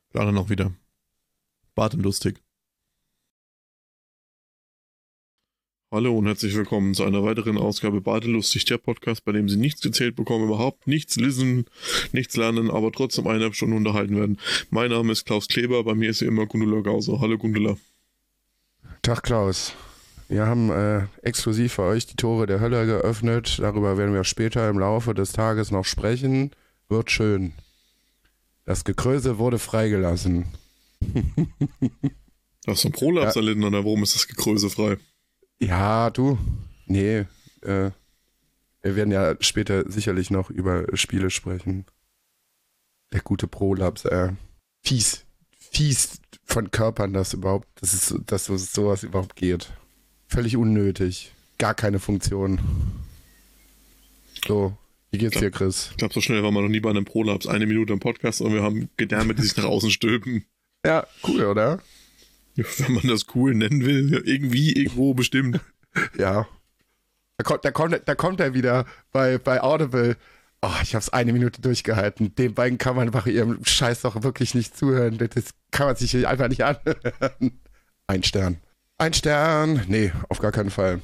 Gerade noch wieder. Badenlustig. Hallo und herzlich willkommen zu einer weiteren Ausgabe Badelustig, der Podcast, bei dem Sie nichts gezählt bekommen, überhaupt nichts lesen, nichts lernen, aber trotzdem 1,5 Stunden unterhalten werden. Mein Name ist Klaus Kleber, bei mir ist wie immer Gundula Gauser. Hallo Gundula. Tag Klaus. Wir haben exklusiv für euch die Tore der Hölle geöffnet. Darüber werden wir später im Laufe des Tages noch sprechen. Wird schön. Das Gekröse wurde freigelassen. Hast du einen Prolaps erlitten oder warum ist das Gekröse frei? Ja, du. Nee. Wir werden ja später sicherlich noch über Spiele sprechen. Der gute Prolaps, Fies von Körpern, dass sowas überhaupt geht. Völlig unnötig. Gar keine Funktion. So, wie geht's dir, Chris? Ich glaube, so schnell war man noch nie bei einem Prolaps. 1 Minute im Podcast und wir haben Gedärme, die sich nach außen stülpen. Ja, cool, oder? Ja, wenn man das cool nennen will, ja, irgendwie, irgendwo bestimmt. Ja. Da kommt er wieder bei Audible. Oh, ich hab's 1 Minute durchgehalten. Den beiden kann man bei ihrem Scheiß doch wirklich nicht zuhören. Das kann man sich einfach nicht anhören. 1 Stern. 1 Stern? Nee, auf gar keinen Fall.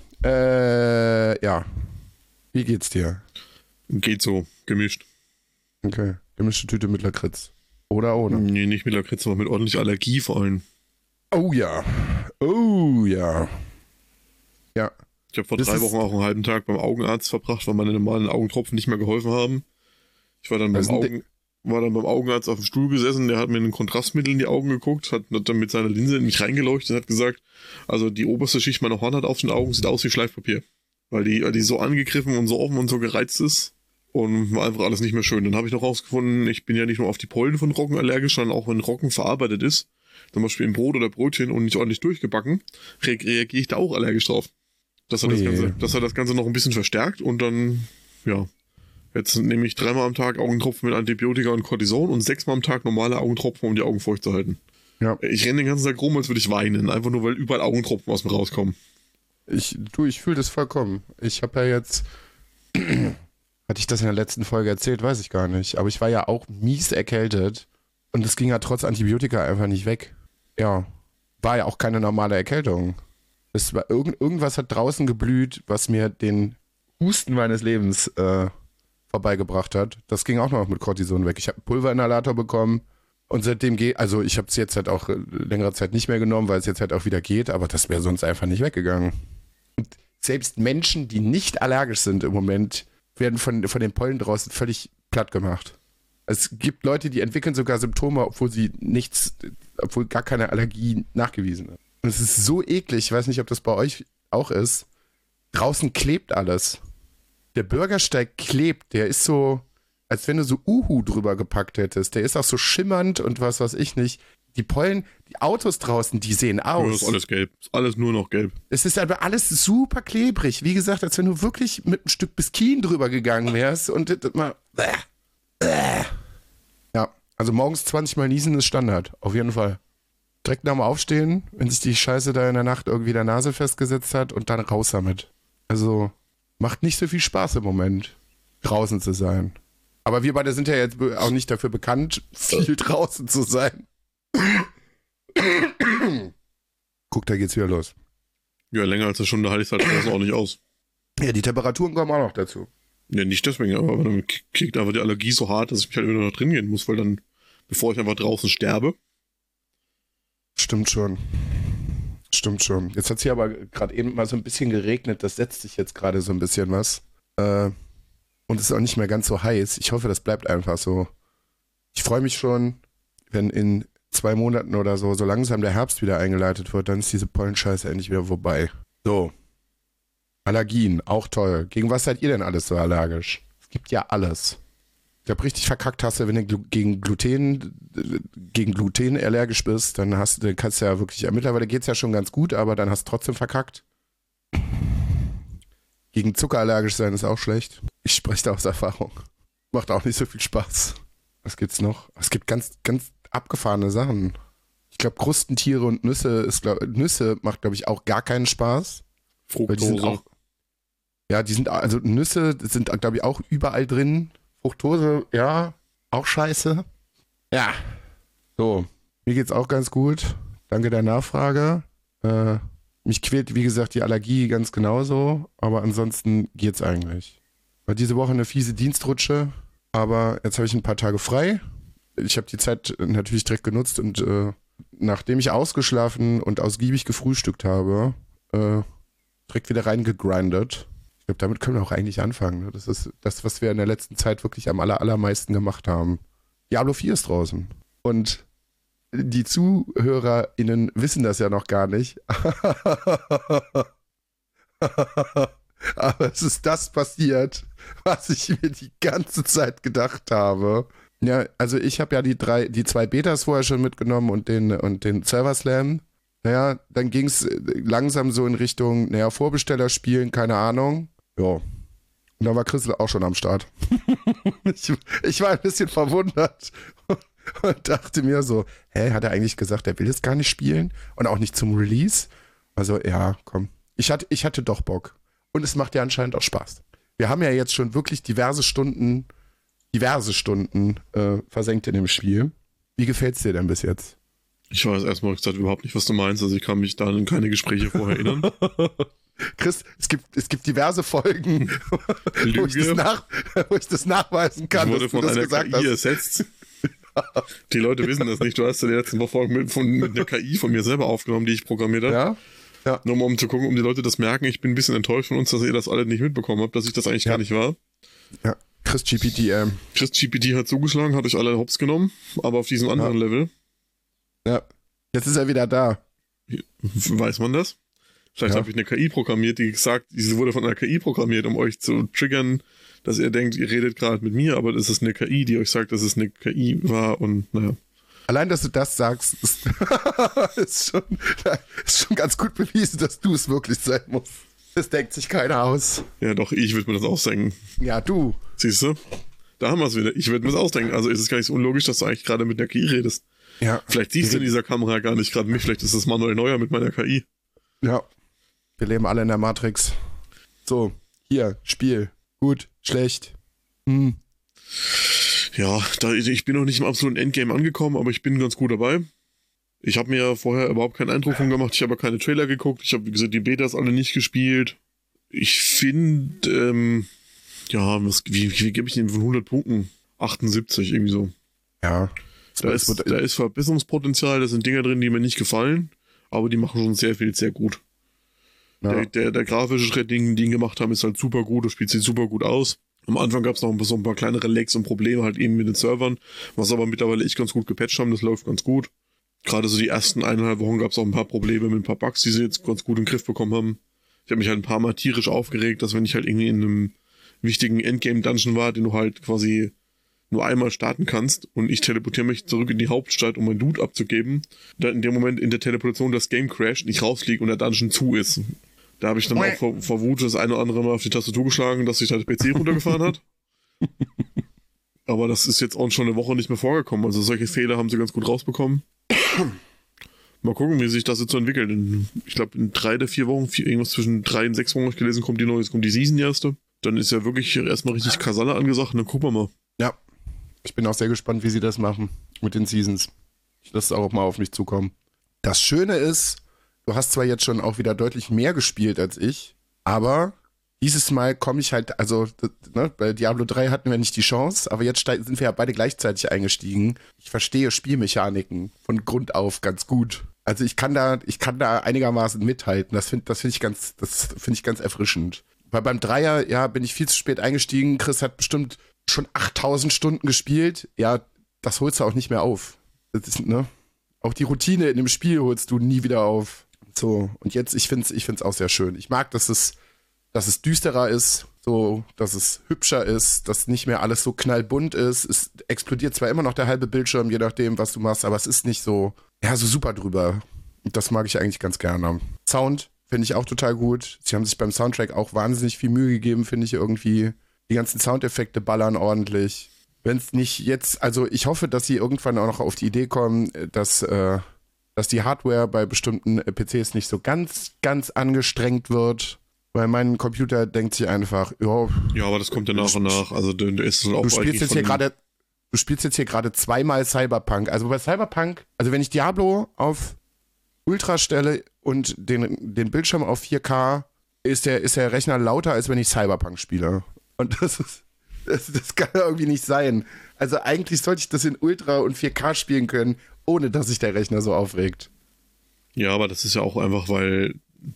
Ja. Wie geht's dir? Geht so, gemischt. Okay. Gemischte Tüte mit Lakritz. Oder ohne? Nee, nicht mit Lakritz, aber mit ordentlich Allergie vor allem. Oh ja. Oh ja. Ja. Ich habe vor 3 Wochen auch einen halben Tag beim Augenarzt verbracht, weil meine normalen Augentropfen nicht mehr geholfen haben. Ich war dann beim Augenarzt auf dem Stuhl gesessen, der hat mir ein Kontrastmittel in die Augen geguckt, hat dann mit seiner Linse in mich reingeleuchtet und hat gesagt, also die oberste Schicht meiner Hornhaut auf den Augen sieht aus wie Schleifpapier. Weil die so angegriffen und so offen und so gereizt ist und war einfach alles nicht mehr schön. Dann habe ich noch rausgefunden, ich bin ja nicht nur auf die Pollen von Roggen allergisch, sondern auch wenn Roggen verarbeitet ist, zum Beispiel in Brot oder Brötchen und nicht ordentlich durchgebacken, reagiere ich da auch allergisch drauf. Das hat das Ganze noch ein bisschen verstärkt und dann, ja, jetzt nehme ich 3-mal am Tag Augentropfen mit Antibiotika und Cortison und 6-mal am Tag normale Augentropfen, um die Augen feucht zu halten. Ja. Ich renne den ganzen Tag rum, als würde ich weinen, einfach nur, weil überall Augentropfen aus mir rauskommen. Ich fühle das vollkommen. Ich habe ja jetzt, hatte ich das in der letzten Folge erzählt, weiß ich gar nicht, aber ich war ja auch mies erkältet und es ging ja trotz Antibiotika einfach nicht weg. Ja, war ja auch keine normale Erkältung. Es war irgendwas hat draußen geblüht, was mir den Husten meines Lebens vorbeigebracht hat. Das ging auch noch mit Cortison weg. Ich habe einen Pulverinhalator bekommen und seitdem also ich habe es jetzt halt auch längere Zeit nicht mehr genommen, weil es jetzt halt auch wieder geht, aber das wäre sonst einfach nicht weggegangen. Und selbst Menschen, die nicht allergisch sind im Moment, werden von den Pollen draußen völlig platt gemacht. Es gibt Leute, die entwickeln sogar Symptome, obwohl gar keine Allergie nachgewiesen ist. Und es ist so eklig, ich weiß nicht, ob das bei euch auch ist. Draußen klebt alles. Der Bürgersteig klebt, der ist so, als wenn du so Uhu drüber gepackt hättest. Der ist auch so schimmernd und was weiß ich nicht. Die Pollen, die Autos draußen, die sehen aus. Ja, das ist alles gelb. Ist alles nur noch gelb. Es ist aber alles super klebrig. Wie gesagt, als wenn du wirklich mit einem Stück Biskin drüber gegangen wärst und das mal. Ja, also morgens 20 Mal niesen ist Standard. Auf jeden Fall. Direkt nach dem Aufstehen, wenn sich die Scheiße da in der Nacht irgendwie der Nase festgesetzt hat und dann raus damit. Also macht nicht so viel Spaß im Moment, draußen zu sein. Aber wir beide sind ja jetzt auch nicht dafür bekannt, viel draußen zu sein. Guck, da geht's wieder los. Ja, länger als eine Stunde halte ich es halt draußen auch nicht aus. Ja, die Temperaturen kommen auch noch dazu. Ja, nicht deswegen, aber dann kickt einfach die Allergie so hart, dass ich halt wieder noch drin gehen muss, weil dann, bevor ich einfach draußen sterbe. Stimmt schon. Jetzt hat es hier aber gerade eben mal so ein bisschen geregnet, das setzt sich jetzt gerade so ein bisschen was. Und es ist auch nicht mehr ganz so heiß. Ich hoffe, das bleibt einfach so. Ich freue mich schon, wenn in 2 Monaten oder so langsam der Herbst wieder eingeleitet wird, dann ist diese Pollenscheiße endlich wieder vorbei. So. Allergien, auch toll. Gegen was seid ihr denn alles so allergisch? Es gibt ja alles. Ich glaube, richtig verkackt hast du, wenn du gegen Gluten allergisch bist, dann kannst du ja wirklich, mittlerweile geht es ja schon ganz gut, aber dann hast du trotzdem verkackt. Gegen Zucker allergisch sein ist auch schlecht. Ich spreche da aus Erfahrung. Macht auch nicht so viel Spaß. Was gibt's noch? Es gibt ganz, ganz abgefahrene Sachen. Ich glaube, Krustentiere und Nüsse macht, glaube ich, auch gar keinen Spaß. Fructose. Nüsse sind, glaube ich, auch überall drin. Fructose, ja, auch scheiße. Ja. So, Mir geht's auch ganz gut. Danke der Nachfrage. Mich quält, wie gesagt, die Allergie ganz genauso, aber ansonsten geht's eigentlich. War diese Woche eine fiese Dienstrutsche, aber jetzt habe ich ein paar Tage frei. Ich habe die Zeit natürlich direkt genutzt und nachdem ich ausgeschlafen und ausgiebig gefrühstückt habe, direkt wieder reingegrindet. Ich glaube, damit können wir auch eigentlich anfangen. Ne? Das ist das, was wir in der letzten Zeit wirklich am allermeisten gemacht haben. Diablo 4 ist draußen. Und die ZuhörerInnen wissen das ja noch gar nicht. Aber es ist das passiert, was ich mir die ganze Zeit gedacht habe. Ja, also ich habe ja die zwei Betas vorher schon mitgenommen und den Server Slam. Naja, dann ging es langsam so in Richtung, Vorbesteller spielen, keine Ahnung. Ja. Und dann war Christel auch schon am Start. Ich war ein bisschen verwundert und dachte mir so, hat er eigentlich gesagt, er will es gar nicht spielen und auch nicht zum Release? Also ja, komm. Ich hatte doch Bock. Und es macht ja anscheinend auch Spaß. Wir haben ja jetzt schon wirklich diverse Stunden versenkt in dem Spiel. Wie gefällt's dir denn bis jetzt? Ich weiß erstmal gesagt überhaupt nicht, was du meinst. Also ich kann mich da an keine Gespräche vorher erinnern. Chris, es gibt diverse Folgen, wo ich das nachweisen kann, dass du das gesagt hast. Ich wurde von einer KI ersetzt. Die Leute wissen das nicht. Du hast ja die letzten Folgen mit einer KI von mir selber aufgenommen, die ich programmiert habe. Ja? Ja. Nur um zu gucken, um die Leute das merken. Ich bin ein bisschen enttäuscht von uns, dass ihr das alle nicht mitbekommen habt, dass ich das eigentlich gar nicht war. Ja, Chris GPT hat zugeschlagen, hat euch alle hops genommen, aber auf diesem anderen Level. Ja, jetzt ist er wieder da. Weiß man das? Vielleicht habe ich eine KI programmiert, die gesagt, sie wurde von einer KI programmiert, um euch zu triggern, dass ihr denkt, ihr redet gerade mit mir, aber das ist eine KI, die euch sagt, dass es eine KI war und naja. Allein, dass du das sagst, ist schon ganz gut bewiesen, dass du es wirklich sein musst. Das denkt sich keiner aus. Ja doch, ich würde mir das ausdenken. Ja, du. Siehst du? Da haben wir es wieder. Ich würde mir das ausdenken. Also ist es gar nicht so unlogisch, dass du eigentlich gerade mit der KI redest. Ja. Vielleicht siehst du in dieser Kamera gar nicht gerade mich, vielleicht ist das Manuel Neuer mit meiner KI. Ja. Wir leben alle in der Matrix. So, hier, Spiel. Gut, schlecht. Ja, ich bin noch nicht im absoluten Endgame angekommen, aber ich bin ganz gut dabei. Ich habe mir vorher überhaupt keinen Eindruck von gemacht. Ich habe keine Trailer geguckt. Ich habe, wie gesagt, die Betas alle nicht gespielt. Ich finde, wie gebe ich den von 100 Punkten? 78, irgendwie so. Ja. Da ist Verbesserungspotenzial, da sind Dinger drin, die mir nicht gefallen, aber die machen schon sehr viel, sehr gut. Ja. Der grafische Schritt, den die gemacht haben, ist halt super gut, das spielt sich super gut aus. Am Anfang gab es noch so ein paar kleinere Lags und Probleme halt eben mit den Servern, was aber mittlerweile echt ganz gut gepatcht haben, das läuft ganz gut. Gerade so die ersten 1,5 Wochen gab es auch ein paar Probleme mit ein paar Bugs, die sie jetzt ganz gut in den Griff bekommen haben. Ich habe mich halt ein paar Mal tierisch aufgeregt, dass wenn ich halt irgendwie in einem wichtigen Endgame-Dungeon war, den du halt quasi nur einmal starten kannst und ich teleportiere mich zurück in die Hauptstadt, um mein Loot abzugeben, dann in dem Moment in der Teleportation das Game crasht, ich rausfliege und der Dungeon zu ist. Da habe ich dann auch vor Wut das eine oder andere Mal auf die Tastatur geschlagen, dass sich halt der PC runtergefahren hat. Aber das ist jetzt auch schon eine Woche nicht mehr vorgekommen. Also solche Fehler haben sie ganz gut rausbekommen. Mal gucken, wie sich das jetzt so entwickelt. Ich glaube, in 3 oder 4 Wochen, irgendwas zwischen 3 und 6 Wochen habe ich gelesen, kommt die Season erste. Dann ist ja wirklich erstmal richtig Kasala angesagt und dann gucken wir mal. Ja, ich bin auch sehr gespannt, wie sie das machen mit den Seasons. Ich lasse es auch mal auf mich zukommen. Das Schöne ist, du hast zwar jetzt schon auch wieder deutlich mehr gespielt als ich, aber dieses Mal komme ich halt, also bei Diablo 3 hatten wir nicht die Chance, aber jetzt sind wir ja beide gleichzeitig eingestiegen. Ich verstehe Spielmechaniken von Grund auf ganz gut. Also ich kann da einigermaßen mithalten. Das finde ich ganz erfrischend. Weil beim Dreier, ja, bin ich viel zu spät eingestiegen. Chris hat bestimmt schon 8000 Stunden gespielt. Ja, das holst du auch nicht mehr auf. Das ist, auch die Routine in dem Spiel holst du nie wieder auf. So, und jetzt, ich find's auch sehr schön. Ich mag, dass es düsterer ist, so, dass es hübscher ist, dass nicht mehr alles so knallbunt ist. Es explodiert zwar immer noch der halbe Bildschirm, je nachdem, was du machst, aber es ist nicht so, so super drüber. Und das mag ich eigentlich ganz gerne. Sound finde ich auch total gut. Sie haben sich beim Soundtrack auch wahnsinnig viel Mühe gegeben, finde ich irgendwie. Die ganzen Soundeffekte ballern ordentlich. Wenn es nicht jetzt, also ich hoffe, dass sie irgendwann auch noch auf die Idee kommen, dass die Hardware bei bestimmten PCs nicht so ganz, ganz angestrengt wird. Weil mein Computer denkt sich einfach, ja, aber das kommt ja nach und nach. Also du spielst jetzt hier gerade du spielst jetzt hier gerade zweimal Cyberpunk. Also bei Cyberpunk, also wenn ich Diablo auf Ultra stelle und den Bildschirm auf 4K, ist der Rechner lauter, als wenn ich Cyberpunk spiele. Und das kann irgendwie nicht sein. Also eigentlich sollte ich das in Ultra und 4K spielen können, ohne dass sich der Rechner so aufregt. Ja, aber das ist ja auch einfach, weil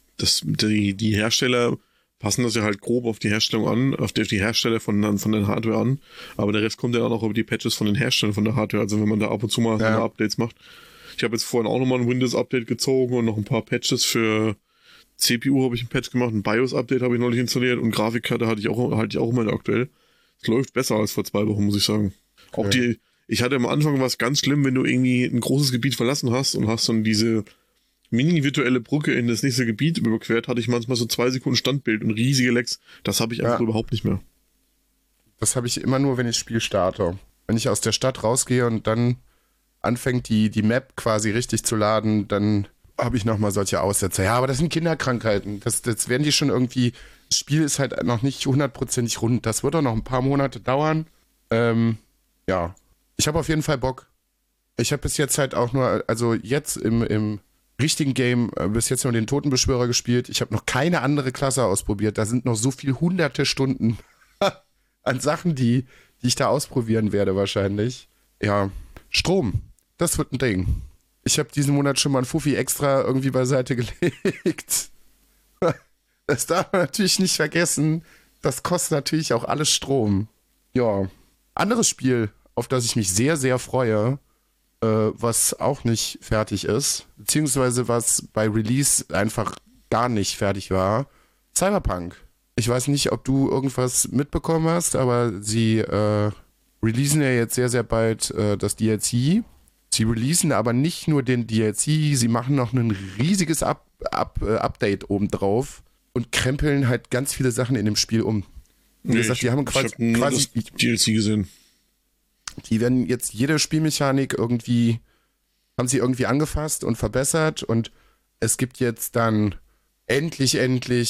die Hersteller passen das ja halt grob auf die Herstellung an, auf die Hersteller von der Hardware an. Aber der Rest kommt ja auch noch über die Patches von den Herstellern von der Hardware. Also wenn man da ab und zu mal Updates macht. Ich habe jetzt vorhin auch nochmal ein Windows-Update gezogen und noch ein paar Patches für CPU habe ich ein Patch gemacht, ein BIOS-Update habe ich neulich installiert und Grafikkarte halte ich auch immer aktuell. Es läuft besser als vor 2 Wochen, muss ich sagen. Okay. Ich hatte am Anfang was ganz schlimm, wenn du irgendwie ein großes Gebiet verlassen hast und hast dann diese mini-virtuelle Brücke in das nächste Gebiet überquert, hatte ich manchmal so 2 Sekunden Standbild und riesige Lags. Das habe ich einfach überhaupt nicht mehr. Das habe ich immer nur, wenn ich das Spiel starte. Wenn ich aus der Stadt rausgehe und dann anfängt die Map quasi richtig zu laden, dann habe ich nochmal solche Aussetzer. Ja, aber das sind Kinderkrankheiten. Das werden die schon irgendwie... Das Spiel ist halt noch nicht 100%ig rund. Das wird auch noch ein paar Monate dauern. Ja. Ich habe auf jeden Fall Bock. Ich habe bis jetzt halt auch nur... Also jetzt im richtigen Game bis jetzt nur den Totenbeschwörer gespielt. Ich habe noch keine andere Klasse ausprobiert. Da sind noch so viel hunderte Stunden an Sachen, die ich da ausprobieren werde wahrscheinlich. Ja, Strom. Das wird ein Ding. Ich habe diesen Monat schon mal ein Fuffi extra irgendwie beiseite gelegt. Das darf man natürlich nicht vergessen. Das kostet natürlich auch alles Strom. Ja. Anderes Spiel, auf das ich mich sehr, sehr freue, was auch nicht fertig ist, beziehungsweise was bei Release einfach gar nicht fertig war, Cyberpunk. Ich weiß nicht, ob du irgendwas mitbekommen hast, aber sie releasen ja jetzt sehr, sehr bald das DLC. Sie releasen aber nicht nur den DLC, sie machen noch ein riesiges Update obendrauf und krempeln halt ganz viele Sachen in dem Spiel um. Wie gesagt, die haben quasi das DLC gesehen. Die werden jetzt jede Spielmechanik haben sie irgendwie angefasst und verbessert und es gibt jetzt dann endlich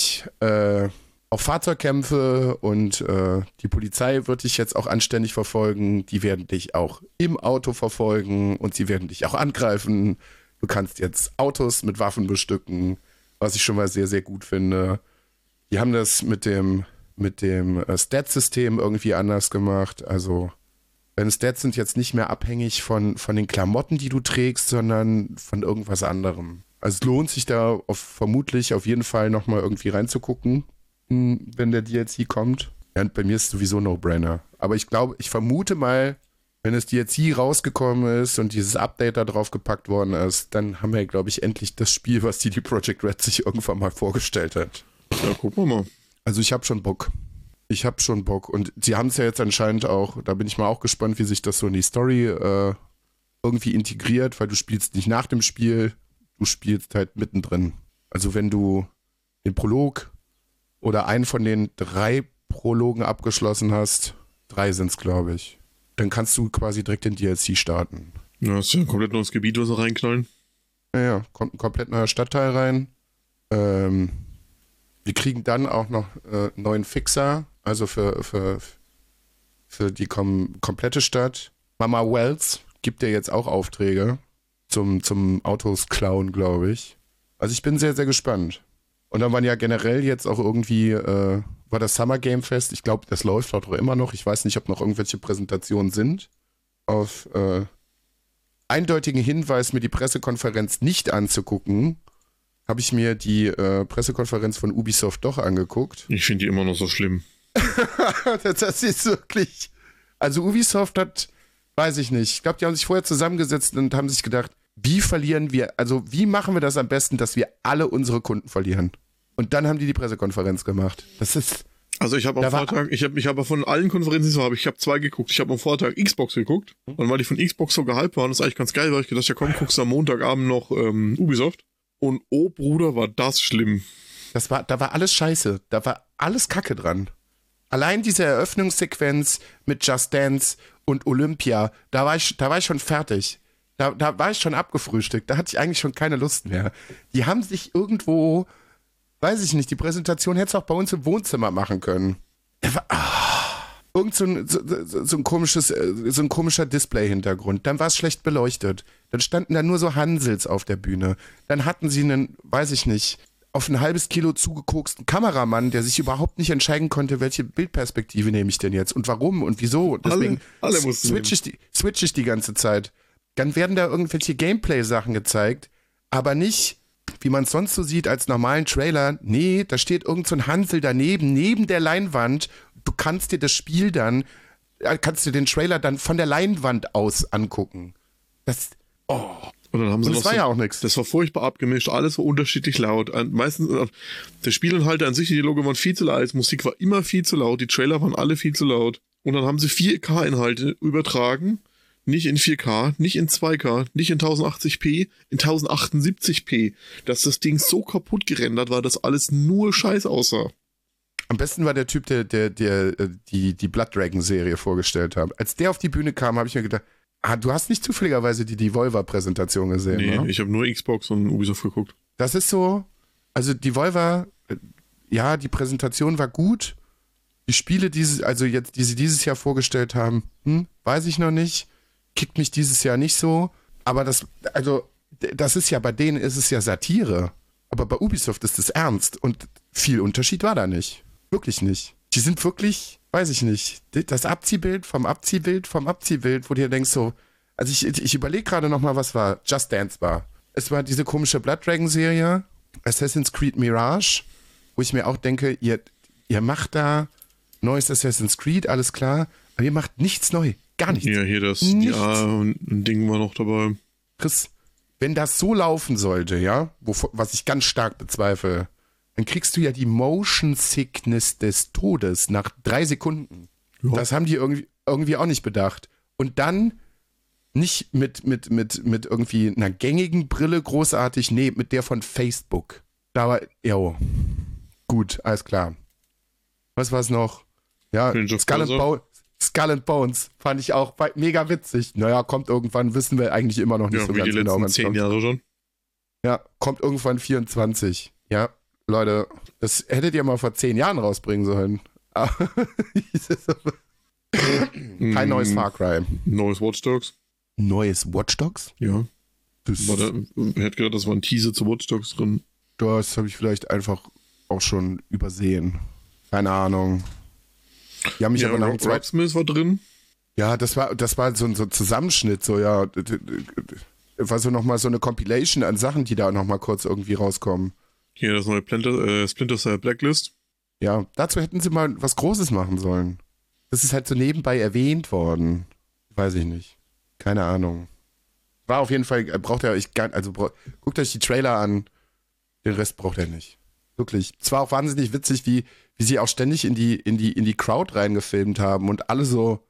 auch Fahrzeugkämpfe und die Polizei wird dich jetzt auch anständig verfolgen. Die werden dich auch im Auto verfolgen und sie werden dich auch angreifen. Du kannst jetzt Autos mit Waffen bestücken, was ich schon mal sehr, sehr gut finde. Die haben das mit dem Stat-System irgendwie anders gemacht. Also deine Stats sind jetzt nicht mehr abhängig von den Klamotten, die du trägst, sondern von irgendwas anderem. Also es lohnt sich da vermutlich auf jeden Fall nochmal irgendwie reinzugucken, wenn der DLC kommt. Ja, und bei mir ist es sowieso No-Brainer. Aber ich vermute mal, wenn das DLC rausgekommen ist und dieses Update da drauf gepackt worden ist, dann haben wir, glaube ich, endlich das Spiel, was CD Projekt Red sich irgendwann mal vorgestellt hat. Ja, gucken wir mal. Also ich habe schon Bock. Und sie haben es ja jetzt anscheinend auch, da bin ich mal auch gespannt, wie sich das so in die Story irgendwie integriert, weil du spielst nicht nach dem Spiel, du spielst halt mittendrin. Also wenn du den Prolog oder einen von den 3 Prologen abgeschlossen hast, 3 sind es, glaube ich, dann kannst du quasi direkt den DLC starten. Ja, ist ja ein komplett neues Gebiet, was sie reinknallen. Ja, kommt ein komplett neuer Stadtteil rein. Wir kriegen dann auch noch einen neuen Fixer, also für die komplette Stadt. Mama Wells gibt dir jetzt auch Aufträge zum Autos klauen, glaube ich. Also ich bin sehr, sehr gespannt. Und dann waren ja generell jetzt auch irgendwie, war das Summer Game Fest. Ich glaube, das läuft auch immer noch. Ich weiß nicht, ob noch irgendwelche Präsentationen sind. Auf eindeutigen Hinweis, mir die Pressekonferenz nicht anzugucken, habe ich mir die Pressekonferenz von Ubisoft doch angeguckt. Ich finde die immer noch so schlimm. Das ist wirklich... Also Ubisoft hat, weiß ich nicht, ich glaube, die haben sich vorher zusammengesetzt und haben sich gedacht, wie machen wir das am besten, dass wir alle unsere Kunden verlieren? Und dann haben die Pressekonferenz gemacht. Das ist... Also ich habe am Vortag, ich habe von allen Konferenzen, ich habe 2 geguckt. Ich habe am Vortag Xbox geguckt. Und weil die von Xbox so gehypt waren, das ist eigentlich ganz geil, weil ich gedacht, ja komm, guckst du am Montagabend noch Ubisoft. Und oh Bruder, war das schlimm. Da war alles scheiße. Da war alles Kacke dran. Allein diese Eröffnungssequenz mit Just Dance und Olympia, da war ich schon fertig. Da war ich schon abgefrühstückt. Da hatte ich eigentlich schon keine Lust mehr. Die haben sich irgendwo, weiß ich nicht, die Präsentation hätte es auch bei uns im Wohnzimmer machen können. so ein komischer Display-Hintergrund. Dann war es schlecht beleuchtet. Dann standen da nur so Hansels auf der Bühne. Dann hatten sie einen, weiß ich nicht, auf ein halbes Kilo zugekoksten Kameramann, der sich überhaupt nicht entscheiden konnte, welche Bildperspektive nehme ich denn jetzt und warum und wieso. Deswegen alle switch ich die ganze Zeit. Dann werden da irgendwelche Gameplay-Sachen gezeigt, aber nicht, wie man es sonst so sieht, als normalen Trailer. Nee, da steht irgend so ein Hansel daneben, neben der Leinwand. Du kannst dir das Spiel dann, kannst dir den Trailer dann von der Leinwand aus angucken. Und dann haben sie das war ja auch nichts. Das war furchtbar abgemischt, alles war unterschiedlich laut. Meistens, der Spielinhalt an sich, die Dialoge waren viel zu laut, Musik war immer viel zu laut, die Trailer waren alle viel zu laut. Und dann haben sie 4K-Inhalte übertragen, nicht in 4K, nicht in 2K, nicht in 1080p, in 1078p. Dass das Ding so kaputt gerendert war, dass alles nur Scheiß aussah. Am besten war der Typ, der die Blood Dragon-Serie vorgestellt hat. Als der auf die Bühne kam, habe ich mir gedacht, du hast nicht zufälligerweise die Devolver-Präsentation gesehen, Nee, oder? ich habe nur Xbox und Ubisoft geguckt. Das ist so, also Devolver, ja, die Präsentation war gut. Die Spiele, die sie dieses Jahr vorgestellt haben, weiß ich noch nicht. Kickt mich dieses Jahr nicht so. Aber das ist ja, bei denen ist es ja Satire. Aber bei Ubisoft ist es ernst. Und viel Unterschied war da nicht. Wirklich nicht. Die sind wirklich, weiß ich nicht, das Abziehbild, wo du dir denkst so, also ich überlege gerade nochmal, was war Just Dance war. Es war diese komische Blood Dragon Serie, Assassin's Creed Mirage, wo ich mir auch denke, ihr macht da neues Assassin's Creed, alles klar, aber ihr macht nichts neu, gar nichts. Ja, hier das Ding war noch dabei. Chris, wenn das so laufen sollte, ja, was ich ganz stark bezweifle, dann kriegst du ja die Motion Sickness des Todes nach 3 Sekunden. Ja. Das haben die irgendwie auch nicht bedacht. Und dann nicht mit irgendwie einer gängigen Brille großartig, nee, mit der von Facebook. Da war, gut, alles klar. Was war es noch? Ja, Skull and Bones fand ich auch mega witzig. Naja, kommt irgendwann, wissen wir eigentlich immer noch nicht so ganz genau. Ja, wie die letzten 10 Jahre schon. Ja, kommt irgendwann 24. Ja, Leute, das hättet ihr mal vor 10 Jahren rausbringen sollen. Kein neues Far Cry. Neues Watch Dogs. Neues Watch Dogs? Ja. Ich hätte gedacht, das war ein Teaser zu Watch Dogs drin. Das habe ich vielleicht einfach auch schon übersehen. Keine Ahnung. Die haben mich aber nach dem Rocksmith war drin. Ja, das war so ein Zusammenschnitt, so ja. War so nochmal so eine Compilation an Sachen, die da nochmal kurz irgendwie rauskommen. Hier das neue Splinter Cell Blacklist. Ja, dazu hätten sie mal was Großes machen sollen. Das ist halt so nebenbei erwähnt worden. Weiß ich nicht. Keine Ahnung. War auf jeden Fall, guckt euch die Trailer an. Den Rest braucht er nicht. Wirklich. Es war auch wahnsinnig witzig, wie sie auch ständig in die Crowd reingefilmt haben und alle so,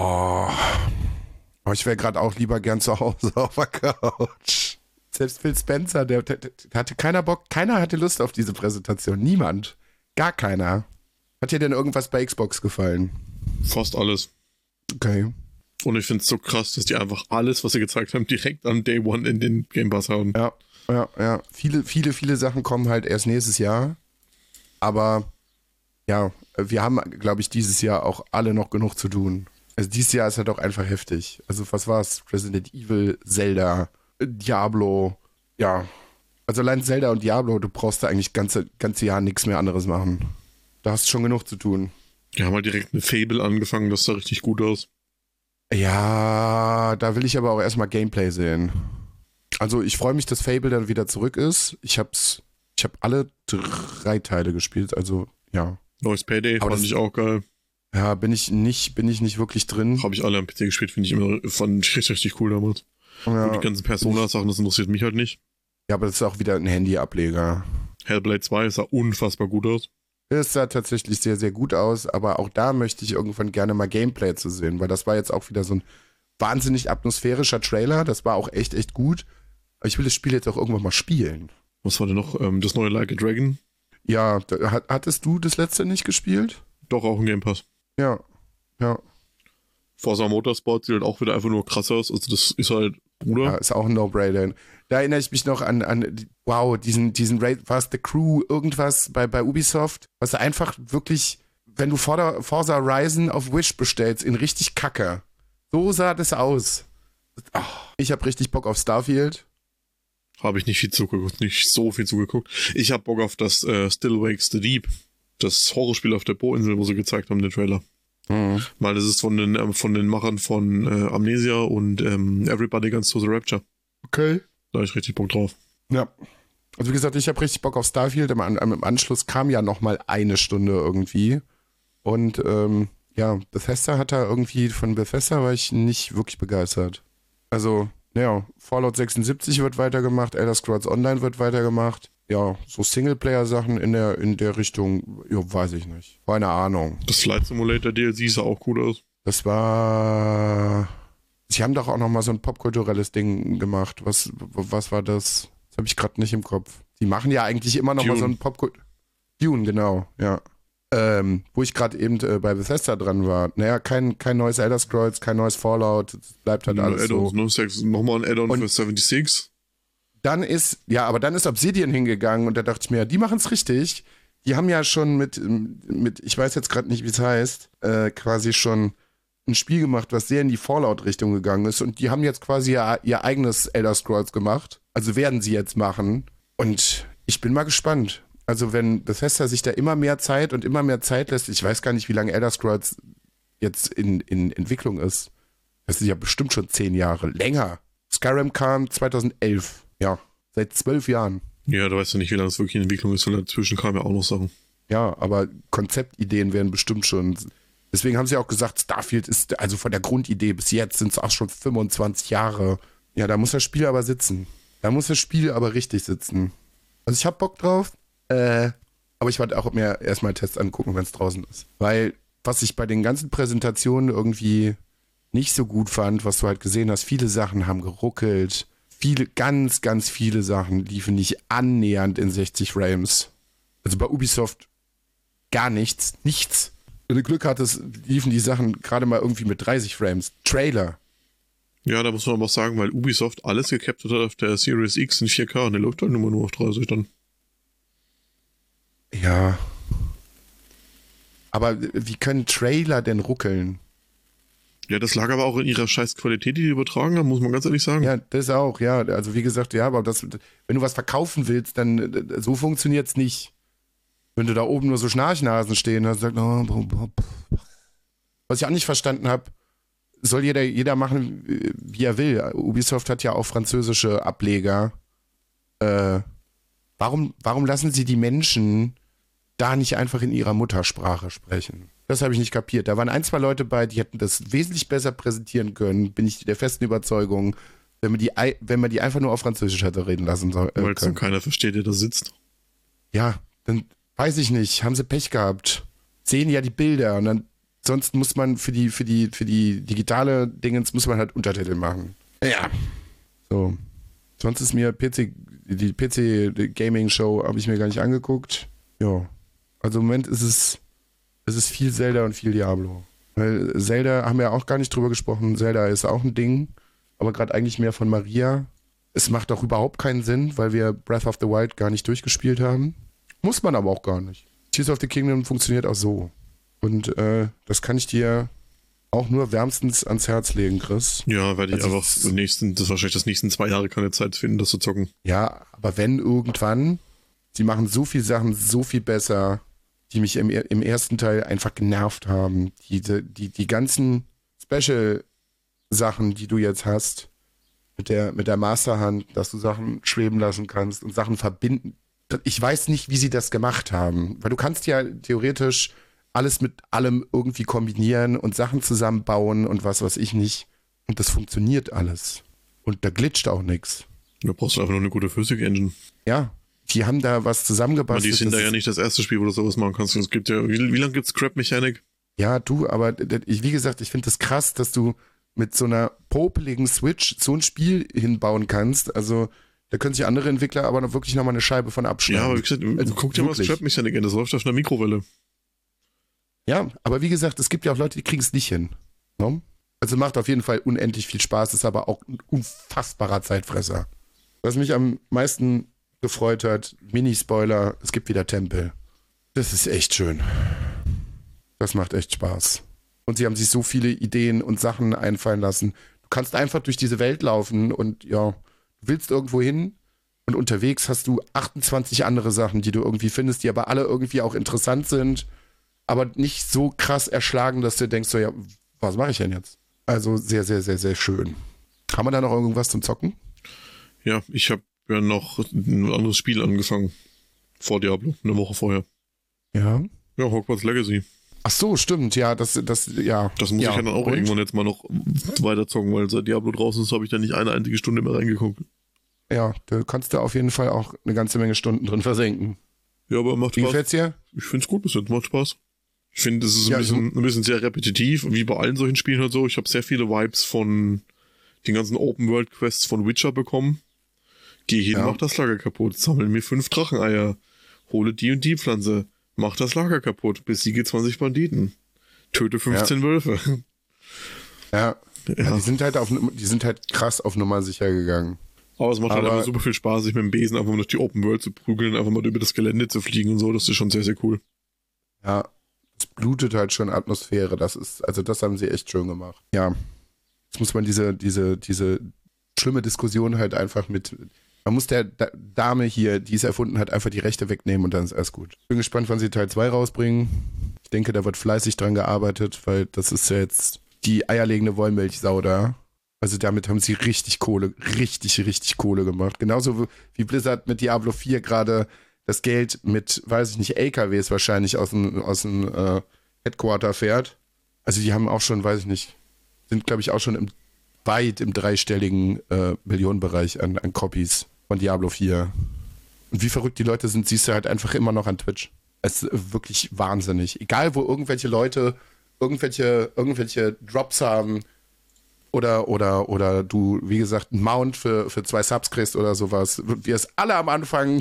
ich wäre gerade auch lieber gern zu Hause auf der Couch. Selbst Phil Spencer, der hatte keiner Bock, keiner hatte Lust auf diese Präsentation. Niemand. Gar keiner. Hat dir denn irgendwas bei Xbox gefallen? Fast alles. Okay. Und ich finde es so krass, dass die einfach alles, was sie gezeigt haben, direkt an Day One in den Game Pass haben. Ja. Viele Sachen kommen halt erst nächstes Jahr. Aber ja, wir haben, glaube ich, dieses Jahr auch alle noch genug zu tun. Also dieses Jahr ist halt auch einfach heftig. Also was war's? Resident Evil, Zelda, Diablo, ja. Also allein Zelda und Diablo, du brauchst da eigentlich ganze Jahr nichts mehr anderes machen. Da hast du schon genug zu tun. Die haben halt direkt eine Fable angefangen, das sah richtig gut aus. Ja, da will ich aber auch erstmal Gameplay sehen. Also ich freue mich, dass Fable dann wieder zurück ist. Ich habe alle 3 Teile gespielt, also ja. Neues Payday fand ich auch geil. Ja, bin ich nicht wirklich drin. Habe ich alle am PC gespielt, fand ich richtig cool damals. Ja. Und die ganzen Persona-Sachen, das interessiert mich halt nicht. Ja, aber das ist auch wieder ein Handy-Ableger. Hellblade 2 sah unfassbar gut aus. Es sah tatsächlich sehr, sehr gut aus, aber auch da möchte ich irgendwann gerne mal Gameplay zu sehen, weil das war jetzt auch wieder so ein wahnsinnig atmosphärischer Trailer. Das war auch echt gut. Aber ich will das Spiel jetzt auch irgendwann mal spielen. Was war denn noch? Das neue Like a Dragon? Ja, hattest du das letzte nicht gespielt? Doch, auch im Game Pass. Ja. Forza Motorsport sieht halt auch wieder einfach nur krass aus. Also das ist halt, Bruder. Ja, ist auch ein No-Brainer. Da erinnere ich mich noch an diesen Raid, war es The Crew, irgendwas bei Ubisoft, was einfach wirklich wenn du Forza Horizon auf Wish bestellst, in richtig Kacke. So sah das aus. Ich habe richtig Bock auf Starfield. Habe ich nicht so viel zugeguckt. Ich habe Bock auf das Still Wakes the Deep. Das Horrorspiel auf der Bohrinsel, wo sie gezeigt haben, den Trailer. Weil das ist von den Machern von Amnesia und Everybody Guns to the Rapture. Okay. Da habe ich richtig Bock drauf. Ja. Also wie gesagt, ich habe richtig Bock auf Starfield. Im Anschluss kam ja nochmal eine Stunde irgendwie. Und Bethesda von Bethesda war ich nicht wirklich begeistert. Also, ja, Fallout 76 wird weitergemacht, Elder Scrolls Online wird weitergemacht. Ja, so Singleplayer-Sachen in der Richtung, weiß ich nicht. Keine Ahnung. Das Flight Simulator DLC sah auch gut aus. Das war... Sie haben doch auch nochmal so ein popkulturelles Ding gemacht. Was war das? Das habe ich gerade nicht im Kopf. Die machen ja eigentlich immer nochmal so ein Dune, genau, ja. Wo ich gerade eben bei Bethesda dran war. Naja, kein neues Elder Scrolls, kein neues Fallout. Das bleibt halt alles so. Nochmal ein Add-on für 76. Dann ist Obsidian hingegangen und da dachte ich mir, die machen es richtig. Die haben ja schon mit ich weiß jetzt gerade nicht, wie es heißt, quasi schon ein Spiel gemacht, was sehr in die Fallout-Richtung gegangen ist. Und die haben jetzt quasi ihr eigenes Elder Scrolls gemacht. Also werden sie jetzt machen. Und ich bin mal gespannt. Also wenn Bethesda sich da immer mehr Zeit lässt, ich weiß gar nicht, wie lange Elder Scrolls jetzt in Entwicklung ist. Das ist ja bestimmt schon 10 Jahre. Länger. Skyrim kam 2011. Ja, seit 12 Jahren. Ja, du weißt ja nicht, wie lange es wirklich in Entwicklung ist, weil dazwischen kamen ja auch noch Sachen. Ja, aber Konzeptideen werden bestimmt schon. Deswegen haben sie auch gesagt, Starfield ist, also von der Grundidee bis jetzt sind es auch schon 25 Jahre. Ja, da muss das Spiel aber sitzen. Da muss das Spiel aber richtig sitzen. Also ich hab Bock drauf, aber ich werde auch mir erstmal Tests angucken, wenn es draußen ist. Weil, was ich bei den ganzen Präsentationen irgendwie nicht so gut fand, was du halt gesehen hast, viele Sachen haben geruckelt. Ganz, ganz viele Sachen liefen nicht annähernd in 60 Frames. Also bei Ubisoft gar nichts. Wenn du Glück hattest, liefen die Sachen gerade mal irgendwie mit 30 Frames. Trailer. Ja, da muss man aber auch sagen, weil Ubisoft alles gecaptet hat auf der Series X in 4K und der läuft halt nur auf 30 dann. Ja. Aber wie können Trailer denn ruckeln? Ja, das lag aber auch in ihrer scheiß Qualität, die übertragen haben, muss man ganz ehrlich sagen. Ja, das auch, ja. Also wie gesagt, ja, aber wenn du was verkaufen willst, dann so funktioniert's nicht. Wenn du da oben nur so Schnarchnasen stehen hast, sagt, was ich auch nicht verstanden habe, soll jeder machen, wie er will. Ubisoft hat ja auch französische Ableger. Warum lassen sie die Menschen da nicht einfach in ihrer Muttersprache sprechen? Das habe ich nicht kapiert. Da waren 1, 2 Leute bei, die hätten das wesentlich besser präsentieren können, bin ich der festen Überzeugung, wenn man die einfach nur auf Französisch hätte reden lassen sollen. Weil es dann keiner versteht, der da sitzt. Ja, dann weiß ich nicht, haben sie Pech gehabt. Sehen ja die Bilder und dann sonst muss man für die digitale Dingens muss man halt Untertitel machen. Ja. So. Sonst ist mir die PC-Gaming-Show habe ich mir gar nicht angeguckt. Ja. Also im Moment ist es viel Zelda und viel Diablo. Weil Zelda haben wir auch gar nicht drüber gesprochen. Zelda ist auch ein Ding, aber gerade eigentlich mehr von Maria. Es macht auch überhaupt keinen Sinn, weil wir Breath of the Wild gar nicht durchgespielt haben. Muss man aber auch gar nicht. Tears of the Kingdom funktioniert auch so. Und das kann ich dir auch nur wärmstens ans Herz legen, Chris. Ja, werde ich aber das wahrscheinlich das nächsten 2 Jahre keine Zeit finden, das zu zocken. Ja, aber wenn irgendwann, sie machen so viele Sachen so viel besser, die mich im ersten Teil einfach genervt haben. Die ganzen Special-Sachen, die du jetzt hast, mit der Masterhand, dass du Sachen schweben lassen kannst und Sachen verbinden. Ich weiß nicht, wie sie das gemacht haben. Weil du kannst ja theoretisch alles mit allem irgendwie kombinieren und Sachen zusammenbauen und was weiß ich nicht. Und das funktioniert alles. Und da glitscht auch nichts. Da brauchst du einfach nur eine gute Physik-Engine. Ja, die haben da was zusammengebastelt. Aber die sind da ja nicht das erste Spiel, wo du sowas machen kannst. Es gibt ja, wie lange gibt's Crap-Mechanik? Ja, aber wie gesagt, ich finde das krass, dass du mit so einer popeligen Switch so ein Spiel hinbauen kannst. Also da können sich andere Entwickler aber noch wirklich nochmal eine Scheibe von abschneiden. Ja, aber wie gesagt, guck dir mal das Trap-Mechanik an, das läuft auf einer Mikrowelle. Ja, aber wie gesagt, es gibt ja auch Leute, die kriegen es nicht hin. No? Also macht auf jeden Fall unendlich viel Spaß, ist aber auch ein unfassbarer Zeitfresser. Was mich am meisten gefreut hat, Mini-Spoiler, es gibt wieder Tempel. Das ist echt schön. Das macht echt Spaß. Und sie haben sich so viele Ideen und Sachen einfallen lassen. Du kannst einfach durch diese Welt laufen und ja, du willst irgendwo hin und unterwegs hast du 28 andere Sachen, die du irgendwie findest, die aber alle irgendwie auch interessant sind, aber nicht so krass erschlagen, dass du denkst, so ja, was mache ich denn jetzt? Also sehr, sehr, sehr, sehr schön. Haben wir da noch irgendwas zum Zocken? Ja, ich habe ja noch ein anderes Spiel angefangen. Vor Diablo, eine Woche vorher. Ja. Ja, Hogwarts Legacy. Ach so, stimmt, ja, das, ja. Das muss ich ja dann auch irgendwann jetzt mal noch weiter zocken, weil seit Diablo draußen ist, habe ich da nicht eine einzige Stunde mehr reingeguckt. Ja, da kannst du auf jeden Fall auch eine ganze Menge Stunden drin versenken. Ja, aber macht Wie Spaß. gefällt's dir? Ich finde es gut bis jetzt, macht Spaß. Ich finde, es ist Ja, ein bisschen sehr repetitiv, wie bei allen solchen Spielen halt so. Ich habe sehr viele Vibes von den ganzen Open-World-Quests von Witcher bekommen. Geh hin, mach das Lager kaputt, sammel mir 5 Dracheneier, hole die und die Pflanze, mach das Lager kaputt, besiege 20 Banditen, töte 15 Wölfe. Ja. Die sind halt krass auf Nummer sicher gegangen. Aber es macht halt einfach super viel Spaß, sich mit dem Besen einfach mal durch die Open World zu prügeln, einfach mal über das Gelände zu fliegen und so. Das ist schon sehr, sehr cool. Ja, es blutet halt schon Atmosphäre. Das haben sie echt schön gemacht. Ja. Jetzt muss man diese schlimme Diskussion halt einfach man muss der Dame hier, die es erfunden hat, einfach die Rechte wegnehmen und dann ist alles gut. Bin gespannt, wann sie Teil 2 rausbringen. Ich denke, da wird fleißig dran gearbeitet, weil das ist ja jetzt die eierlegende Wollmilchsau da. Also damit haben sie richtig Kohle gemacht. Genauso wie Blizzard mit Diablo 4 gerade das Geld mit, weiß ich nicht, LKWs wahrscheinlich aus dem Headquarter fährt. Also die haben auch schon, weiß ich nicht, sind glaube ich auch schon weit im dreistelligen Millionenbereich an Copies von Diablo 4. Und wie verrückt die Leute sind, siehst du halt einfach immer noch an Twitch. Es ist wirklich wahnsinnig. Egal, wo irgendwelche Leute irgendwelche Drops haben oder du, wie gesagt, einen Mount für 2 Subs kriegst oder sowas. Wir es alle am Anfang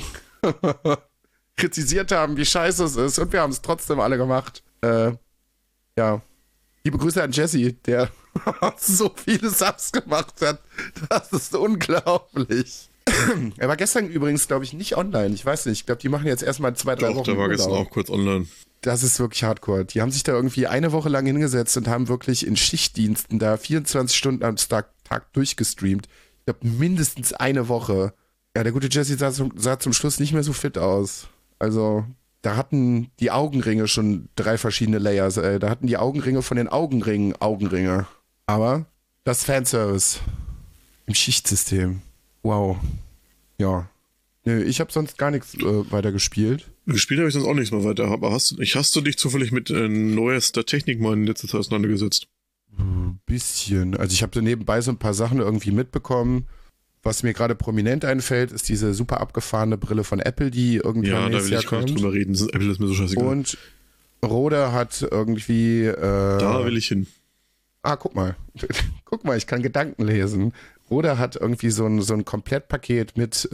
kritisiert haben, wie scheiße es ist und wir haben es trotzdem alle gemacht. Ja. Liebe Grüße an Jesse, der so viele Subs gemacht hat. Das ist unglaublich. Er war gestern übrigens, glaube ich, nicht online. Ich weiß nicht. Ich glaube, die machen jetzt erstmal 2-3 Wochen. Der war gestern auch kurz online. Das ist wirklich hardcore. Die haben sich da irgendwie eine Woche lang hingesetzt und haben wirklich in Schichtdiensten da 24 Stunden am Tag durchgestreamt. Ich glaube, mindestens eine Woche. Ja, der gute Jesse sah zum Schluss nicht mehr so fit aus. Also, da hatten die Augenringe schon 3 verschiedene Layers. Da hatten die Augenringe von den Augenringen Augenringe. Aber das Fanservice im Schichtsystem. Wow. Ja. Nö, ich habe sonst gar nichts weiter gespielt. Gespielt habe ich sonst auch nichts mehr weiter. Aber hast du dich zufällig mit neuester Technik mal in letzter Zeit auseinandergesetzt? Bisschen. Also ich habe so nebenbei so ein paar Sachen irgendwie mitbekommen. Was mir gerade prominent einfällt, ist diese super abgefahrene Brille von Apple, die irgendwann nächstes Jahr kommt. Ja, da will ich gar nicht drüber reden. Apple ist mir so scheißegal. Und Rode hat irgendwie... da will ich hin. Guck mal. Guck mal, ich kann Gedanken lesen. Rode hat irgendwie so ein Komplettpaket mit...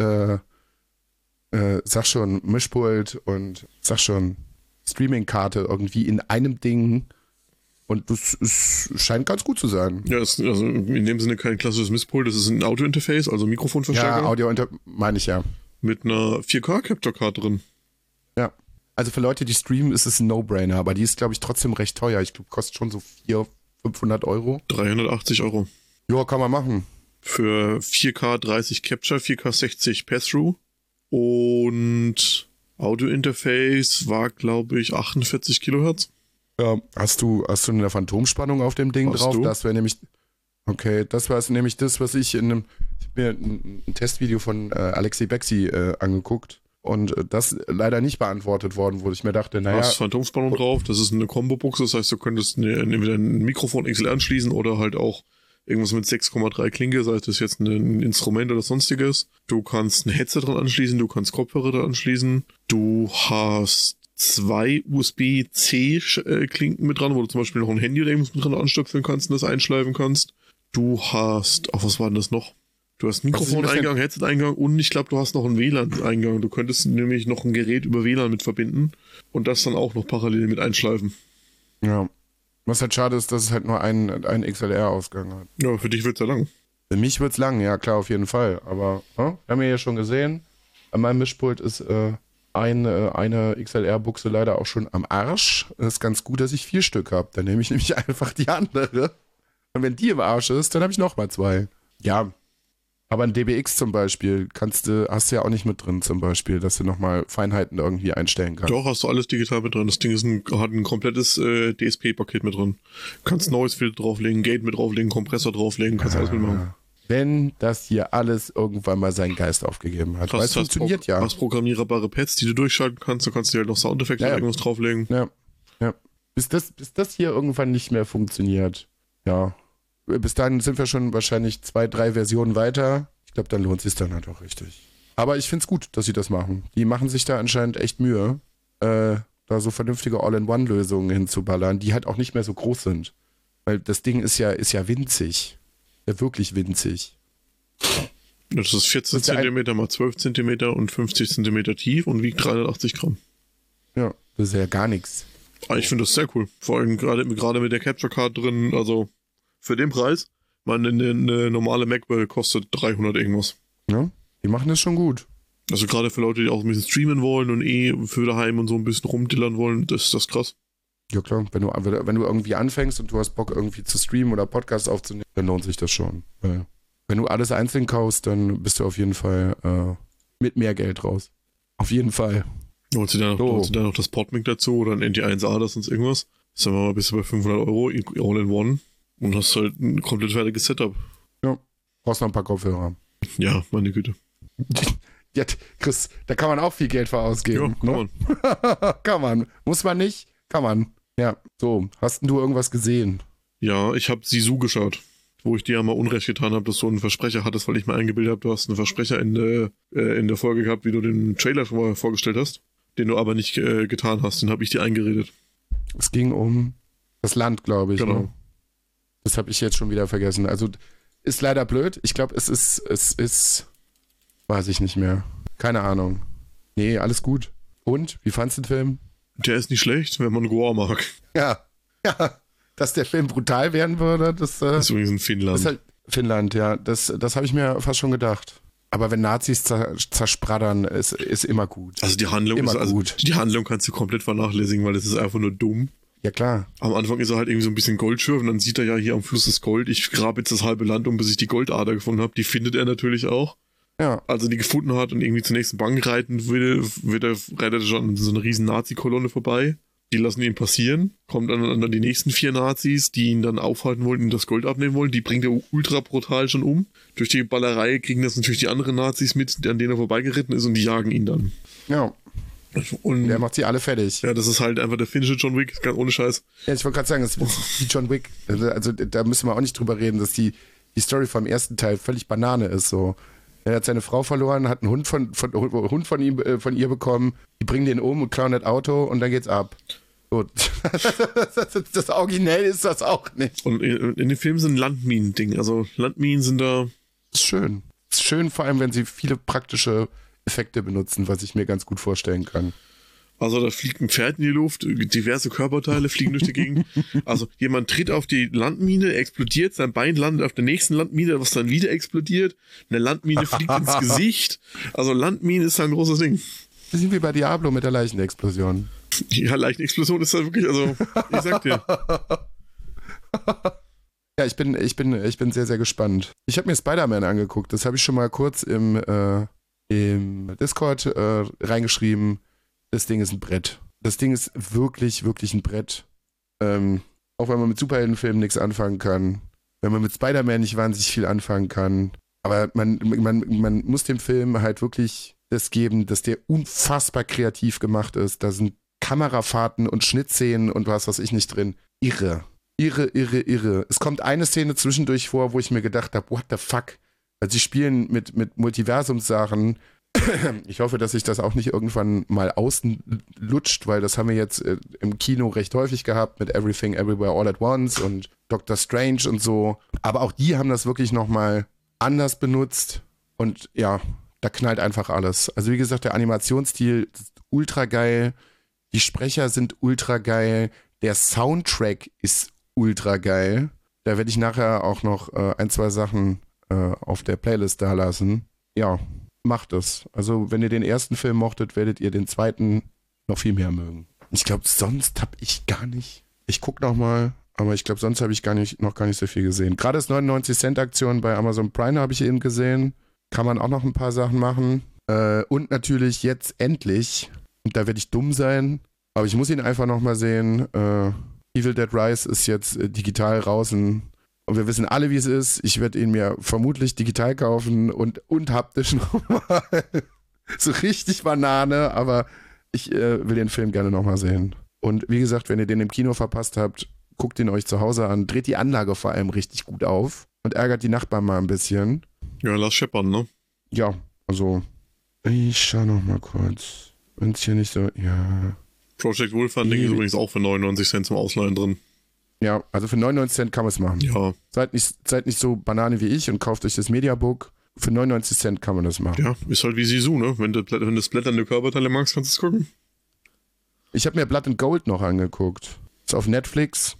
sag schon, Mischpult und sag schon, Streaming-Karte irgendwie in einem Ding und das scheint ganz gut zu sein. Ja, ist also in dem Sinne kein klassisches Mischpult, das ist ein Audio-Interface, also Mikrofonverstärker. Ja, meine ich ja. Mit einer 4K-Capture-Card drin. Ja, also für Leute, die streamen, ist es ein No-Brainer, aber die ist, glaube ich, trotzdem recht teuer. Ich glaube, kostet schon so 400-500 Euro. 380 Euro. Ja, kann man machen. Für 4K 30 Capture, 4K 60 Pass-Through. Und Audio-Interface war, glaube ich, 48 Kilohertz. Ja, hast du eine Phantomspannung auf dem Ding drauf? Das wäre nämlich, okay, das war nämlich das, was ich ich habe mir ein Testvideo von Alexei Bexi angeguckt und das leider nicht beantwortet worden, wo ich mir dachte, naja. Du hast Phantomspannung drauf, das ist eine Combo-Buchse, das heißt, du könntest entweder ein Mikrofon XLR anschließen oder halt auch irgendwas mit 6,3 Klinke, sei das jetzt ein Instrument oder sonstiges. Du kannst ein Headset dran anschließen, du kannst Kopfhörer dran anschließen. Du hast 2 USB-C-Klinken mit dran, wo du zum Beispiel noch ein Handy oder irgendwas mit dran anstöpseln kannst und das einschleifen kannst. Du hast, was war denn das noch? Du hast Mikrofon-Eingang, Headset-Eingang und ich glaube, du hast noch einen WLAN-Eingang. Du könntest nämlich noch ein Gerät über WLAN mit verbinden und das dann auch noch parallel mit einschleifen. Ja. Was halt schade ist, dass es halt nur einen XLR-Ausgang hat. Ja, für dich wird's ja lang. Für mich wird's lang, ja klar, auf jeden Fall. Aber wir haben ja schon gesehen, an meinem Mischpult ist eine XLR-Buchse leider auch schon am Arsch. Das ist ganz gut, dass ich 4 Stück habe. Dann nehme ich nämlich einfach die andere. Und wenn die im Arsch ist, dann habe ich nochmal 2. Ja, aber ein DBX zum Beispiel hast du ja auch nicht mit drin zum Beispiel, dass du nochmal Feinheiten irgendwie einstellen kannst. Doch, hast du alles digital mit drin. Das Ding hat ein komplettes DSP-Paket mit drin. Du kannst Noise Filter drauflegen, Gate mit drauflegen, Kompressor drauflegen, kannst alles mitmachen. Wenn das hier alles irgendwann mal seinen Geist aufgegeben hat. Weil es funktioniert ja. Du hast programmierbare Pads, die du durchschalten kannst. Du kannst dir halt noch Soundeffekte oder irgendwas drauflegen. Ja. Bis das hier irgendwann nicht mehr funktioniert. Ja. Bis dahin sind wir schon wahrscheinlich 2, 3 Versionen weiter. Ich glaube, dann lohnt es sich dann halt auch richtig. Aber ich finde es gut, dass sie das machen. Die machen sich da anscheinend echt Mühe, da so vernünftige All-in-One-Lösungen hinzuballern, die halt auch nicht mehr so groß sind. Weil das Ding ist ja winzig. Ja, wirklich winzig. Das ist 14 cm mal 12 cm und 50 cm tief und wiegt 380 Gramm. Ja, das ist ja gar nichts. Ich finde das sehr cool. Vor allem gerade mit der Capture Card drin, also für den Preis, eine normale Macbook kostet 300 irgendwas. Ja, die machen das schon gut. Also gerade für Leute, die auch ein bisschen streamen wollen und für daheim und so ein bisschen rumdillern wollen, ist das krass. Ja klar, wenn du irgendwie anfängst und du hast Bock irgendwie zu streamen oder Podcasts aufzunehmen, dann lohnt sich das schon. Weil wenn du alles einzeln kaufst, dann bist du auf jeden Fall mit mehr Geld raus. Auf jeden Fall. Holst du da noch das Podmic dazu oder ein NT1A oder sonst irgendwas? Sagen wir mal, bist du bei 500 Euro all in one und hast halt ein komplett fertiges Setup. Ja, brauchst noch ein paar Kopfhörer. Ja, meine Güte. Ja, Chris, da kann man auch viel Geld für ausgeben. Ja, kann man. Kann man. Muss man nicht? Kann man. Ja, so. Hast du irgendwas gesehen? Ja, ich habe Sisu geschaut, wo ich dir ja mal Unrecht getan habe, dass du einen Versprecher hattest, weil ich mir eingebildet habe, du hast einen Versprecher in der Folge gehabt, wie du den Trailer schon mal vorgestellt hast, den du aber nicht getan hast. Den habe ich dir eingeredet. Es ging um das Land, glaube ich. Genau. Ne? Das habe ich jetzt schon wieder vergessen. Also ist leider blöd. Ich glaube, es ist, weiß ich nicht mehr. Keine Ahnung. Nee, alles gut. Und? Wie fandst du den Film? Der ist nicht schlecht, wenn man Gore mag. Ja. Dass der Film brutal werden würde, das ist übrigens in Finnland. Ist halt Finnland, ja. Das habe ich mir fast schon gedacht. Aber wenn Nazis zerspraddern, ist immer gut. Also die Handlung immer ist gut. Die Handlung kannst du komplett vernachlässigen, weil das ist einfach nur dumm. Ja, klar. Am Anfang ist er halt irgendwie so ein bisschen Goldschürf und dann sieht er ja hier am Fluss das Gold. Ich grabe jetzt das halbe Land um, bis ich die Goldader gefunden habe. Die findet er natürlich auch. Ja. Als er die gefunden hat und irgendwie zur nächsten Bank reiten will, reitet er schon an so eine riesen Nazi-Kolonne vorbei. Die lassen ihn passieren. Kommt dann die nächsten 4 Nazis, die ihn dann aufhalten wollen und das Gold abnehmen wollen. Die bringt er ultra brutal schon um. Durch die Ballerei kriegen das natürlich die anderen Nazis mit, an denen er vorbeigeritten ist und die jagen ihn dann. Ja. Und der macht sie alle fertig. Ja, das ist halt einfach der finnische John Wick, ganz ohne Scheiß. Ja, ich wollte gerade sagen, das ist wie John Wick. Also da müssen wir auch nicht drüber reden, dass die Story vom ersten Teil völlig Banane ist. So. Er hat seine Frau verloren, hat einen Hund von ihr bekommen, die bringen den um und klauen das Auto und dann geht's ab. So. Das originell ist das auch nicht. Und in den Filmen sind Landminen-Ding. Also Landminen sind da... Das ist schön. Das ist schön, vor allem, wenn sie viele praktische Effekte benutzen, was ich mir ganz gut vorstellen kann. Also da fliegt ein Pferd in die Luft, diverse Körperteile fliegen durch die Gegend. Also jemand tritt auf die Landmine, explodiert, sein Bein landet auf der nächsten Landmine, was dann wieder explodiert. Eine Landmine fliegt ins Gesicht. Also Landmine ist ein großes Ding. Wir sind wie bei Diablo mit der Leichenexplosion. Ja, Leichenexplosion ist da wirklich, also ich sag dir. Ja, ich bin sehr, sehr gespannt. Ich habe mir Spider-Man angeguckt, das habe ich schon mal kurz im Discord reingeschrieben. Das Ding ist ein Brett. Das Ding ist wirklich, wirklich ein Brett. Auch wenn man mit Superheldenfilmen nichts anfangen kann. Wenn man mit Spider-Man nicht wahnsinnig viel anfangen kann. Aber man muss dem Film halt wirklich das geben, dass der unfassbar kreativ gemacht ist. Da sind Kamerafahrten und Schnittszenen und was ich nicht drin. Irre. Es kommt eine Szene zwischendurch vor, wo ich mir gedacht habe, what the fuck? Weil sie spielen mit Multiversumssachen. Ich hoffe, dass sich das auch nicht irgendwann mal außen lutscht, weil das haben wir jetzt im Kino recht häufig gehabt mit Everything Everywhere All at Once und Doctor Strange und so. Aber auch die haben das wirklich nochmal anders benutzt und ja, da knallt einfach alles. Also wie gesagt, der Animationsstil ist ultra geil, die Sprecher sind ultra geil, der Soundtrack ist ultra geil. Da werde ich nachher auch noch 1, 2 Sachen auf der Playlist da lassen. Ja. macht es. Also wenn ihr den ersten Film mochtet, werdet ihr den zweiten noch viel mehr mögen. Ich glaube, sonst habe ich gar nicht. Ich gucke noch mal, aber ich glaube, sonst habe ich noch gar nicht so viel gesehen. Gerade das 99-Cent-Aktion bei Amazon Prime habe ich eben gesehen. Kann man auch noch ein paar Sachen machen. Und natürlich jetzt endlich, und da werde ich dumm sein, aber ich muss ihn einfach noch mal sehen. Evil Dead Rise ist jetzt digital draußen. Und wir wissen alle, wie es ist. Ich werde ihn mir vermutlich digital kaufen und haptisch nochmal. So richtig Banane, aber ich will den Film gerne nochmal sehen. Und wie gesagt, wenn ihr den im Kino verpasst habt, guckt ihn euch zu Hause an. Dreht die Anlage vor allem richtig gut auf und ärgert die Nachbarn mal ein bisschen. Ja, lass scheppern, ne? Ja, also ich schau noch mal kurz. Wenn es hier nicht so, ja. Project Wolfhunting ist übrigens auch für 99 Cent zum Ausleihen drin. Ja, also für 99 Cent kann man es machen. Ja. Seid nicht so Banane wie ich und kauft euch das Mediabook. Für 99 Cent kann man das machen. Ja, ist halt wie Sisu, ne? Wenn du das blätternde Körperteile magst, kannst du es gucken. Ich habe mir Blood and Gold noch angeguckt. Ist auf Netflix.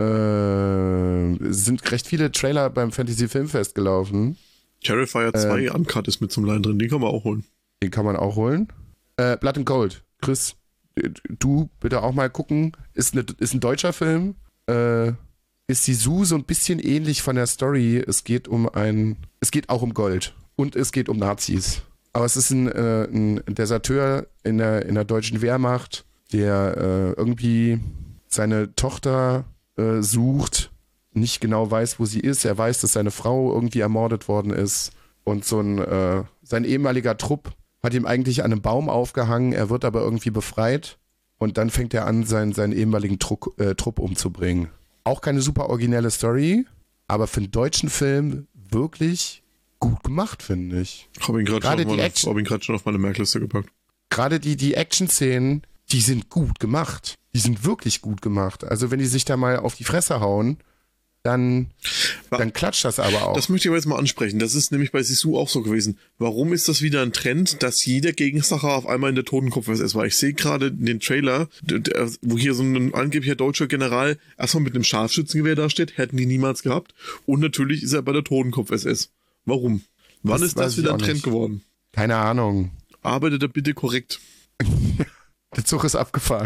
Sind recht viele Trailer beim Fantasy Filmfest gelaufen. Terrifier 2 Uncut ist mit zum Leihen drin, den kann man auch holen. Den kann man auch holen. Blood and Gold. Chris, du bitte auch mal gucken. Ist ein deutscher Film. Ist Sisu so ein bisschen ähnlich von der Story. Es geht auch um Gold. Und es geht um Nazis. Aber es ist ein Deserteur in der deutschen Wehrmacht, der irgendwie seine Tochter sucht, nicht genau weiß, wo sie ist. Er weiß, dass seine Frau irgendwie ermordet worden ist. Und sein ehemaliger Trupp hat ihm eigentlich an einem Baum aufgehangen. Er wird aber irgendwie befreit. Und dann fängt er an, seinen ehemaligen Trupp umzubringen. Auch keine super originelle Story, aber für einen deutschen Film wirklich gut gemacht, finde ich. Habe ihn gerade schon auf meine Merkliste gepackt. Gerade die Action-Szenen, die sind gut gemacht. Die sind wirklich gut gemacht. Also wenn die sich da mal auf die Fresse hauen, dann klatscht das aber auch. Das möchte ich aber jetzt mal ansprechen. Das ist nämlich bei Sisu auch so gewesen. Warum ist das wieder ein Trend, dass jeder Gegensacher auf einmal in der Totenkopf-SS war? Ich sehe gerade den Trailer, wo hier so ein angeblicher deutscher General erstmal mit einem Scharfschützengewehr da steht. Hätten die niemals gehabt. Und natürlich ist er bei der Totenkopf-SS. Warum? Wann ist das wieder ein Trend geworden? Keine Ahnung. Arbeitet er bitte korrekt. Der Zug ist abgefahren.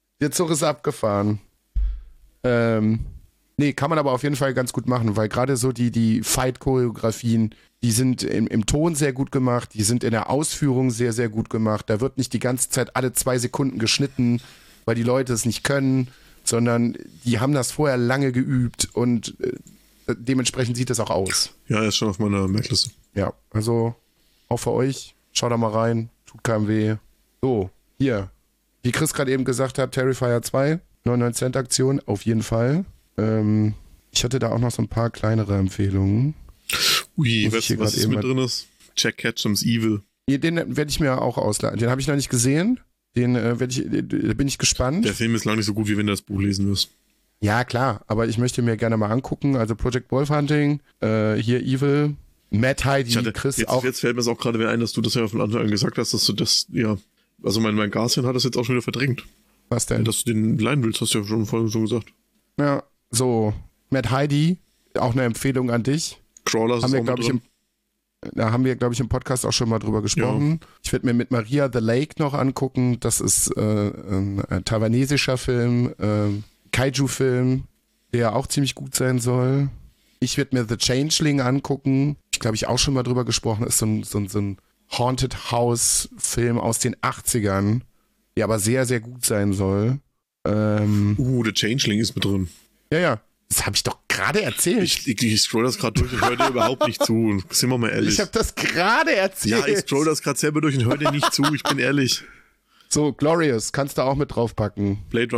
Nee, kann man aber auf jeden Fall ganz gut machen, weil gerade so die Fight-Choreografien, die sind im Ton sehr gut gemacht, die sind in der Ausführung sehr, sehr gut gemacht. Da wird nicht die ganze Zeit alle 2 Sekunden geschnitten, weil die Leute es nicht können, sondern die haben das vorher lange geübt und dementsprechend sieht es auch aus. Ja, er ist schon auf meiner Merkliste. Ja, also auch für euch, schaut da mal rein, tut keinem weh. So, hier, wie Chris gerade eben gesagt hat, Terrifier 2, 99 Cent Aktion, auf jeden Fall. Ich hatte da auch noch so ein paar kleinere Empfehlungen. Ui, weißt du, was mit drin ist? Jack Ketchum's Evil. Den werde ich mir auch ausleihen. Den habe ich noch nicht gesehen. Da bin ich gespannt. Der Film ist lange nicht so gut, wie wenn du das Buch lesen wirst. Ja, klar, aber ich möchte mir gerne mal angucken. Also Project Wolfhunting, hier Evil, Matt Heidi, Chris jetzt, auch. Jetzt fällt mir es auch gerade wieder ein, dass du das ja von Anfang an gesagt hast, dass du das, ja, also mein Garcian hat das jetzt auch schon wieder verdrängt. Was denn? Dass du den leihen willst, hast du ja schon vorhin gesagt. Ja, so, Matt Heidi, auch eine Empfehlung an dich. Crawlers ist auch mit drin. Da haben wir, glaube ich, im Podcast auch schon mal drüber gesprochen. Ja. Ich werde mir mit Maria the Lake noch angucken. Das ist ein taiwanesischer Film, Kaiju-Film, der auch ziemlich gut sein soll. Ich werde mir The Changeling angucken. Ich glaube, ich auch schon mal drüber gesprochen. Ist so ein Haunted House-Film aus den 80ern, der aber sehr, sehr gut sein soll. The Changeling ist mit drin. Ja. Das habe ich doch gerade erzählt. Ich scroll das gerade durch und höre dir überhaupt nicht zu. Sind wir mal ehrlich. Ich habe das gerade erzählt. Ja, ich scroll das gerade selber durch und höre dir nicht zu. Ich bin ehrlich. So, Glorious, kannst du auch mit draufpacken. Blade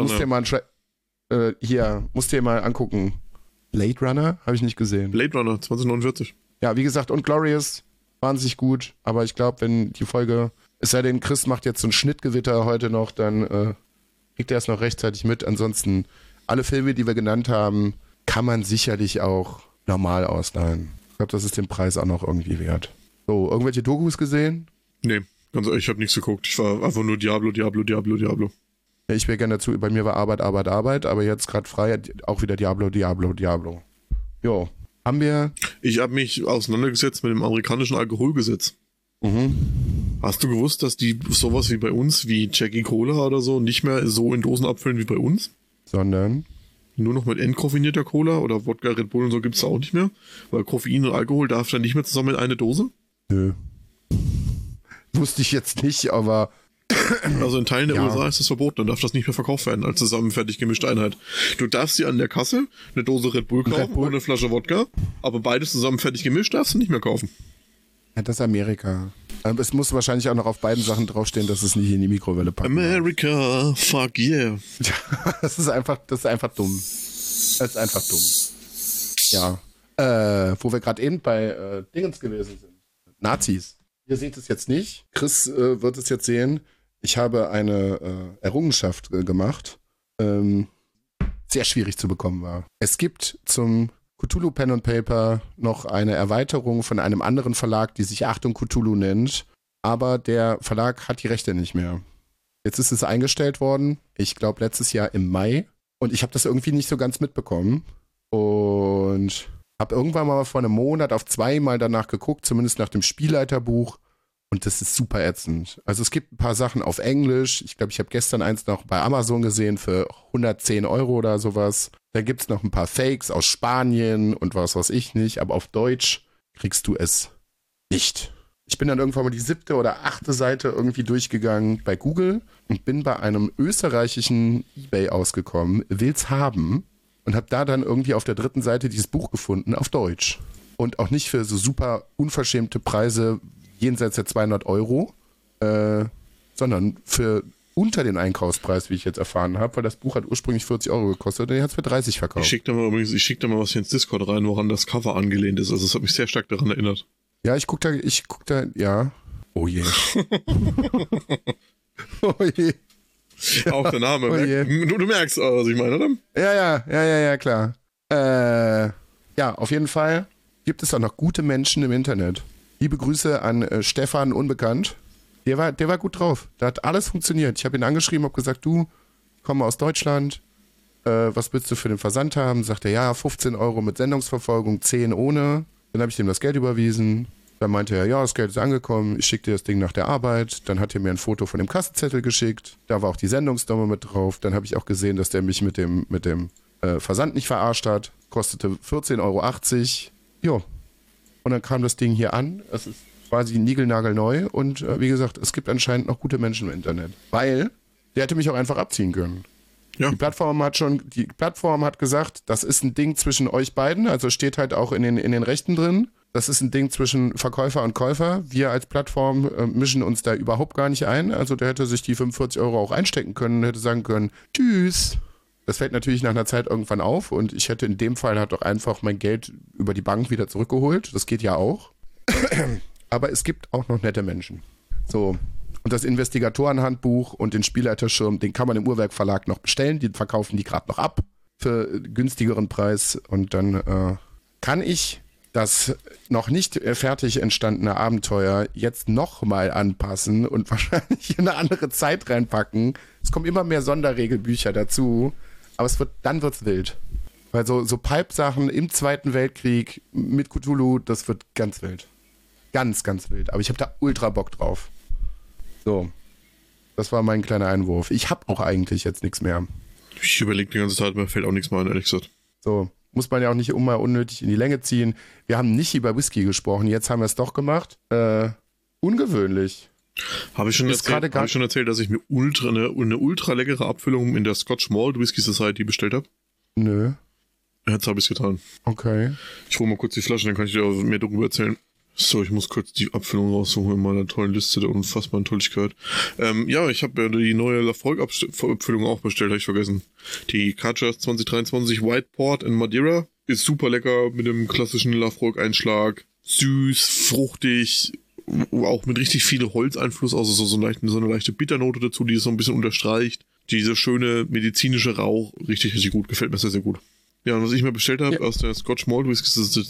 Runner. Musst dir mal angucken. Blade Runner? Habe ich nicht gesehen. Blade Runner, 2049. Ja, wie gesagt, und Glorious, wahnsinnig gut. Aber ich glaube, wenn die Folge, es sei denn, Chris macht jetzt so ein Schnittgewitter heute noch, dann kriegt er es noch rechtzeitig mit. Ansonsten, alle Filme, die wir genannt haben, kann man sicherlich auch normal ausleihen. Ich glaube, das ist den Preis auch noch irgendwie wert. So, irgendwelche Dokus gesehen? Nee, ganz ehrlich, ich habe nichts geguckt. Ich war einfach nur Diablo. Ja, ich wäre gerne dazu, bei mir war Arbeit, aber jetzt gerade frei, auch wieder Diablo. Jo, haben wir... Ich habe mich auseinandergesetzt mit dem amerikanischen Alkoholgesetz. Mhm. Hast du gewusst, dass die sowas wie bei uns, wie Jackie Cola oder so, nicht mehr so in Dosen abfüllen wie bei uns? Sondern? Nur noch mit entkoffinierter Cola oder Wodka, Red Bull und so gibt's da auch nicht mehr. Weil Koffein und Alkohol darf dann nicht mehr zusammen in eine Dose. Nö. Wusste ich jetzt nicht, aber... Also in Teilen der USA ist das verboten, dann darf das nicht mehr verkauft werden als zusammen fertig gemischte Einheit. Du darfst dir an der Kasse eine Dose Red Bull kaufen und eine Flasche Wodka, aber beides zusammen fertig gemischt darfst du nicht mehr kaufen. Ja, das ist Amerika. Aber es muss wahrscheinlich auch noch auf beiden Sachen draufstehen, dass es nicht in die Mikrowelle packt. America, fuck yeah. Das ist einfach dumm. Das ist einfach dumm. Ja. Wo wir gerade eben bei Dingens gewesen sind. Nazis. Ihr seht es jetzt nicht. Chris wird es jetzt sehen. Ich habe eine Errungenschaft gemacht, sehr schwierig zu bekommen war. Es gibt zum Cthulhu Pen and Paper noch eine Erweiterung von einem anderen Verlag, die sich Achtung Cthulhu nennt, aber der Verlag hat die Rechte nicht mehr. Jetzt ist es eingestellt worden, ich glaube letztes Jahr im Mai, und ich habe das irgendwie nicht so ganz mitbekommen und habe irgendwann mal vor einem Monat auf 2 Mal danach geguckt, zumindest nach dem Spielleiterbuch. Und das ist super ätzend. Also es gibt ein paar Sachen auf Englisch. Ich glaube, ich habe gestern eins noch bei Amazon gesehen für 110 € oder sowas. Da gibt es noch ein paar Fakes aus Spanien und was weiß ich nicht. Aber auf Deutsch kriegst du es nicht. Ich bin dann irgendwann mal die 7. oder 8. Seite irgendwie durchgegangen bei Google und bin bei einem österreichischen eBay ausgekommen, will's haben, und habe da dann irgendwie auf der 3. Seite dieses Buch gefunden auf Deutsch. Und auch nicht für so super unverschämte Preise jenseits der 200 €, sondern für unter den Einkaufspreis, wie ich jetzt erfahren habe, weil das Buch hat ursprünglich 40 € gekostet und er hat es für 30 verkauft. Ich schicke da mal was hier ins Discord rein, woran das Cover angelehnt ist. Also es hat mich sehr stark daran erinnert. Ja, ich guck da, ja. Oh je. Oh je. Auch der Name. Oh je. Du merkst, was ich meine, oder? Ja, klar. Ja, auf jeden Fall gibt es auch noch gute Menschen im Internet. Liebe Grüße an Stefan Unbekannt. Der war gut drauf. Da hat alles funktioniert. Ich habe ihn angeschrieben, habe gesagt, du, komm aus Deutschland. Was willst du für den Versand haben? Sagt er, ja, 15 € mit Sendungsverfolgung, 10 ohne. Dann habe ich ihm das Geld überwiesen. Dann meinte er, ja, das Geld ist angekommen. Ich schicke dir das Ding nach der Arbeit. Dann hat er mir ein Foto von dem Kassenzettel geschickt. Da war auch die Sendungsnummer mit drauf. Dann habe ich auch gesehen, dass der mich mit dem Versand nicht verarscht hat. Kostete 14,80 €. Jo. Und dann kam das Ding hier an. Es ist quasi niegelnagelneu. Und wie gesagt, es gibt anscheinend noch gute Menschen im Internet. Weil der hätte mich auch einfach abziehen können. Ja. Die Plattform hat gesagt, das ist ein Ding zwischen euch beiden. Also steht halt auch in den Rechten drin. Das ist ein Ding zwischen Verkäufer und Käufer. Wir als Plattform mischen uns da überhaupt gar nicht ein. Also der hätte sich die 45 € auch einstecken können und hätte sagen können, tschüss. Das fällt natürlich nach einer Zeit irgendwann auf und ich hätte in dem Fall halt doch einfach mein Geld über die Bank wieder zurückgeholt. Das geht ja auch. Aber es gibt auch noch nette Menschen. So. Und das Investigatorenhandbuch und den Spielleiterschirm, den kann man im Uhrwerk Verlag noch bestellen. Die verkaufen die gerade noch ab für günstigeren Preis. Und dann kann ich das noch nicht fertig entstandene Abenteuer jetzt nochmal anpassen und wahrscheinlich in eine andere Zeit reinpacken. Es kommen immer mehr Sonderregelbücher dazu. Aber dann wird's wild. Weil so Pipe-Sachen im Zweiten Weltkrieg mit Cthulhu, das wird ganz wild. Ganz, ganz wild. Aber ich habe da ultra Bock drauf. So. Das war mein kleiner Einwurf. Ich habe auch eigentlich jetzt nichts mehr. Ich überlege die ganze Zeit, mir fällt auch nichts mehr ein, ehrlich gesagt. So. Muss man ja auch nicht mal unnötig in die Länge ziehen. Wir haben nicht über Whisky gesprochen. Jetzt haben wir es doch gemacht. Ungewöhnlich. Habe ich schon erzählt, dass ich mir eine ultra leckere Abfüllung in der Scotch Malt Whisky Society bestellt habe? Nö. Jetzt habe ich es getan. Okay. Ich hole mal kurz die Flasche, dann kann ich dir auch mehr darüber erzählen. So, ich muss kurz die Abfüllung raussuchen in meiner tollen Liste der unfassbaren Tolligkeit. Ja, ich habe ja die neue Lafroig-Abfüllung auch bestellt, habe ich vergessen. Die Carchas 2023 White Port in Madeira ist super lecker mit dem klassischen Lafroig-Einschlag. Süß, fruchtig, auch mit richtig viel Holzeinfluss, also so eine leichte Bitternote dazu, die es so ein bisschen unterstreicht. Diese schöne medizinische Rauch, richtig, richtig gut, gefällt mir sehr, sehr gut. Ja, und was ich mir bestellt habe aus der Scotch Malt Whisky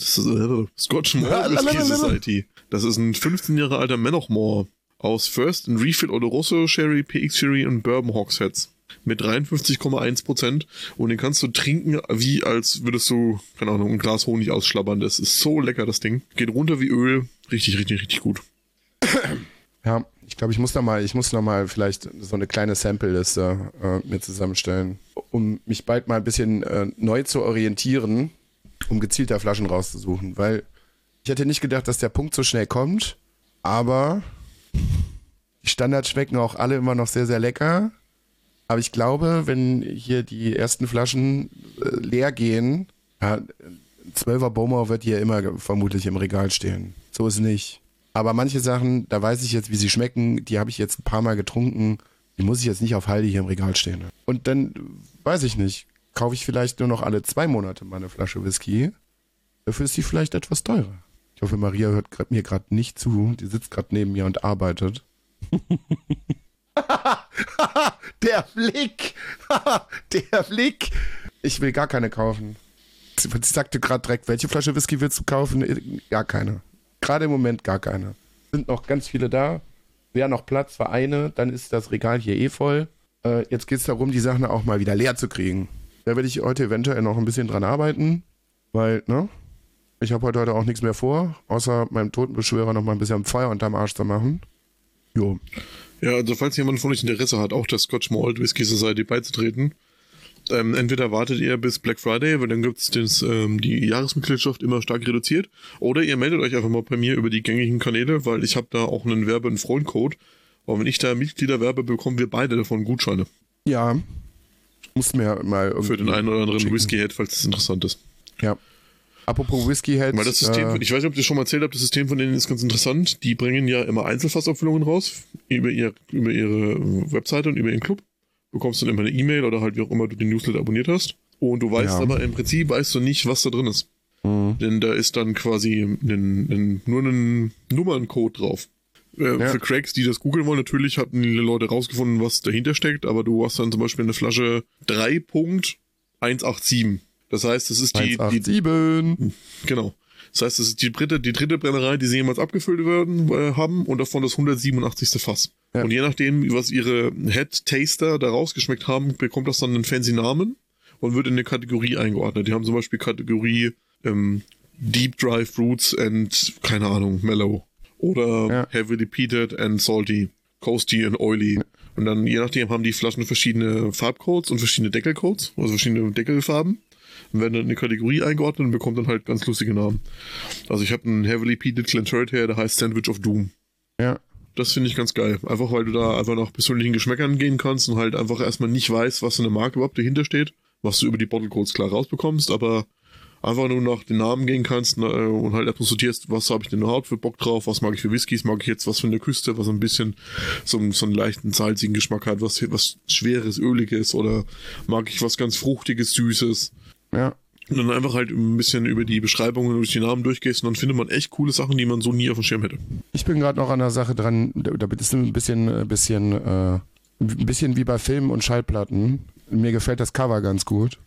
Society, das ist ein 15 Jahre alter Mannochmore aus First and Refill Oloroso Sherry, PX Sherry und Bourbon Hogsheads mit 53,1% und den kannst du trinken, wie als würdest du, keine Ahnung, ein Glas Honig ausschlabbern. Das ist so lecker, das Ding. Geht runter wie Öl. Richtig, richtig, richtig gut. Ja, ich glaube, ich muss noch mal vielleicht so eine kleine Sample-Liste mir zusammenstellen, um mich bald mal ein bisschen neu zu orientieren, um gezielter Flaschen rauszusuchen, weil ich hätte nicht gedacht, dass der Punkt so schnell kommt, aber die Standards schmecken auch alle immer noch sehr, sehr lecker. Aber ich glaube, wenn hier die ersten Flaschen leer gehen, ja, ein 12er Bowmore wird hier immer vermutlich im Regal stehen. So ist nicht. Aber manche Sachen, da weiß ich jetzt, wie sie schmecken, die habe ich jetzt ein paar Mal getrunken, die muss ich jetzt nicht auf Halde hier im Regal stehen. Und dann, weiß ich nicht, kaufe ich vielleicht nur noch alle 2 Monate mal eine Flasche Whisky. Dafür ist die vielleicht etwas teurer. Ich hoffe, Maria hört mir gerade nicht zu. Die sitzt gerade neben mir und arbeitet. Der Blick! Der Blick! Ich will gar keine kaufen. Sie sagte gerade direkt, welche Flasche Whisky willst du kaufen? Gar keine. Gerade im Moment gar keine. Sind noch ganz viele da. Wäre noch Platz für eine, dann ist das Regal hier eh voll. Jetzt geht es darum, die Sachen auch mal wieder leer zu kriegen. Da werde ich heute eventuell noch ein bisschen dran arbeiten, weil, ne? Ich habe heute auch nichts mehr vor, außer meinem Totenbeschwörer noch mal ein bisschen Feuer unterm Arsch zu machen. Jo. Ja, also falls jemand von euch Interesse hat, auch der Scotch Malt Whisky Society beizutreten, entweder wartet ihr bis Black Friday, weil dann gibt es die Jahresmitgliedschaft immer stark reduziert, oder ihr meldet euch einfach mal bei mir über die gängigen Kanäle, weil ich habe da auch einen Freund-Code. Und wenn ich da Mitglieder werbe, bekommen wir beide davon Gutscheine. Ja. Muss mir mal irgendwie für den einen oder anderen Whisky-Head, falls das interessant ist. Ja. Apropos Whisky-Heads. Weil das System, ich weiß nicht, ob ich das schon mal erzählt habe, das System von denen ist ganz interessant. Die bringen ja immer Einzelfassabfüllungen raus über ihre Webseite und über ihren Club. Du bekommst dann immer eine E-Mail oder halt wie auch immer du den Newsletter abonniert hast. Und du weißt aber im Prinzip weißt du nicht, was da drin ist. Mhm. Denn da ist dann quasi nur ein Nummerncode drauf. Für Cracks, die das googeln wollen, natürlich hatten die Leute rausgefunden, was dahinter steckt, aber du hast dann zum Beispiel eine Flasche 3.187. Das heißt, das ist die genau. Das heißt, das ist die dritte Brennerei, die sie jemals abgefüllt haben und davon das 187. Fass. Ja. Und je nachdem, was ihre Head-Taster da rausgeschmeckt haben, bekommt das dann einen fancy Namen und wird in eine Kategorie eingeordnet. Die haben zum Beispiel Kategorie Deep Dry Fruits and, keine Ahnung, Mellow. Oder Heavily Peated and Salty, Coasty and Oily. Und dann, je nachdem, haben die Flaschen verschiedene Farbcodes und verschiedene Deckelcodes, also verschiedene Deckelfarben. Und werden dann in eine Kategorie eingeordnet und bekommt dann halt ganz lustige Namen. Also ich habe einen Heavily Peated Glenturret her, der heißt Sandwich of Doom. Ja. Das finde ich ganz geil. Einfach weil du da einfach nach persönlichen Geschmäckern gehen kannst und halt einfach erstmal nicht weißt, was für eine Marke überhaupt dahinter steht, was du über die Bottlecodes klar rausbekommst, aber einfach nur nach den Namen gehen kannst und halt erstmal sortierst, was habe ich denn überhaupt für Bock drauf, was mag ich für Whiskys, mag ich jetzt was von der Küste, was ein bisschen so einen leichten salzigen Geschmack hat, was schweres, öliges oder mag ich was ganz fruchtiges, süßes. Ja. Und dann einfach halt ein bisschen über die Beschreibungen und durch die Namen durchgehst und dann findet man echt coole Sachen, die man so nie auf dem Schirm hätte. Ich bin gerade noch an der Sache dran, da ist ein bisschen wie bei Filmen und Schallplatten. Mir gefällt das Cover ganz gut.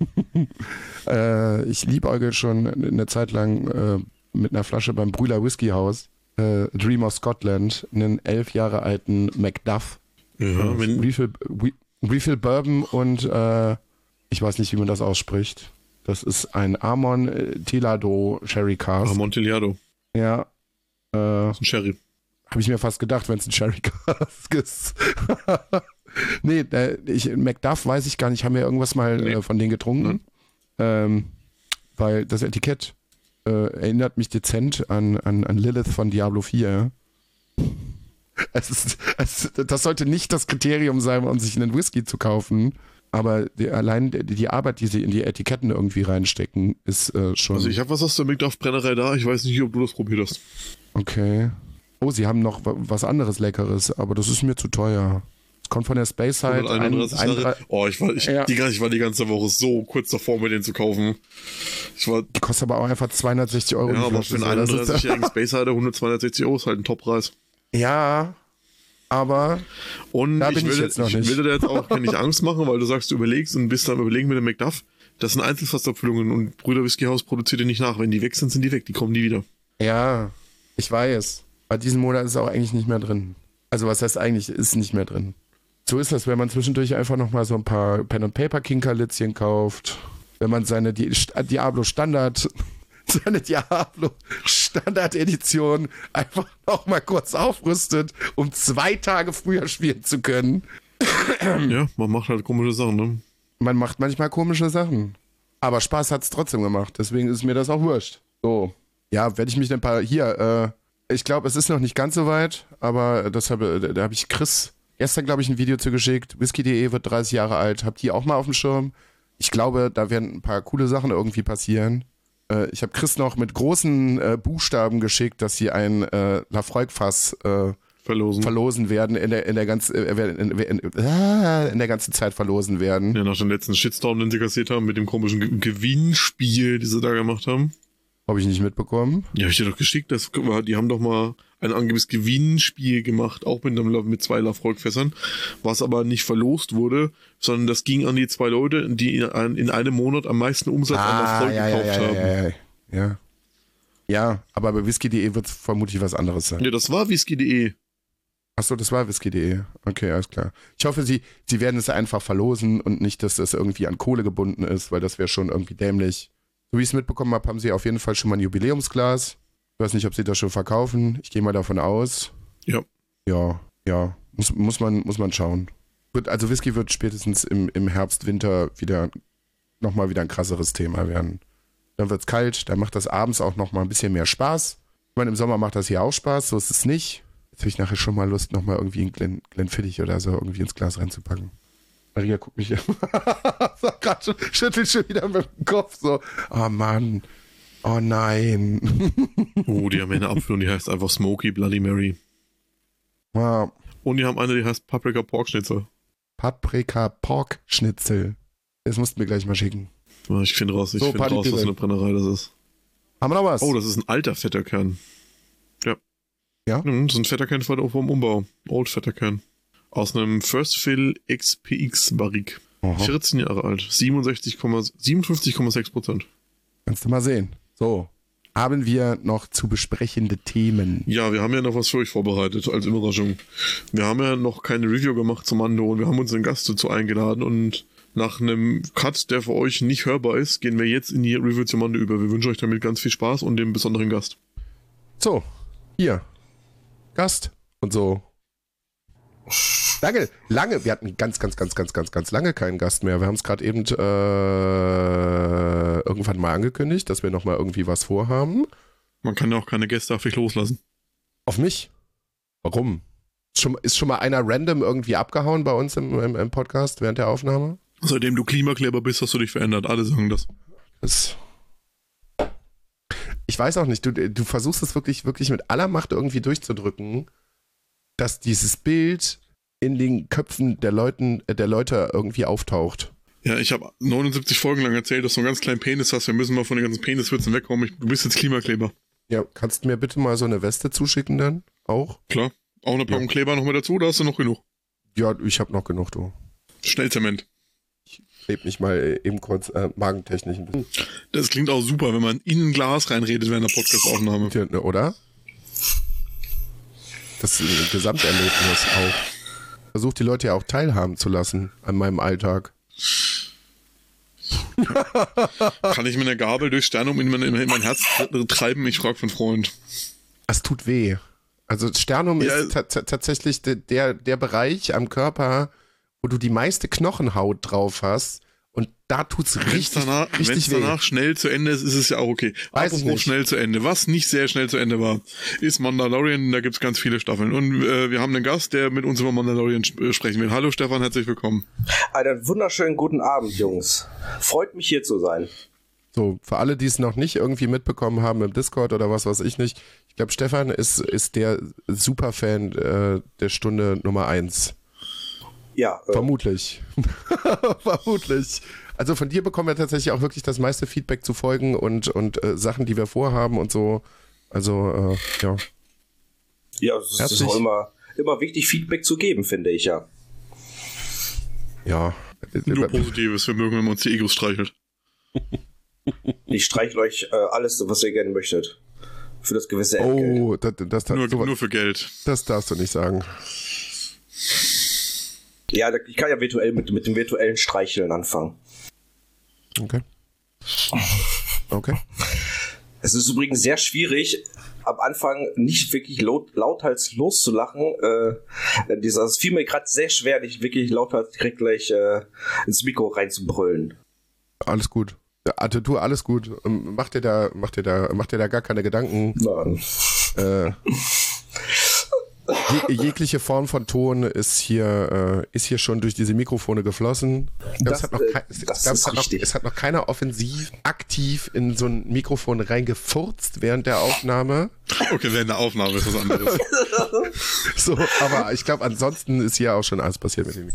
Ich liebäugel schon eine Zeit lang mit einer Flasche beim Brühler Whisky Haus, Dream of Scotland, einen 11 Jahre alten Macduff. Ja, Refill Bourbon und ich weiß nicht, wie man das ausspricht. Das ist ein Amontillado Sherry Cask. Amontillado. Ja. Das ist ein Sherry. Habe ich mir fast gedacht, wenn es ein Sherry Cask ist. Nee, Macduff weiß ich gar nicht. Haben wir irgendwas mal von denen getrunken? Weil das Etikett erinnert mich dezent an Lilith von Diablo 4. Das sollte nicht das Kriterium sein, um sich einen Whisky zu kaufen. Aber allein die Arbeit, die sie in die Etiketten irgendwie reinstecken, ist schon... Also ich habe was aus der Macduff-Brennerei da. Ich weiß nicht, ob du das probiert hast. Okay. Oh, sie haben noch was anderes Leckeres, aber das ist mir zu teuer. Es kommt von der Space Side. Ich war die ganze Woche so kurz davor, mir den zu kaufen. Die kostet aber auch einfach 260 Euro. Ja, aber für einen 31-jährigen Space Side 162 Euro ist halt ein Top-Preis. Ja, aber und ich will dir jetzt auch nicht Angst machen, weil du sagst, du überlegst und bist dann überlegen mit dem Macduff. Das sind Einzelfassabfüllungen und Brüder Whisky House produziert die nicht nach. Wenn die weg sind, sind die weg. Die kommen nie wieder. Ja, ich weiß. Bei diesem Monat ist es auch eigentlich nicht mehr drin. Also was heißt eigentlich, ist nicht mehr drin. So ist das, wenn man zwischendurch einfach nochmal so ein paar Pen-and-Paper-Kinkerlitzchen kauft. Wenn man seine Diablo Standard Standard-Edition einfach noch mal kurz aufrüstet, um 2 Tage früher spielen zu können. Ja, man macht halt komische Sachen, ne? Man macht manchmal komische Sachen. Aber Spaß hat es trotzdem gemacht. Deswegen ist mir das auch wurscht. So. Ja, werde ich mich ein paar. Hier, ich glaube, es ist noch nicht ganz so weit, aber da habe ich Chris gestern, glaube ich, ein Video zugeschickt. Whisky.de wird 30 Jahre alt. Habt ihr auch mal auf dem Schirm? Ich glaube, da werden ein paar coole Sachen irgendwie passieren. Ich habe Chris noch mit großen Buchstaben geschickt, dass sie ein Lafroig-Fass verlosen werden, in der ganzen Zeit verlosen werden. Ja, nach dem letzten Shitstorm, den sie kassiert haben, mit dem komischen Gewinnspiel, die sie da gemacht haben. Habe ich nicht mitbekommen. Ja, hab ich dir doch geschickt. Die haben doch mal ein angebliches Gewinnspiel gemacht, auch mit 2 Lafroig-Fässern, was aber nicht verlost wurde, sondern das ging an die 2 Leute, die in einem Monat am meisten Umsatz an Lafroig gekauft haben. Ja, aber bei Whisky.de wird es vermutlich was anderes sein. Ja, das war Whisky.de. Achso, das war Whisky.de. Okay, alles klar. Ich hoffe, sie werden es einfach verlosen und nicht, dass das irgendwie an Kohle gebunden ist, weil das wäre schon irgendwie dämlich. So wie ich es mitbekommen habe, haben sie auf jeden Fall schon mal ein Jubiläumsglas. Ich weiß nicht, ob sie das schon verkaufen. Ich gehe mal davon aus. Ja. Ja. Muss man schauen. Also Whisky wird spätestens im Herbst, Winter nochmal wieder ein krasseres Thema werden. Dann wird's kalt, dann macht das abends auch nochmal ein bisschen mehr Spaß. Ich meine, im Sommer macht das hier auch Spaß, so ist es nicht. Jetzt habe ich nachher schon mal Lust, nochmal irgendwie einen Glenfiddich oder so irgendwie ins Glas reinzupacken. Maria guckt mich schüttelt schon wieder mit dem Kopf so. Oh Mann. Oh nein. Die haben eine Apfel und die heißt einfach Smoky Bloody Mary. Ja. Und die haben eine, die heißt Paprika Pork Schnitzel. Paprika Pork Schnitzel. Das musst du mir gleich mal schicken. Ich finde raus, was eine Brennerei das ist. Haben wir noch was? Oh, das ist ein alter fetter Kern. Ja. Ja? Das ist ein fetter Kern vom Umbau. Old fetter Kern. Aus einem First Fill XPX Barrique. 14 Jahre alt. 57,6%. Kannst du mal sehen. So. Haben wir noch zu besprechende Themen? Ja, wir haben ja noch was für euch vorbereitet als Überraschung. Wir haben ja noch keine Review gemacht zum Mando und wir haben uns einen Gast dazu eingeladen und nach einem Cut, der für euch nicht hörbar ist, gehen wir jetzt in die Review zum Mando über. Wir wünschen euch damit ganz viel Spaß und dem besonderen Gast. So, hier. Gast und so. Lange, wir hatten ganz lange keinen Gast mehr. Wir haben es gerade eben irgendwann mal angekündigt, dass wir nochmal irgendwie was vorhaben. Man kann ja auch keine Gäste auf dich loslassen. Auf mich? Warum? Ist schon mal einer random irgendwie abgehauen bei uns im Podcast während der Aufnahme? Seitdem du Klimakleber bist, hast du dich verändert. Alle sagen das. Ich weiß auch nicht, du versuchst es wirklich mit aller Macht irgendwie durchzudrücken, dass dieses Bild in den Köpfen der Leute irgendwie auftaucht. Ja, ich habe 79 Folgen lang erzählt, dass du einen ganz kleinen Penis hast. Wir müssen mal von den ganzen Peniswitzen wegkommen. Du bist jetzt Klimakleber. Ja, kannst du mir bitte mal so eine Weste zuschicken dann? Auch? Klar. Auch eine Packung Kleber noch mit dazu, oder hast du noch genug? Ja, ich habe noch genug, du. Schnellzement. Ich klebe mich mal eben kurz magentechnisch ein bisschen. Das klingt auch super, wenn man in ein Glas reinredet während der Podcast-Aufnahme. Oder? Das ist ein Gesamterlebnis auch. Versucht die Leute ja auch teilhaben zu lassen an meinem Alltag. Kann ich mit einer Gabel durch Sternum in mein Herz treiben? Ich frage für einen Freund. Das tut weh. Also Sternum ist tatsächlich der Bereich am Körper, wo du die meiste Knochenhaut drauf hast. Und da tut's richtig weh. Wenn es danach schnell zu Ende ist, ist es ja auch okay. Apropos schnell zu Ende. Was nicht sehr schnell zu Ende war, ist Mandalorian. Da gibt's ganz viele Staffeln. Und wir haben einen Gast, der mit uns über Mandalorian sprechen will. Hallo Stefan, herzlich willkommen. Einen wunderschönen guten Abend, Jungs. Freut mich, hier zu sein. So, für alle, die es noch nicht irgendwie mitbekommen haben im Discord oder was weiß ich nicht. Ich glaube, Stefan ist der Superfan der Stunde Nummer 1. Ja. Vermutlich. Vermutlich. Also von dir bekommen wir tatsächlich auch wirklich das meiste Feedback zu Folgen und Sachen, die wir vorhaben und so. Also, ja. Ja, es ist auch immer wichtig, Feedback zu geben, finde ich, ja. Ja. Nur Positives. Wir mögen, wenn man uns die Egos streichelt. Ich streichle euch alles, was ihr gerne möchtet. Für das gewisse Entgelt. Oh, nur für Geld. Das darfst du nicht sagen. Ja, ich kann ja virtuell mit dem virtuellen Streicheln anfangen. Okay. Es ist übrigens sehr schwierig, am Anfang nicht wirklich lauthals loszulachen. Das fiel mir gerade sehr schwer, nicht wirklich lauthals direkt gleich ins Mikro reinzubrüllen. Alles gut. Du, alles gut. Mach dir da gar keine Gedanken. Nein. Jegliche Form von Ton ist hier schon durch diese Mikrofone geflossen. Es hat noch keiner offensiv aktiv in so ein Mikrofon reingefurzt während der Aufnahme. Okay, während der Aufnahme ist was anderes. So, aber ich glaube, ansonsten ist hier auch schon alles passiert mit dem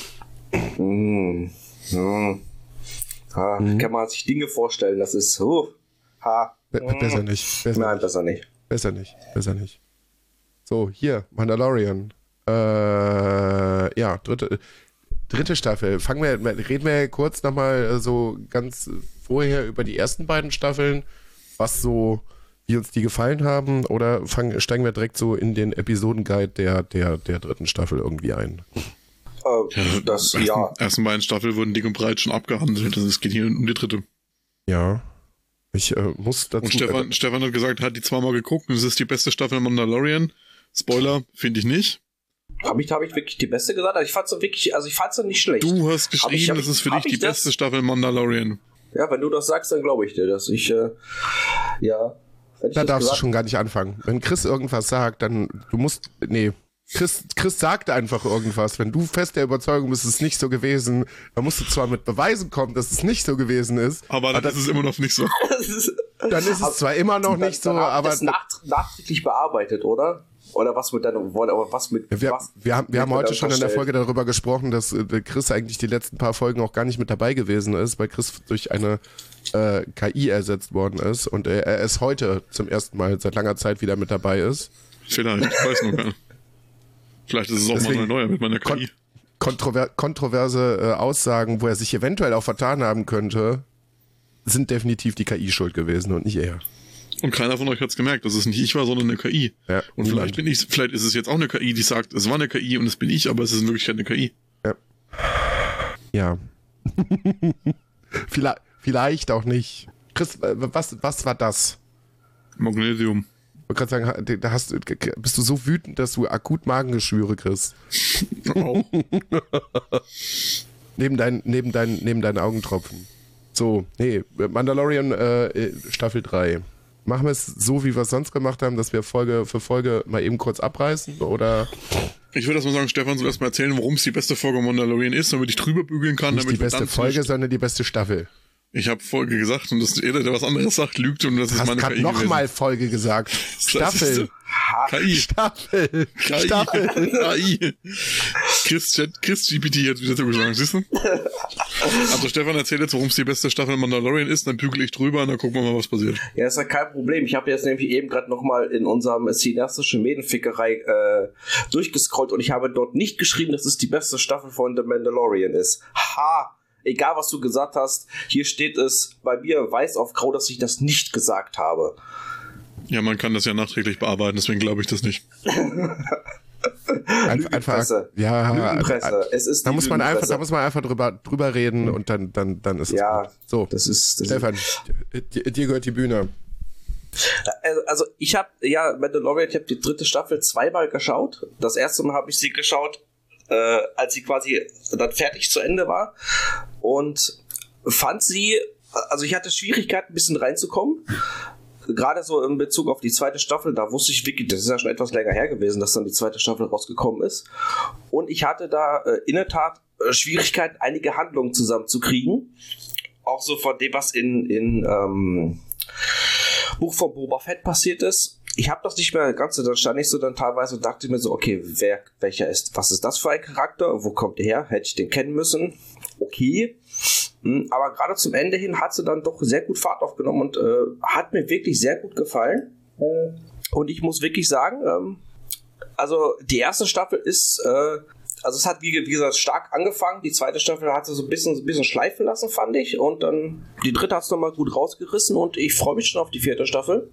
Mikrofon. Kann man sich Dinge vorstellen, das ist Besser nicht. Nein, besser nicht. Besser nicht. So, hier, Mandalorian. Dritte Staffel. Reden wir kurz nochmal so ganz vorher über die ersten beiden Staffeln, wie uns die gefallen haben, oder steigen wir direkt so in den Episodenguide der dritten Staffel irgendwie ein? Die ersten beiden Staffeln wurden dick und breit schon abgehandelt. Es geht hier um die dritte. Ja. Ich muss dazu... Und Stefan hat gesagt, hat die zweimal geguckt und es ist die beste Staffel Mandalorian. Spoiler, finde ich nicht. Habe ich wirklich die beste gesagt? Also ich fand's nicht schlecht. Du hast geschrieben, das ist für dich die beste Staffel Mandalorian. Ja, wenn du das sagst, dann glaube ich dir, dass ich, Da darfst du schon gar nicht anfangen. Wenn Chris irgendwas sagt, dann, Chris sagt einfach irgendwas. Wenn du fest der Überzeugung bist, es ist nicht so gewesen, dann musst du zwar mit Beweisen kommen, dass es nicht so gewesen ist. Aber dann ist es immer noch nicht so. Dann ist es zwar immer noch nicht so, aber... Das nachträglich bearbeitet, oder? Oder was mit deinem Wort, aber was mit... Wir haben heute schon in der Folge darüber gesprochen, dass Chris eigentlich die letzten paar Folgen auch gar nicht mit dabei gewesen ist, weil Chris durch eine KI ersetzt worden ist und er ist heute zum ersten Mal seit langer Zeit wieder mit dabei ist. Vielleicht, ich weiß noch gar nicht. Vielleicht ist es auch deswegen mal neuer mit meiner KI. Kontroverse Aussagen, wo er sich eventuell auch vertan haben könnte, sind definitiv die KI schuld gewesen und nicht er. Und keiner von euch hat es gemerkt, dass es nicht ich war, sondern eine KI. Ja, und vielleicht ist es jetzt auch eine KI, die sagt, es war eine KI und es bin ich, aber es ist in Wirklichkeit eine KI. Ja. Vielleicht auch nicht. Chris, was war das? Magnesium. Ich wollte gerade sagen, bist du so wütend, dass du akut Magengeschwüre kriegst. Oh. neben deinen Augentropfen. So, Mandalorian Staffel 3. Machen wir es so, wie wir es sonst gemacht haben, dass wir Folge für Folge mal eben kurz abreißen, oder? Ich würde erstmal sagen, Stefan soll erstmal erzählen, warum es die beste Folge Mandalorian ist, damit ich drüber bügeln kann. Nicht damit die beste Folge, sondern die beste Staffel. Ich habe Folge gesagt und jeder, der was anderes sagt, lügt und das ist meine KI gewesen. Du hast nochmal Folge gesagt. Staffel. KI. Staffel. KI. Chris GPT jetzt wieder zugeschlagen, siehst du? Also Stefan erzählt jetzt, warum es die beste Staffel Mandalorian ist, dann bügel ich drüber und dann gucken wir mal, was passiert. Ja, ist ja kein Problem. Ich habe jetzt nämlich eben gerade nochmal in unserem cineastische Medienfickerei durchgescrollt und ich habe dort nicht geschrieben, dass es die beste Staffel von The Mandalorian ist. Egal, was du gesagt hast, hier steht es bei mir weiß auf grau, dass ich das nicht gesagt habe. Ja, man kann das ja nachträglich bearbeiten, deswegen glaube ich das nicht. Einfach, ja, Lügenpresse. Es ist da muss man einfach drüber reden und dann ist es gut. So, Stefan, dir gehört die Bühne. Also ich habe Mandalorian, ich habe die dritte Staffel zweimal geschaut. Das erste Mal habe ich sie geschaut, als sie quasi dann fertig zu Ende war und fand sie, also ich hatte Schwierigkeiten ein bisschen reinzukommen, gerade so in Bezug auf die zweite Staffel, da wusste ich wirklich, das ist ja schon etwas länger her gewesen, dass dann die zweite Staffel rausgekommen ist und ich hatte da in der Tat Schwierigkeiten, einige Handlungen zusammenzukriegen, auch so von dem, was in Buch von Boba Fett passiert ist. Ich habe das nicht mehr ganz so, da stand ich so dann teilweise und dachte mir so, okay, was ist das für ein Charakter? Wo kommt der her? Hätte ich den kennen müssen? Okay. Aber gerade zum Ende hin hat sie dann doch sehr gut Fahrt aufgenommen und hat mir wirklich sehr gut gefallen. Und ich muss wirklich sagen, also die erste Staffel ist, also es hat wie gesagt stark angefangen. Die zweite Staffel hat sie so ein bisschen schleifen lassen, fand ich. Und dann die dritte hat es nochmal gut rausgerissen und ich freue mich schon auf die vierte Staffel.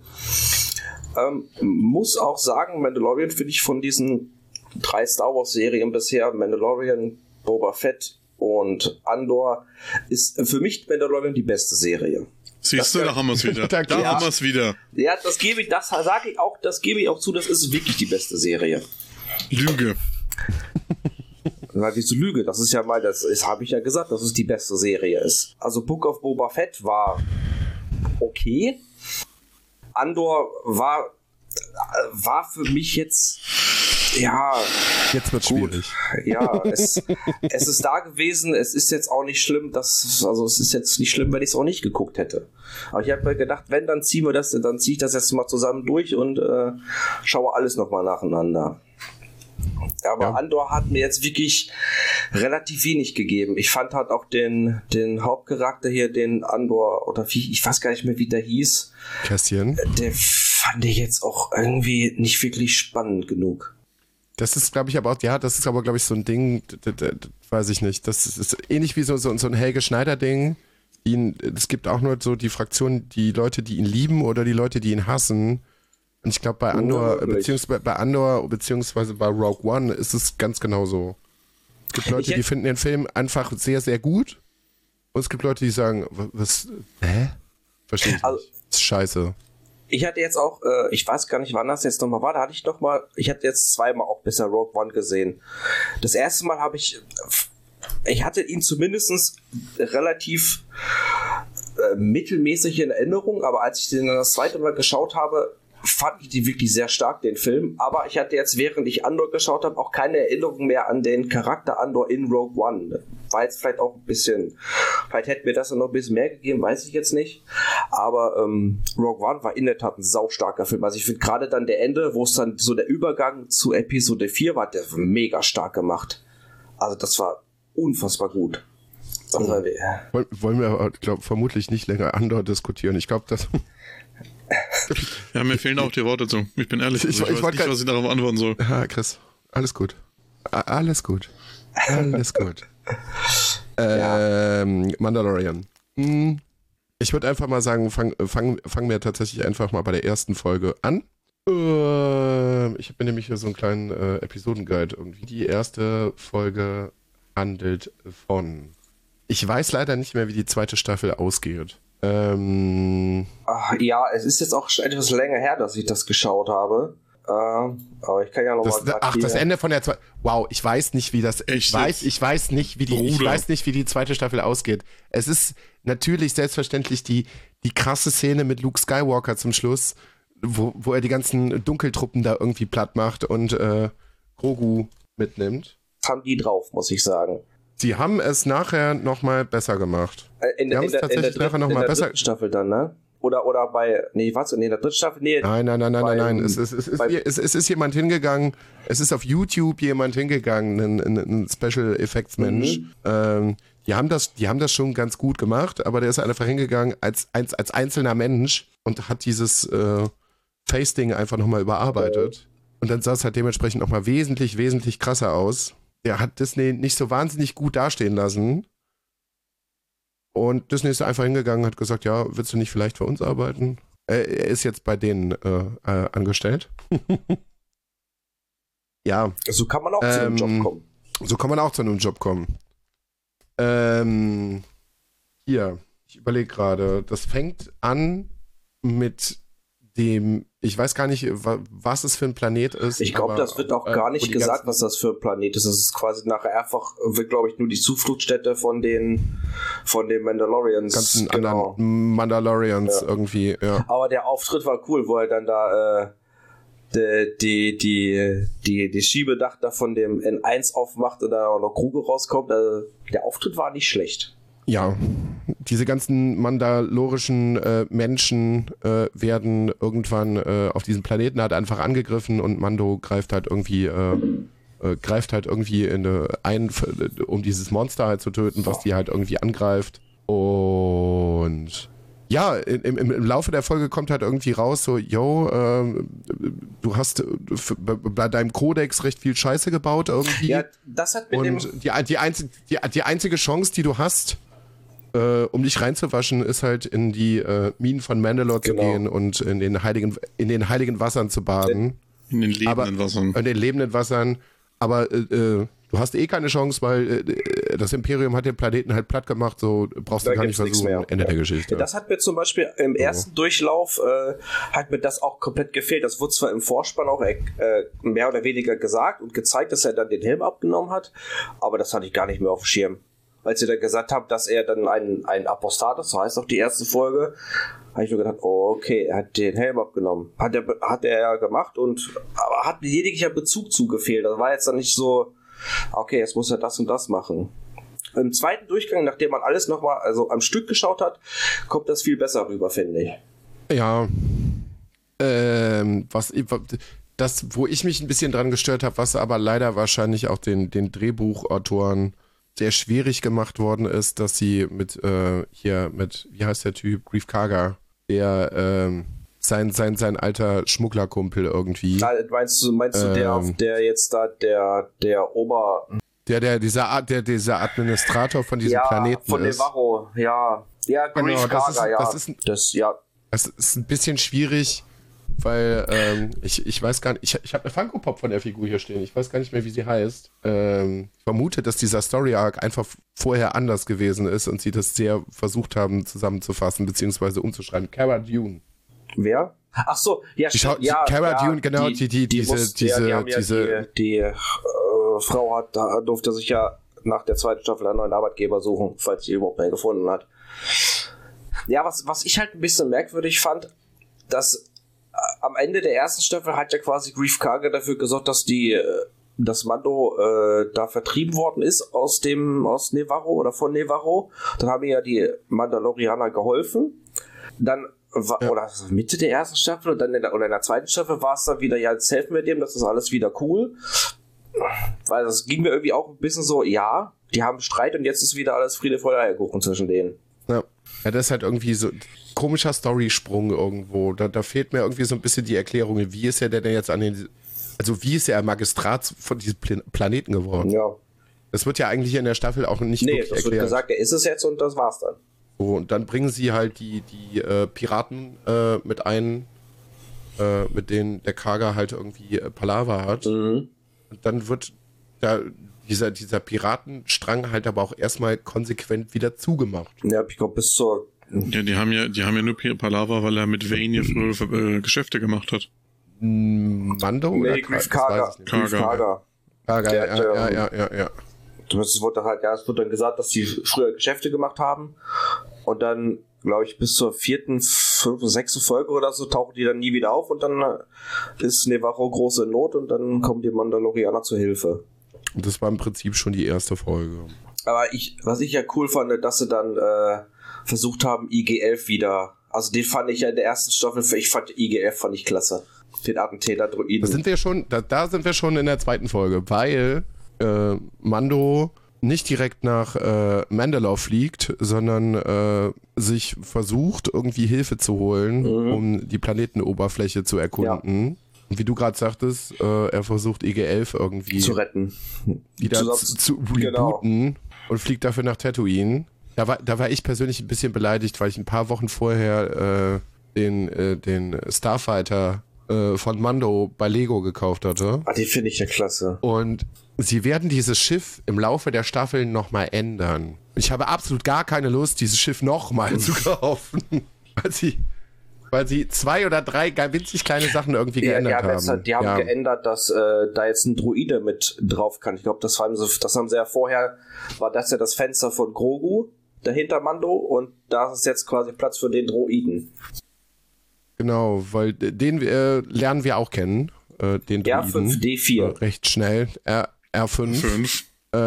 Muss auch sagen, Mandalorian finde ich von diesen 3 Star Wars Serien bisher, Mandalorian, Boba Fett und Andor, ist für mich Mandalorian die beste Serie. Siehst du, da haben wir es wieder. Da haben wir es wieder. Ja, das gebe ich auch zu, das ist wirklich die beste Serie. Lüge. Weil wieso Lüge? Das ist ja mal, habe ich ja gesagt, dass es die beste Serie ist. Also Book of Boba Fett war okay. Andor war für mich jetzt, ja. Jetzt wird schwierig. Ja, es ist da gewesen. Es ist jetzt auch nicht schlimm, es ist jetzt nicht schlimm, wenn ich es auch nicht geguckt hätte. Aber ich habe mir gedacht, wenn, dann ziehe ich das jetzt mal zusammen durch und schaue alles nochmal nacheinander. Aber ja. Andor hat mir jetzt wirklich relativ wenig gegeben. Ich fand halt auch den Hauptcharakter hier, den Andor, oder ich weiß gar nicht mehr, wie der hieß. Cassian. Der fand ich jetzt auch irgendwie nicht wirklich spannend genug. Das ist, glaube ich, aber glaube ich, so ein Ding, weiß ich nicht. Das ist ähnlich wie so ein Helge Schneider-Ding. Es gibt auch nur so die Fraktion, die Leute, die ihn lieben oder die Leute, die ihn hassen. Und ich glaube, bei Andor, beziehungsweise bei Rogue One ist es ganz genau so. Es gibt Leute, die finden den Film einfach sehr, sehr gut. Und es gibt Leute, die sagen, was, verstehe ich nicht. Das ist scheiße. Ich hatte jetzt auch, ich weiß gar nicht, wann das jetzt nochmal war, ich hatte jetzt zweimal auch bisher Rogue One gesehen. Das erste Mal ich hatte ihn zumindest relativ mittelmäßig in Erinnerung, aber als ich den das zweite Mal geschaut habe, fand ich die wirklich sehr stark, den Film. Aber ich hatte jetzt, während ich Andor geschaut habe, auch keine Erinnerung mehr an den Charakter Andor in Rogue One. War jetzt vielleicht auch ein bisschen, vielleicht hätte mir das noch ein bisschen mehr gegeben, weiß ich jetzt nicht. Aber Rogue One war in der Tat ein saustarker Film. Also ich finde gerade dann der Ende, wo es dann so der Übergang zu Episode 4 war, der mega stark gemacht. Also das war unfassbar gut. Wollen wir, glaube vermutlich nicht länger Andor diskutieren. Ich glaube, das... Ja, mir fehlen auch die Worte zu. Ich bin ehrlich, ich weiß nicht, was ich darauf antworten soll. Ja, Chris, alles gut. Alles gut. Alles gut. Mandalorian. Ich würde einfach mal sagen, fangen wir tatsächlich einfach mal bei der ersten Folge an. Ich habe mir nämlich hier so einen kleinen Episodenguide irgendwie. Die erste Folge handelt von... Ich weiß leider nicht mehr, wie die zweite Staffel ausgeht. Ja, es ist jetzt auch schon etwas länger her, dass ich das geschaut habe. Aber ich kann ja noch mal das Ende von der zweiten. Wow, ich weiß nicht, wie das. Ich weiß nicht, wie die zweite Staffel ausgeht. Es ist natürlich selbstverständlich die krasse Szene mit Luke Skywalker zum Schluss, wo er die ganzen Dunkeltruppen da irgendwie platt macht und Grogu mitnimmt. Das haben die drauf, muss ich sagen. Sie haben es nachher nochmal besser gemacht. In der dritten Staffel dann, ne? Oder bei, in der dritten Staffel? Nee. Nein. Es ist jemand hingegangen, es ist auf YouTube jemand hingegangen, ein Special Effects Mensch. Die haben das schon ganz gut gemacht, aber der ist einfach hingegangen als einzelner Mensch und hat dieses Face-Ding einfach nochmal überarbeitet. Und dann sah es halt dementsprechend nochmal wesentlich, wesentlich krasser aus. Der hat Disney nicht so wahnsinnig gut dastehen lassen. Und Disney ist einfach hingegangen und hat gesagt, ja, willst du nicht vielleicht für uns arbeiten? Er ist jetzt bei denen angestellt. Ja. So kann man auch zu einem Job kommen. So kann man auch zu einem Job kommen. Hier, ich überlege gerade, das fängt an mit dem, ich weiß gar nicht, was es für ein Planet ist. Ich glaube, das wird auch gar nicht gesagt, was das für ein Planet ist. Das ist quasi nachher einfach, wird glaube ich nur die Zufluchtsstätte von den Mandalorians. Ganzen anderen Mandalorians irgendwie, ja. Aber der Auftritt war cool, wo er dann da die Schiebedach da von dem N1 aufmacht und da auch noch Kruge rauskommt. Also, der Auftritt war nicht schlecht. Ja, diese ganzen mandalorischen Menschen werden irgendwann auf diesem Planeten halt einfach angegriffen und Mando greift halt irgendwie ein, um dieses Monster halt zu töten, was die halt irgendwie angreift. Und ja, im Laufe der Folge kommt halt irgendwie raus, so, du hast bei deinem Kodex recht viel Scheiße gebaut irgendwie. Ja, das hat mit und die einzige Chance, die du hast, um dich reinzuwaschen, ist halt in die Minen von Mandalore zu gehen und in den heiligen Wassern zu baden. In den lebenden Wassern. In den lebenden Wassern. Aber du hast eh keine Chance, weil das Imperium hat den Planeten halt platt gemacht, so brauchst du gar nicht versuchen, Ende der Geschichte. Das hat mir zum Beispiel im ersten Durchlauf hat mir das auch komplett gefehlt. Das wurde zwar im Vorspann auch mehr oder weniger gesagt und gezeigt, dass er dann den Helm abgenommen hat, aber das hatte ich gar nicht mehr auf dem Schirm. Als sie dann gesagt haben, dass er dann ein Apostat ist, so heißt auch die erste Folge, habe ich nur gedacht, oh, okay, er hat den Helm abgenommen. Hat er ja gemacht, aber hat mir jeglicher Bezug zugefehlt. Das war jetzt dann nicht so, okay, jetzt muss er das und das machen. Im zweiten Durchgang, nachdem man alles nochmal am Stück geschaut hat, kommt das viel besser rüber, finde ich. Ja. Wo ich mich ein bisschen dran gestört habe, was aber leider wahrscheinlich auch den Drehbuchautoren sehr schwierig gemacht worden ist, dass sie mit, wie heißt der Typ? Greef Karga, der, sein alter Schmugglerkumpel irgendwie. Meinst du der jetzt da, der dieser Administrator von diesem Planeten von ist. Nevarro, ja. Ja, Greef Karga, Das ist ein bisschen schwierig, weil ich weiß gar nicht, ich habe eine Funko-Pop von der Figur hier stehen, ich weiß gar nicht mehr, wie sie heißt. Ich vermute, dass dieser Story-Arc einfach vorher anders gewesen ist und sie das sehr versucht haben zusammenzufassen, beziehungsweise umzuschreiben. Cara Dune. Wer? Ach so, ja, Cara Dune, genau, die Frau durfte sich ja nach der zweiten Staffel einen neuen Arbeitgeber suchen, falls sie überhaupt einen gefunden hat. Ja, was ich halt ein bisschen merkwürdig fand, dass am Ende der ersten Staffel hat ja quasi Greef Karga dafür gesorgt, dass Mando da vertrieben worden ist aus Nevarro oder von Nevarro. Dann haben ja die Mandalorianer geholfen. Dann oder Mitte der ersten Staffel und dann in der zweiten Staffel war es dann wieder, ja, jetzt helfen wir dem, das ist alles wieder cool. Weil das ging mir irgendwie auch ein bisschen so, ja, die haben Streit und jetzt ist wieder alles Friede, Freude, Eierkuchen zwischen denen. Ja, das ist halt irgendwie so ein komischer Storysprung irgendwo. Da fehlt mir irgendwie so ein bisschen die Erklärung, wie ist er denn jetzt wie ist er Magistrat von diesem Planeten geworden? Ja. Das wird ja eigentlich in der Staffel auch nicht wirklich erklärt. Nee, das wird gesagt, er ist es jetzt und das war's dann. So, und dann bringen sie halt die Piraten mit ein, mit denen der Karga halt irgendwie Palaver hat. Mhm. Und dann wird da dieser Piratenstrang halt aber auch erstmal konsequent wieder zugemacht. Ja, ich glaube bis zur... Ja, die haben ja nur Palaver, weil er mit Vane ja früher Geschäfte gemacht hat. Mando oder Greef Karga. Karga, ja. Es wird dann gesagt, dass sie früher Geschäfte gemacht haben und dann, glaube ich, bis zur 4., 5., 6. Folge oder so tauchen die dann nie wieder auf und dann ist Nevarro groß in Not und dann kommen die Mandalorianer zur Hilfe. Und das war im Prinzip schon die erste Folge. Aber was ich ja cool fand, dass sie dann versucht haben, IG-11 wieder, also den fand ich ja in der ersten Staffel, ich fand IG-11 fand ich klasse. Den Attentäter-Droiden. Da sind wir schon in der zweiten Folge, weil Mando nicht direkt nach Mandalore fliegt, sondern sich versucht, irgendwie Hilfe zu holen, um die Planetenoberfläche zu erkunden. Ja. Und wie du gerade sagtest, er versucht IG-11 irgendwie zu retten. Wieder zu rebooten und fliegt dafür nach Tatooine. Da war ich persönlich ein bisschen beleidigt, weil ich ein paar Wochen vorher den Starfighter von Mando bei Lego gekauft hatte. Ah, die finde ich ja klasse. Und sie werden dieses Schiff im Laufe der Staffeln nochmal ändern. Ich habe absolut gar keine Lust, dieses Schiff nochmal zu kaufen. Weil sie 2 oder 3 winzig kleine Sachen irgendwie geändert haben. Die haben geändert, dass da jetzt ein Droide mit drauf kann. Ich glaube, das haben sie ja vorher, war das ja das Fenster von Grogu, dahinter Mando, und da ist jetzt quasi Platz für den Droiden. Genau, weil den lernen wir auch kennen, den Droiden. R5D4. Recht schnell. R5.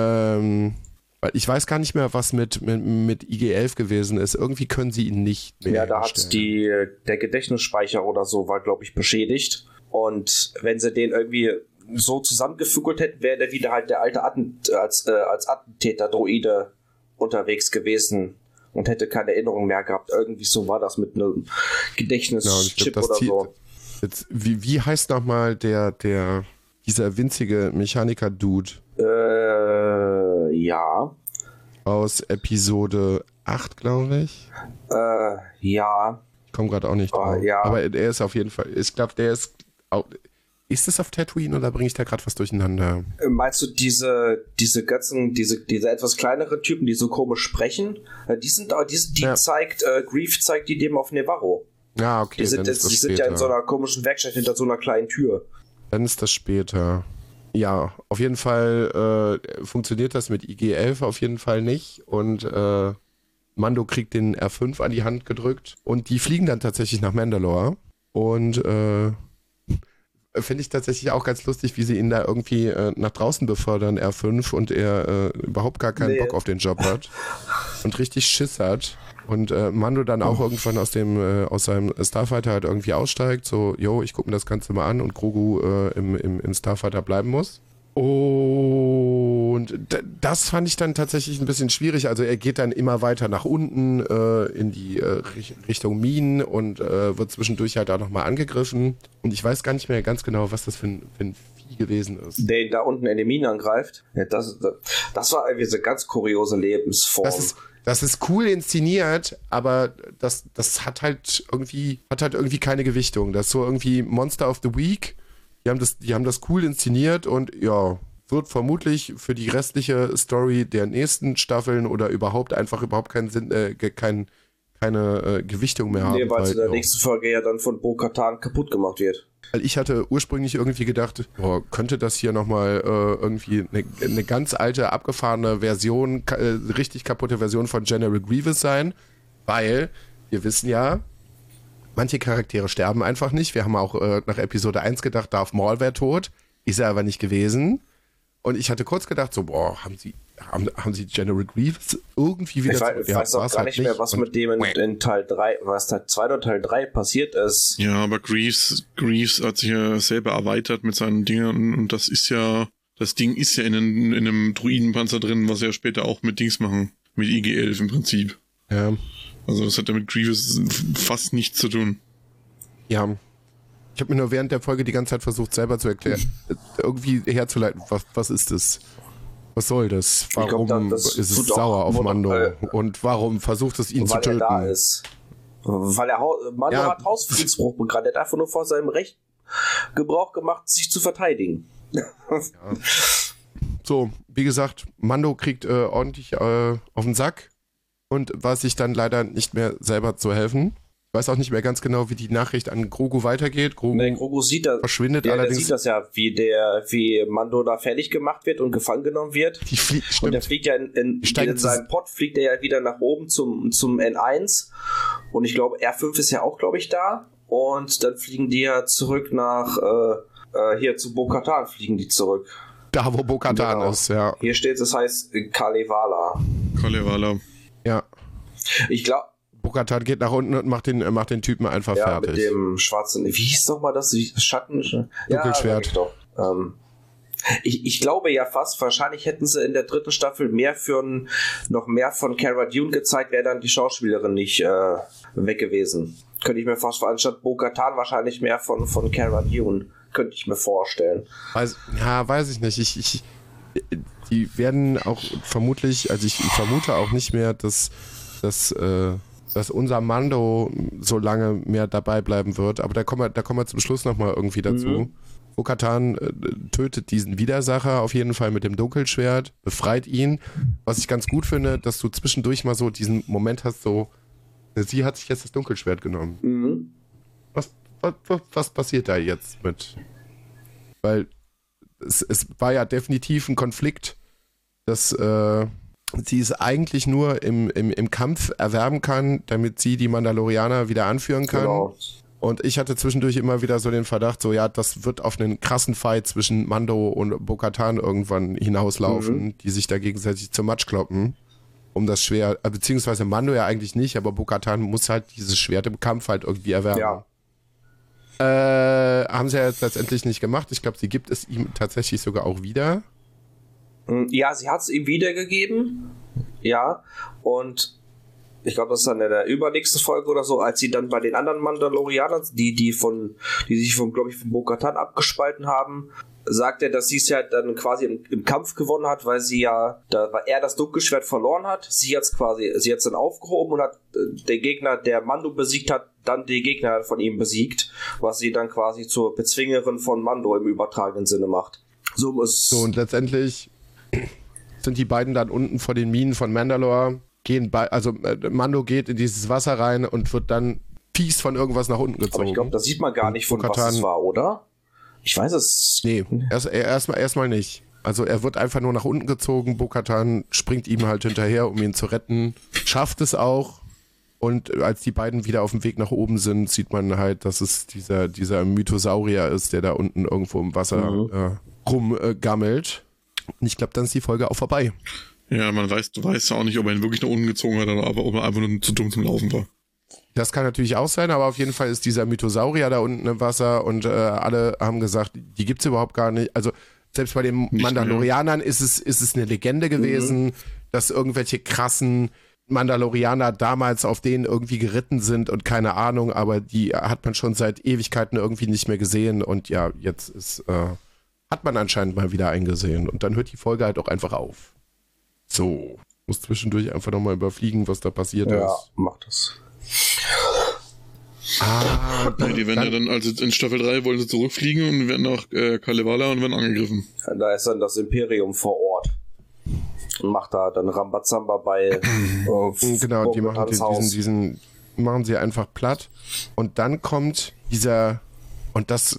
Weil ich weiß gar nicht mehr, was mit IG-11 gewesen ist. Irgendwie können sie ihn nicht mehr da hat der Gedächtnisspeicher oder so war, glaube ich, beschädigt. Und wenn sie den irgendwie so zusammengefügelt hätten, wäre der wieder halt der alte als Attentäter-Droide unterwegs gewesen und hätte keine Erinnerung mehr gehabt. Irgendwie so war das mit einem Gedächtnischip oder so. Jetzt, wie heißt nochmal dieser winzige Mechaniker-Dude? Ja. Aus Episode 8, glaube ich. Ja. Ich komme gerade auch nicht drauf. Ja. Aber er ist auf jeden Fall, ich glaube, der ist auch, Ist es auf Tatooine oder bringe ich da gerade was durcheinander? Meinst du diese Götzen, diese etwas kleineren Typen, die so komisch sprechen? Die sind zeigt, Greef zeigt die dem auf Nevarro. Ja, okay. Die sind ja in so einer komischen Werkstatt hinter so einer kleinen Tür. Dann ist das später. Ja, auf jeden Fall funktioniert das mit IG-11 auf jeden Fall nicht und Mando kriegt den R5 an die Hand gedrückt und die fliegen dann tatsächlich nach Mandalore und finde ich tatsächlich auch ganz lustig, wie sie ihn da irgendwie nach draußen befördern, R5, und er überhaupt gar keinen Bock auf den Job hat und richtig Schiss hat. Und Mando dann auch irgendwann aus seinem Starfighter halt irgendwie aussteigt, so, yo, ich gucke mir das Ganze mal an, und Grogu im Starfighter bleiben muss. Und das fand ich dann tatsächlich ein bisschen schwierig. Also er geht dann immer weiter nach unten in die Richtung Minen und wird zwischendurch halt auch nochmal angegriffen. Und ich weiß gar nicht mehr ganz genau, was das für ein Vieh gewesen ist. Der ihn da unten in die Minen angreift. Ja, das war irgendwie so eine ganz kuriose Lebensform. Das ist cool inszeniert, aber das hat halt irgendwie keine Gewichtung. Das ist so irgendwie Monster of the Week. Die haben das cool inszeniert und ja, wird vermutlich für die restliche Story der nächsten Staffeln oder überhaupt keinen Sinn, keine Gewichtung mehr haben. Nee, weil es in der nächsten Folge ja dann von Bo-Katan kaputt gemacht wird. Weil ich hatte ursprünglich irgendwie gedacht, könnte das hier nochmal irgendwie eine ganz alte, abgefahrene Version, richtig kaputte Version von General Grievous sein, weil wir wissen ja, manche Charaktere sterben einfach nicht. Wir haben auch nach Episode 1 gedacht, Darth Maul wäre tot. Ist er aber nicht gewesen. Und ich hatte kurz gedacht, so, haben sie General Grievous irgendwie wieder... Ich weiß auch gar nicht mehr, was mit dem in Teil 3, was Teil 2 oder Teil 3 passiert ist. Ja, aber Greaves hat sich ja selber erweitert mit seinen Dingen und das Ding ist ja in einem Druidenpanzer drin, was ja später auch mit Dings machen. Mit IG-11 im Prinzip. Ja. Also das hat ja mit Grievous fast nichts zu tun. Ja. Ich habe mir nur während der Folge die ganze Zeit versucht, selber zu erklären, irgendwie herzuleiten, was ist das? Was soll das? Warum ist es sauer auf Mando? Und warum versucht es ihn zu töten? Weil er da ist. Weil Mando hat Hausfriedensbruch begangen. Er hat einfach nur vor seinem Recht Gebrauch gemacht, sich zu verteidigen. Ja. So, wie gesagt, Mando kriegt ordentlich auf den Sack und weiß sich dann leider nicht mehr selber zu helfen. Ich weiß auch nicht mehr ganz genau, wie die Nachricht an Grogu weitergeht. Grogu sieht das, verschwindet allerdings. Der sieht das ja, wie Mando da fertig gemacht wird und gefangen genommen wird. Und der fliegt ja in seinem Pod, fliegt er ja wieder nach oben zum N1. Und ich glaube, R5 ist ja auch, glaube ich, da. Und dann fliegen die ja zurück nach, hier zu Bo-Katan fliegen die zurück. Da, wo Bo-Katan ist, ja. Hier steht, es heißt Kalevala. Ja. Ich glaube, Bo-Katan geht nach unten und macht den Typen einfach fertig. Mit dem schwarzen, wie hieß nochmal das? Schatten? Dunkelschwert. Ja, ich glaube ja fast, wahrscheinlich hätten sie in der 3. Staffel noch mehr von Cara Dune gezeigt, wäre dann die Schauspielerin nicht weg gewesen. Könnte ich mir fast vorstellen, anstatt Bo-Katan wahrscheinlich mehr von Cara Dune. Könnte ich mir vorstellen. Weiß ich nicht. Die werden auch vermutlich, also ich vermute auch nicht mehr, dass unser Mando so lange mehr dabei bleiben wird. Aber da kommen wir zum Schluss nochmal irgendwie dazu. Bo-Katan tötet diesen Widersacher auf jeden Fall mit dem Dunkelschwert, befreit ihn. Was ich ganz gut finde, dass du zwischendurch mal so diesen Moment hast, so, sie hat sich jetzt das Dunkelschwert genommen. Mhm. Was passiert da jetzt mit? Weil es war ja definitiv ein Konflikt, dass sie es eigentlich nur im Kampf erwerben kann, damit sie die Mandalorianer wieder anführen kann. Genau. Und ich hatte zwischendurch immer wieder so den Verdacht, so ja, das wird auf einen krassen Fight zwischen Mando und Bo-Katan irgendwann hinauslaufen, die sich da gegenseitig zur Matsch kloppen. Um das Schwert, beziehungsweise Mando ja eigentlich nicht, aber Bo-Katan muss halt dieses Schwert im Kampf halt irgendwie erwerben. Ja. Haben sie ja jetzt letztendlich nicht gemacht. Ich glaube, sie gibt es ihm tatsächlich sogar auch wieder. Ja, sie hat es ihm wiedergegeben. Ja. Und ich glaube, das ist dann in der übernächsten Folge oder so, als sie dann bei den anderen Mandalorianern, die sich glaube ich, von Bo-Katan abgespalten haben, sagt er, dass sie es ja dann quasi im Kampf gewonnen hat, weil er das Dunkelschwert verloren hat. Sie hat's dann aufgehoben und hat den Gegner, der Mando besiegt hat, dann den Gegner von ihm besiegt, was sie dann quasi zur Bezwingerin von Mando im übertragenen Sinne macht. So und letztendlich sind die beiden dann unten vor den Minen von Mandalore, Mando geht in dieses Wasser rein und wird dann fies von irgendwas nach unten gezogen. Aber ich glaube, das sieht man gar nicht, von was es war, oder? Ich weiß es. Nee, erstmal nicht. Also er wird einfach nur nach unten gezogen, Bo-Katan springt ihm halt hinterher, um ihn zu retten, schafft es auch. Und als die beiden wieder auf dem Weg nach oben sind, sieht man halt, dass es dieser Mythosaurier ist, der da unten irgendwo im Wasser rumgammelt. Und ich glaube, dann ist die Folge auch vorbei. Ja, du weißt ja auch nicht, ob er ihn wirklich nach unten gezogen hat oder ob er einfach nur zu dumm zum Laufen war. Das kann natürlich auch sein, aber auf jeden Fall ist dieser Mythosaurier da unten im Wasser und alle haben gesagt, die gibt's überhaupt gar nicht. Also selbst bei den Mandalorianern ist es eine Legende gewesen, dass irgendwelche krassen Mandalorianer damals auf denen irgendwie geritten sind und keine Ahnung, aber die hat man schon seit Ewigkeiten irgendwie nicht mehr gesehen und ja, jetzt hat man anscheinend mal wieder eingesehen und dann hört die Folge halt auch einfach auf. So, muss zwischendurch einfach nochmal überfliegen, was da passiert ist. Ja, macht das. Die werden ja dann, also in Staffel 3 wollen sie zurückfliegen und werden nach Kalevala und werden angegriffen. Ja, da ist dann das Imperium vor Ort. Und macht da dann Rambazamba bei genau, die machen machen sie einfach platt. Und dann kommt dieser, und das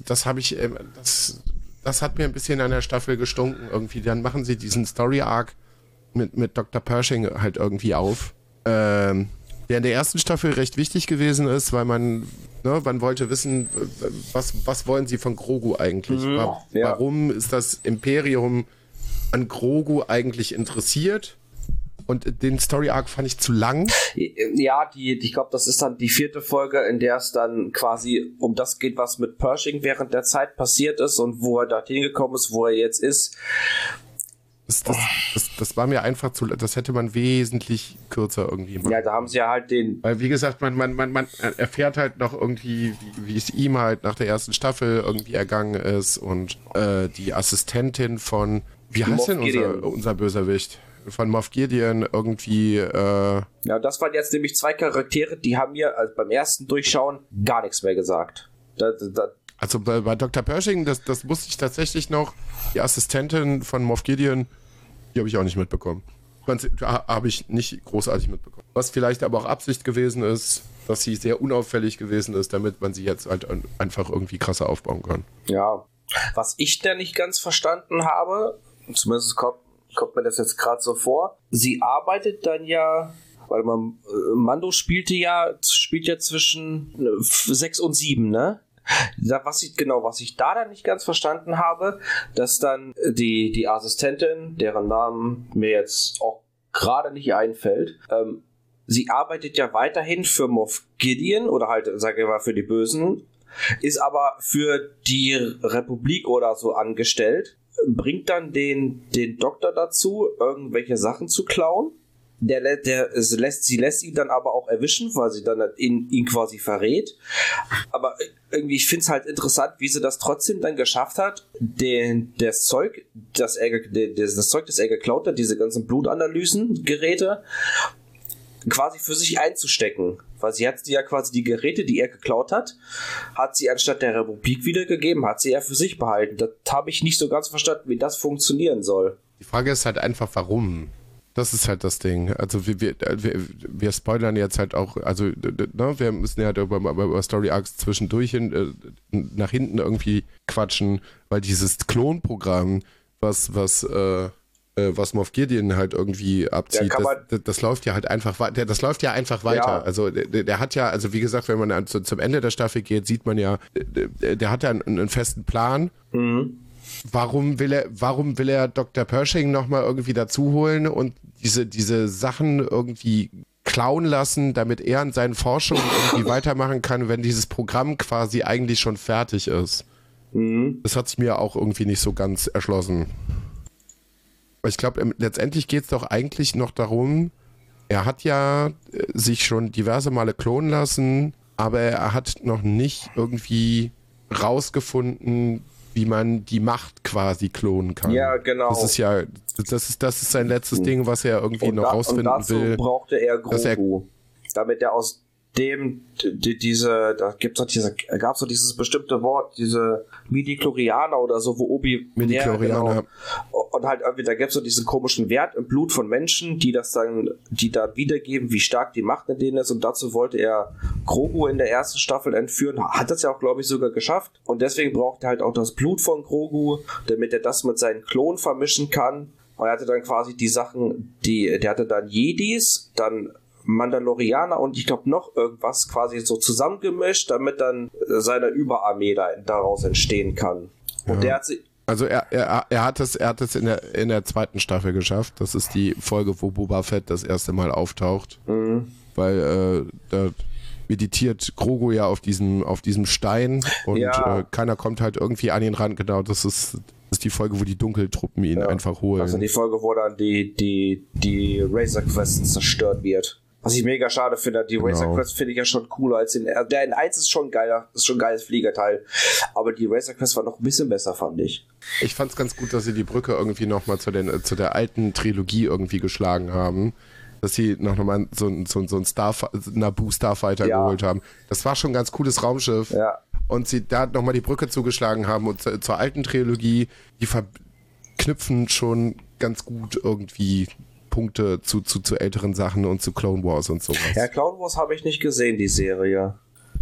hat mir ein bisschen an der Staffel gestunken irgendwie. Dann machen sie diesen Story-Arc mit Dr. Pershing halt irgendwie auf. Der in der ersten Staffel recht wichtig gewesen ist, weil man wollte wissen, was wollen sie von Grogu eigentlich? Warum ist das Imperium an Grogu eigentlich interessiert? Und den Story-Arc fand ich zu lang. Ja, ich glaube, das ist dann die 4. Folge, in der es dann quasi um das geht, was mit Pershing während der Zeit passiert ist und wo er dorthin gekommen ist, wo er jetzt ist. Das war mir einfach das hätte man wesentlich kürzer irgendwie machen. Ja, da haben sie ja halt weil wie gesagt, man erfährt halt noch irgendwie, wie es ihm halt nach der ersten Staffel irgendwie ergangen ist und die Assistentin von, wie heißt denn unser Bösewicht? Von Moff Gideon irgendwie. Ja, das waren jetzt nämlich 2 Charaktere, die haben mir beim ersten Durchschauen gar nichts mehr gesagt. Also bei Dr. Pershing, das wusste ich tatsächlich noch, die Assistentin von Moff Gideon, die habe ich auch nicht mitbekommen. Habe ich nicht großartig mitbekommen. Was vielleicht aber auch Absicht gewesen ist, dass sie sehr unauffällig gewesen ist, damit man sie jetzt halt einfach irgendwie krasser aufbauen kann. Ja, was ich da nicht ganz verstanden habe, zumindest kommt mir das jetzt gerade so vor, sie arbeitet dann ja, weil Mando spielt ja zwischen 6 und 7, ne? Was ich da dann nicht ganz verstanden habe, dass dann die Assistentin, deren Namen mir jetzt auch gerade nicht einfällt, sie arbeitet ja weiterhin für Moff Gideon oder halt, sage ich mal, für die Bösen, ist aber für die Republik oder so angestellt, bringt dann den Doktor dazu, irgendwelche Sachen zu klauen. Sie lässt ihn dann aber auch erwischen, weil sie dann ihn quasi verrät. Aber irgendwie, ich finde es halt interessant, wie sie das trotzdem dann geschafft hat, das Zeug, das er geklaut hat, diese ganzen Blutanalysen-Geräte, quasi für sich einzustecken. Weil sie hat ja quasi die Geräte, die er geklaut hat sie anstatt der Republik wiedergegeben, hat sie ja für sich behalten. Das habe ich nicht so ganz verstanden, wie das funktionieren soll. Die Frage ist halt einfach, warum? Das ist halt das Ding. Also wir spoilern jetzt halt auch, also wir müssen ja halt über Story Arcs zwischendurch nach hinten irgendwie quatschen, weil dieses Klonprogramm, was Moff Gideon halt irgendwie abzieht, das läuft ja halt einfach weiter. Das läuft ja einfach weiter. Ja. Also der hat ja, also wie gesagt, wenn man zum Ende der Staffel geht, sieht man ja, der hat ja einen festen Plan. Mhm. Warum will er Dr. Pershing nochmal irgendwie dazu holen und diese Sachen irgendwie klauen lassen, damit er an seinen Forschungen irgendwie weitermachen kann, wenn dieses Programm quasi eigentlich schon fertig ist? Mhm. Das hat sich mir auch irgendwie nicht so ganz erschlossen. Ich glaube, letztendlich geht es doch eigentlich noch darum, er hat ja sich schon diverse Male klonen lassen, aber er hat noch nicht irgendwie rausgefunden, wie man die Macht quasi klonen kann. Ja, genau. Das ist sein letztes Ding, was er irgendwie noch rausfinden will. Brauchte er Grogu, damit er aus dem gab's doch dieses bestimmte Wort, diese Midi-Chlorianer oder so, wo Obi Midi-Chlorianer. Genau. Und halt irgendwie, da gibt's so diesen komischen Wert im Blut von Menschen, die dann wiedergeben, wie stark die Macht in denen ist, und dazu wollte er Grogu in der ersten Staffel entführen, hat das ja auch, glaube ich, sogar geschafft, und deswegen braucht er halt auch das Blut von Grogu, damit er das mit seinen Klonen vermischen kann. Und er hatte dann quasi die Sachen, der hatte dann Jedis, dann Mandalorianer und ich glaube noch irgendwas quasi so zusammengemischt, damit dann seine Überarmee daraus entstehen kann. Und der hat sie. Also er hat es in der zweiten Staffel geschafft. Das ist die Folge, wo Boba Fett das erste Mal auftaucht. Weil da meditiert Grogu ja auf diesem Stein und keiner kommt halt irgendwie an ihn ran. Genau, das ist die Folge, wo die Dunkeltruppen ihn einfach holen. Also die Folge, wo dann die Razor Quest zerstört wird. Was ich mega schade finde, die Razor Quest finde ich ja schon cooler als der in 1 ist schon geiler, ist schon ein geiles Fliegerteil, aber die Razor Quest war noch ein bisschen besser, fand ich. Ich fand's ganz gut, dass sie die Brücke irgendwie nochmal zu der alten Trilogie irgendwie geschlagen haben, dass sie nochmal so ein Naboo Starfighter geholt haben. Das war schon ein ganz cooles Raumschiff. Ja. Und sie da nochmal die Brücke zugeschlagen haben und zur alten Trilogie, die verknüpfen schon ganz gut irgendwie Punkte zu älteren Sachen und zu Clone Wars und sowas. Ja, Clone Wars habe ich nicht gesehen, die Serie.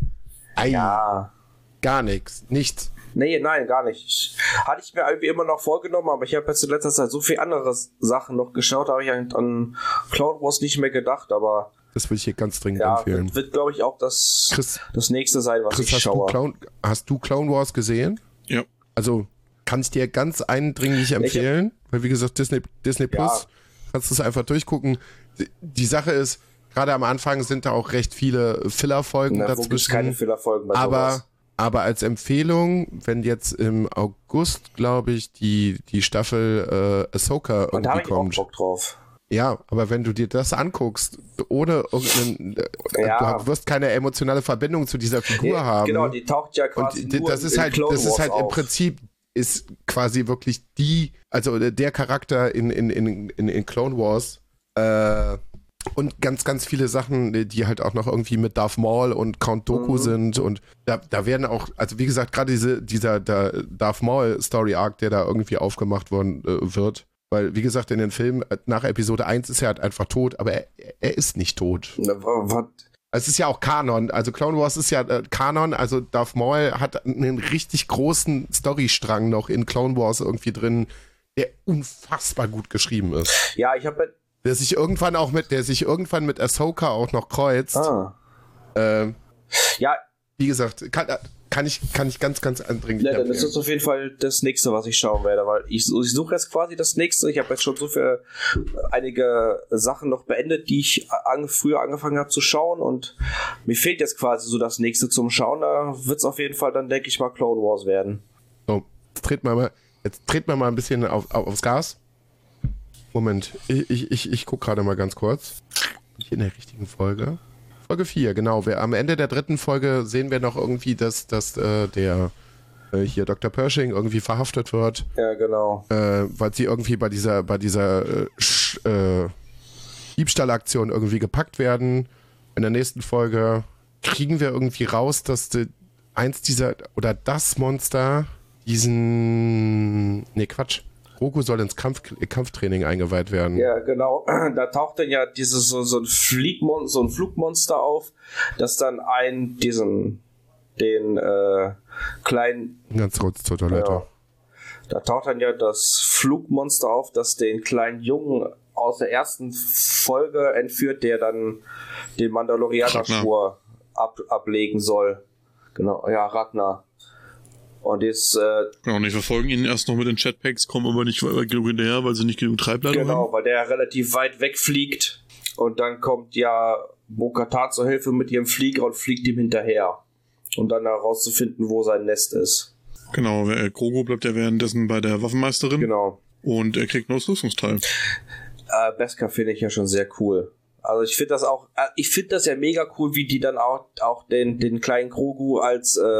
Ja. Gar nichts. Nichts. Nee, nein, gar nicht. Hatte ich mir irgendwie immer noch vorgenommen, aber ich habe jetzt in letzter Zeit so viel andere Sachen noch geschaut, habe ich an Clone Wars nicht mehr gedacht, aber das würde ich hier ganz dringend empfehlen. Ja, wird, glaube ich, auch das nächste sein, was ich schaue. Hast du Clone Wars gesehen? Ja. Also, kann ich dir ganz eindringlich empfehlen, weil wie gesagt, Disney Plus, kannst du es einfach durchgucken. Die Sache ist, gerade am Anfang sind da auch recht viele Filler-Folgen dazwischen. Wo keine Filler-Folgen bei sowas. Aber als Empfehlung, wenn jetzt im August, glaube ich, die Staffel Ahsoka irgendwie kommt. Und da habe ich auch Bock drauf. Ja, aber wenn du dir das anguckst, ohne irgendeinen, du wirst keine emotionale Verbindung zu dieser Figur haben. Genau, die taucht ja quasi und nur das ist halt im Prinzip ist quasi wirklich der Charakter in Clone Wars und ganz, ganz viele Sachen, die halt auch noch irgendwie mit Darth Maul und Count Dooku sind, und da werden auch, also wie gesagt, gerade dieser Darth Maul Story Arc, der da irgendwie aufgemacht worden wird, weil wie gesagt, in den Filmen nach Episode 1 ist er halt einfach tot, aber er ist nicht tot. Es ist ja auch Kanon, also Clone Wars ist ja Kanon, also Darth Maul hat einen richtig großen Storystrang noch in Clone Wars irgendwie drin, der unfassbar gut geschrieben ist. Ja, ich habe der sich irgendwann mit Ahsoka auch noch kreuzt. Ja. Wie gesagt, kann ich ganz, ganz eindringlich empfehlen. Dann ist das auf jeden Fall das nächste, was ich schauen werde, weil ich suche jetzt quasi das nächste. Ich habe jetzt schon so für einige Sachen noch beendet, die ich früher angefangen habe zu schauen, und mir fehlt jetzt quasi so das nächste zum Schauen. Da wird es auf jeden Fall dann, denke ich mal, Clone Wars werden. So, jetzt treten wir mal ein bisschen aufs Gas. Moment, ich gucke gerade mal ganz kurz. Nicht in der richtigen Folge. Folge 4, genau. Am Ende der 3. Folge sehen wir noch irgendwie, dass der hier Dr. Pershing irgendwie verhaftet wird. Ja, genau. Weil sie irgendwie bei dieser Diebstahlaktion irgendwie gepackt werden. In der nächsten Folge kriegen wir irgendwie raus, dass das Monster Grogu soll ins Kampftraining eingeweiht werden. Ja, genau. Da taucht dann ja so ein Flugmonster auf, das dann den kleinen... Ganz kurz zur Toilette. Ja. Da taucht dann ja das Flugmonster auf, das den kleinen Jungen aus der ersten Folge entführt, der dann den Mandalorianer-Schwur ablegen soll. Genau, ja, Ragnar. Und jetzt, genau, die verfolgen ihn erst noch mit den Jetpacks, kommen aber nicht genug hinterher, weil sie nicht genug Treibladung haben. Genau, weil der relativ weit wegfliegt, und dann kommt ja Bo-Katan zur Hilfe mit ihrem Flieger und fliegt ihm hinterher, um dann herauszufinden, wo sein Nest ist. Genau, Grogu bleibt ja währenddessen bei der Waffenmeisterin. Genau. Und er kriegt ein neues Rüstungsteil. Beskar finde ich ja schon sehr cool. Also ich finde das ja mega cool, wie die dann auch den kleinen Grogu als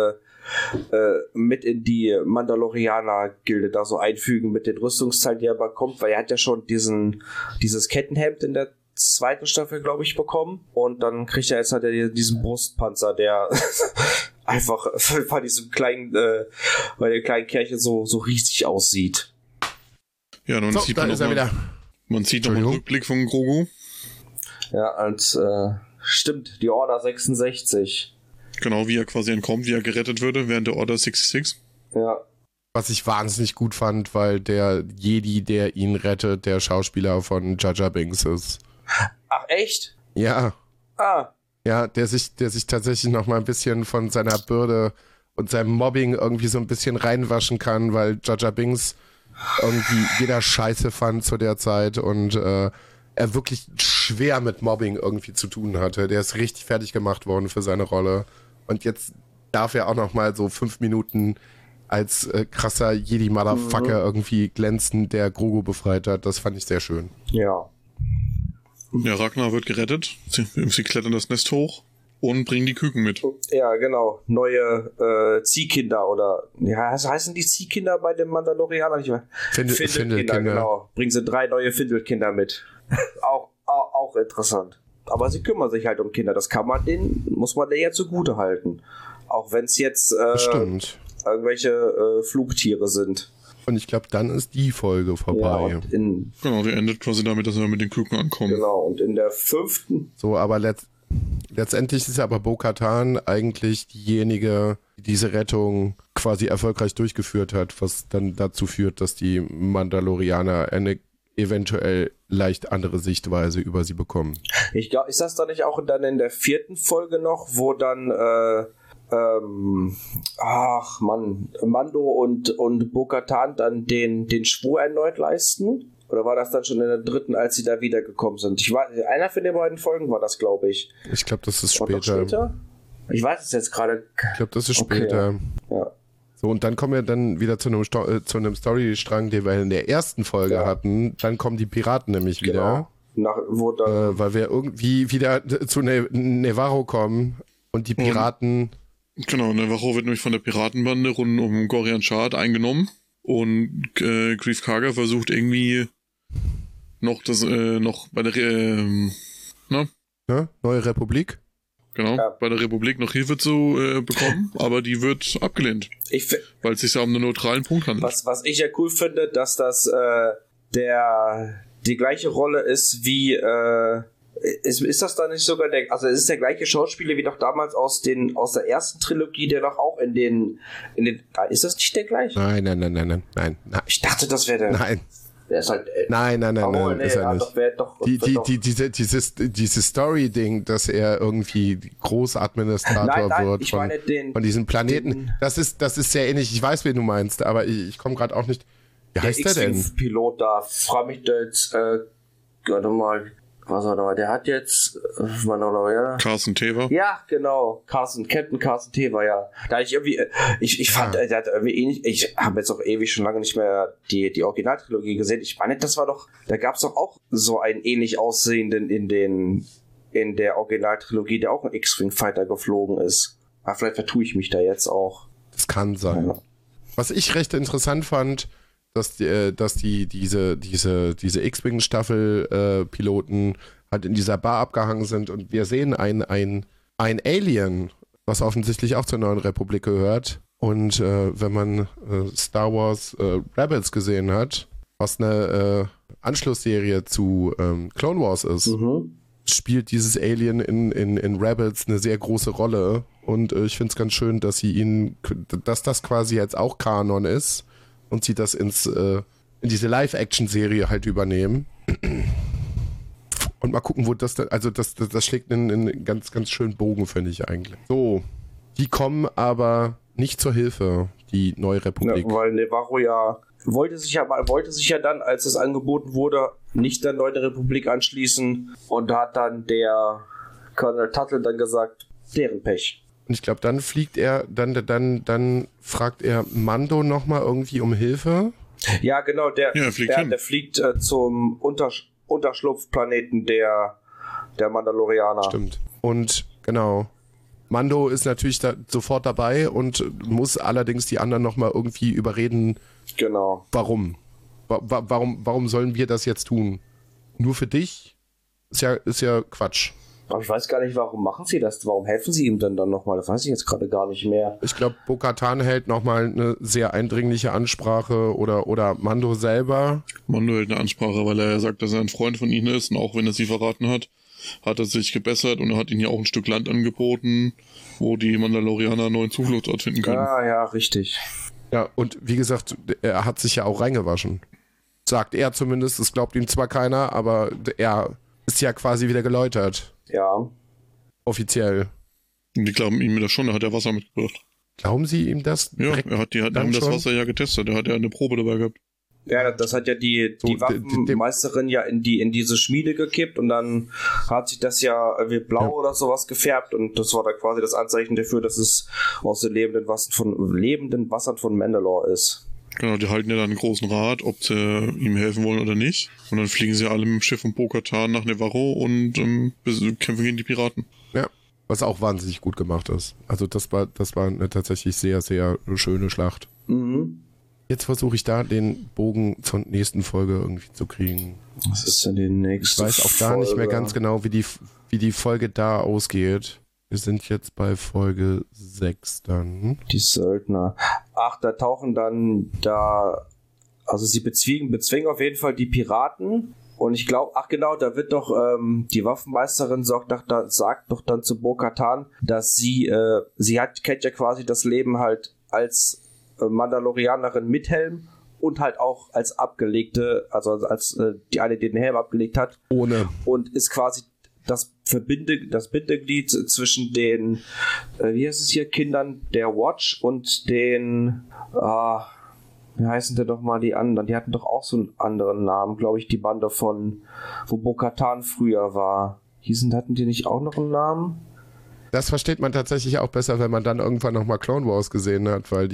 mit in die Mandalorianer-Gilde da so einfügen mit den Rüstungsteilen, die er bekommt, weil er hat ja schon dieses Kettenhemd in der zweiten Staffel, glaube ich, bekommen. Und dann kriegt er jetzt halt diesen Brustpanzer, der einfach bei diesem kleinen, bei dem kleinen Kerlchen so riesig aussieht. Ja, nun So, sieht da man ist er wieder. Man sieht noch einen Rückblick von Grogu. Ja, und stimmt, die Order 66. Genau, wie er quasi entkommt, wie er gerettet würde während der Order 66. Ja. Was ich wahnsinnig gut fand, weil der Jedi, der ihn rettet, der Schauspieler von Jar Jar Binks ist. Ach, echt? Ja. Ah. Ja, der sich tatsächlich noch mal ein bisschen von seiner Bürde und seinem Mobbing irgendwie so ein bisschen reinwaschen kann, weil Jar Jar Binks irgendwie jeder Scheiße fand zu der Zeit und er wirklich schwer mit Mobbing irgendwie zu tun hatte. Der ist richtig fertig gemacht worden für seine Rolle. Und jetzt darf er auch noch mal so 5 Minuten als krasser Jedi-Motherfucker irgendwie glänzen, der Grogu befreit hat. Das fand ich sehr schön. Ja. Ja, Ragnar wird gerettet. Sie klettern das Nest hoch und bringen die Küken mit. Ja, genau. Neue Ziehkinder oder ja, heißen die Ziehkinder bei den Mandalorianern nicht mehr? Findelkinder, genau. Bringen sie 3 neue Findelkinder mit. auch interessant. Aber sie kümmern sich halt um Kinder. Das muss man denen ja zugute halten. Auch wenn es jetzt irgendwelche Flugtiere sind. Und ich glaube, dann ist die Folge vorbei. Ja, genau, die endet quasi damit, dass wir mit den Küken ankommen. Genau, und in der 5. So, aber letztendlich ist aber Bo-Katan eigentlich diejenige, die diese Rettung quasi erfolgreich durchgeführt hat, was dann dazu führt, dass die Mandalorianer eine eventuell leicht andere Sichtweise über sie bekommen. Ich glaube, ist das dann nicht auch dann in der 4. Folge noch, wo dann Mando und Bo-Katan dann den Schwur erneut leisten? Oder war das dann schon in der 3., als sie da wiedergekommen sind? Einer von den beiden Folgen war das, glaube ich. Ich glaube, das ist später. Ich weiß es jetzt gerade. Ich glaube, das ist später. Ja. So, und dann kommen wir dann wieder zu einem Storystrang, den wir in der ersten Folge hatten. Dann kommen die Piraten nämlich wieder. Weil wir irgendwie wieder zu Nevarro kommen und die Piraten... Genau, Nevarro wird nämlich von der Piratenbande rund um Gorian Shard eingenommen und Greef Karga versucht irgendwie noch bei der Neue Republik? Genau, bei der Republik noch Hilfe zu bekommen, aber die wird abgelehnt. Weil es sich ja um einen neutralen Punkt handelt. Was ich ja cool finde, dass das die gleiche Rolle ist wie ist das da nicht sogar es ist der gleiche Schauspieler wie doch damals aus der ersten Trilogie, der doch auch in den ist das nicht der gleiche? Nein. Ich dachte, das wäre der. Nein. Der ist halt. Nein, ist er nicht. Dieses Story-Ding, dass er irgendwie Großadministrator wird von diesem Planeten, das ist sehr ähnlich. Ich weiß, wen du meinst, aber ich komme gerade auch nicht. Wie heißt der denn? Der Pilot da, frag mich da jetzt, warte mal, was war da? Der hat jetzt, Carson Teva. Ja, genau. Captain Carson Teva, ja. Da ich irgendwie, ich fand, der hat irgendwie ähnlich, ich habe jetzt auch ewig schon lange nicht mehr die Originaltrilogie gesehen. Ich meine, da gab's doch auch so einen ähnlich aussehenden in der Originaltrilogie, der auch ein X-Wing Fighter geflogen ist. Aber vielleicht vertue ich mich da jetzt auch. Das kann sein. Ja. Was ich recht interessant fand, dass diese X-Wing-Staffel-Piloten halt in dieser Bar abgehangen sind und wir sehen ein Alien, was offensichtlich auch zur Neuen Republik gehört. Und wenn man Star Wars Rebels gesehen hat, was eine Anschlussserie zu Clone Wars ist, spielt dieses Alien in Rebels eine sehr große Rolle. Und ich finde es ganz schön, dass dass das quasi jetzt auch Kanon ist. Und sie das in diese Live-Action-Serie halt übernehmen. Und mal gucken, wo das dann, also das schlägt einen ganz, ganz schönen Bogen, finde ich eigentlich. So, die kommen aber nicht zur Hilfe, die Neue Republik. Ja, weil Nevarro wollte sich ja dann, als es angeboten wurde, nicht der Neuen Republik anschließen und da hat dann der Colonel Tuttle dann gesagt, deren Pech. Und ich glaube, dann fliegt er, dann fragt er Mando nochmal irgendwie um Hilfe. Ja, genau, der fliegt zum Unterschlupfplaneten der Mandalorianer. Stimmt. Und genau. Mando ist natürlich sofort dabei und muss allerdings die anderen nochmal irgendwie überreden. Genau. Warum? Warum sollen wir das jetzt tun? Nur für dich? Ist ja Quatsch. Aber ich weiß gar nicht, warum machen sie das? Warum helfen sie ihm denn dann nochmal? Das weiß ich jetzt gerade gar nicht mehr. Ich glaube, Bo-Katan hält nochmal eine sehr eindringliche Ansprache oder Mando selber. Mando hält eine Ansprache, weil er sagt, dass er ein Freund von ihnen ist und auch wenn er sie verraten hat, hat er sich gebessert und er hat ihnen ja auch ein Stück Land angeboten, wo die Mandalorianer einen neuen Zufluchtsort finden können. Ah, ja, richtig. Ja, und wie gesagt, er hat sich ja auch reingewaschen. Sagt er zumindest, es glaubt ihm zwar keiner, aber er ist ja quasi wieder geläutert. Ja. Offiziell. Und die glauben ihm das schon, da hat er Wasser mitgebracht. Glauben Sie ihm das? Ja, die haben das Wasser ja getestet, da hat er eine Probe dabei gehabt. Ja, das hat ja die Waffenmeisterin ja in diese Schmiede gekippt und dann hat sich das ja wie blau oder sowas gefärbt und das war dann quasi das Anzeichen dafür, dass es aus den lebenden Wassern von Mandalore ist. Genau, die halten ja dann einen großen Rat, ob sie ihm helfen wollen oder nicht. Und dann fliegen sie alle mit dem Schiff von Bo-Katan nach Nevarro und kämpfen gegen die Piraten. Ja, was auch wahnsinnig gut gemacht ist. Also das war eine tatsächlich sehr, sehr schöne Schlacht. Mhm. Jetzt versuche ich da den Bogen zur nächsten Folge irgendwie zu kriegen. Was ist denn die nächste Folge? Ich weiß auch da nicht mehr ganz genau, wie die Folge da ausgeht. Wir sind jetzt bei Folge 6 dann. Die Söldner. Ach, da tauchen dann also sie bezwingen auf jeden Fall die Piraten. Und ich glaube, da wird doch die Waffenmeisterin sagt doch dann zu Bo-Katan, dass sie kennt ja quasi das Leben halt als Mandalorianerin mit Helm und halt auch als abgelegte, also als die eine, die den Helm abgelegt hat. Ohne. Und ist quasi das Bindeglied zwischen den, wie heißt es hier, Kindern der Watch und den, wie heißen denn doch mal die anderen? Die hatten doch auch so einen anderen Namen, glaube ich, die Bande wo Bo-Katan früher war. Hatten die nicht auch noch einen Namen? Das versteht man tatsächlich auch besser, wenn man dann irgendwann nochmal Clone Wars gesehen hat, weil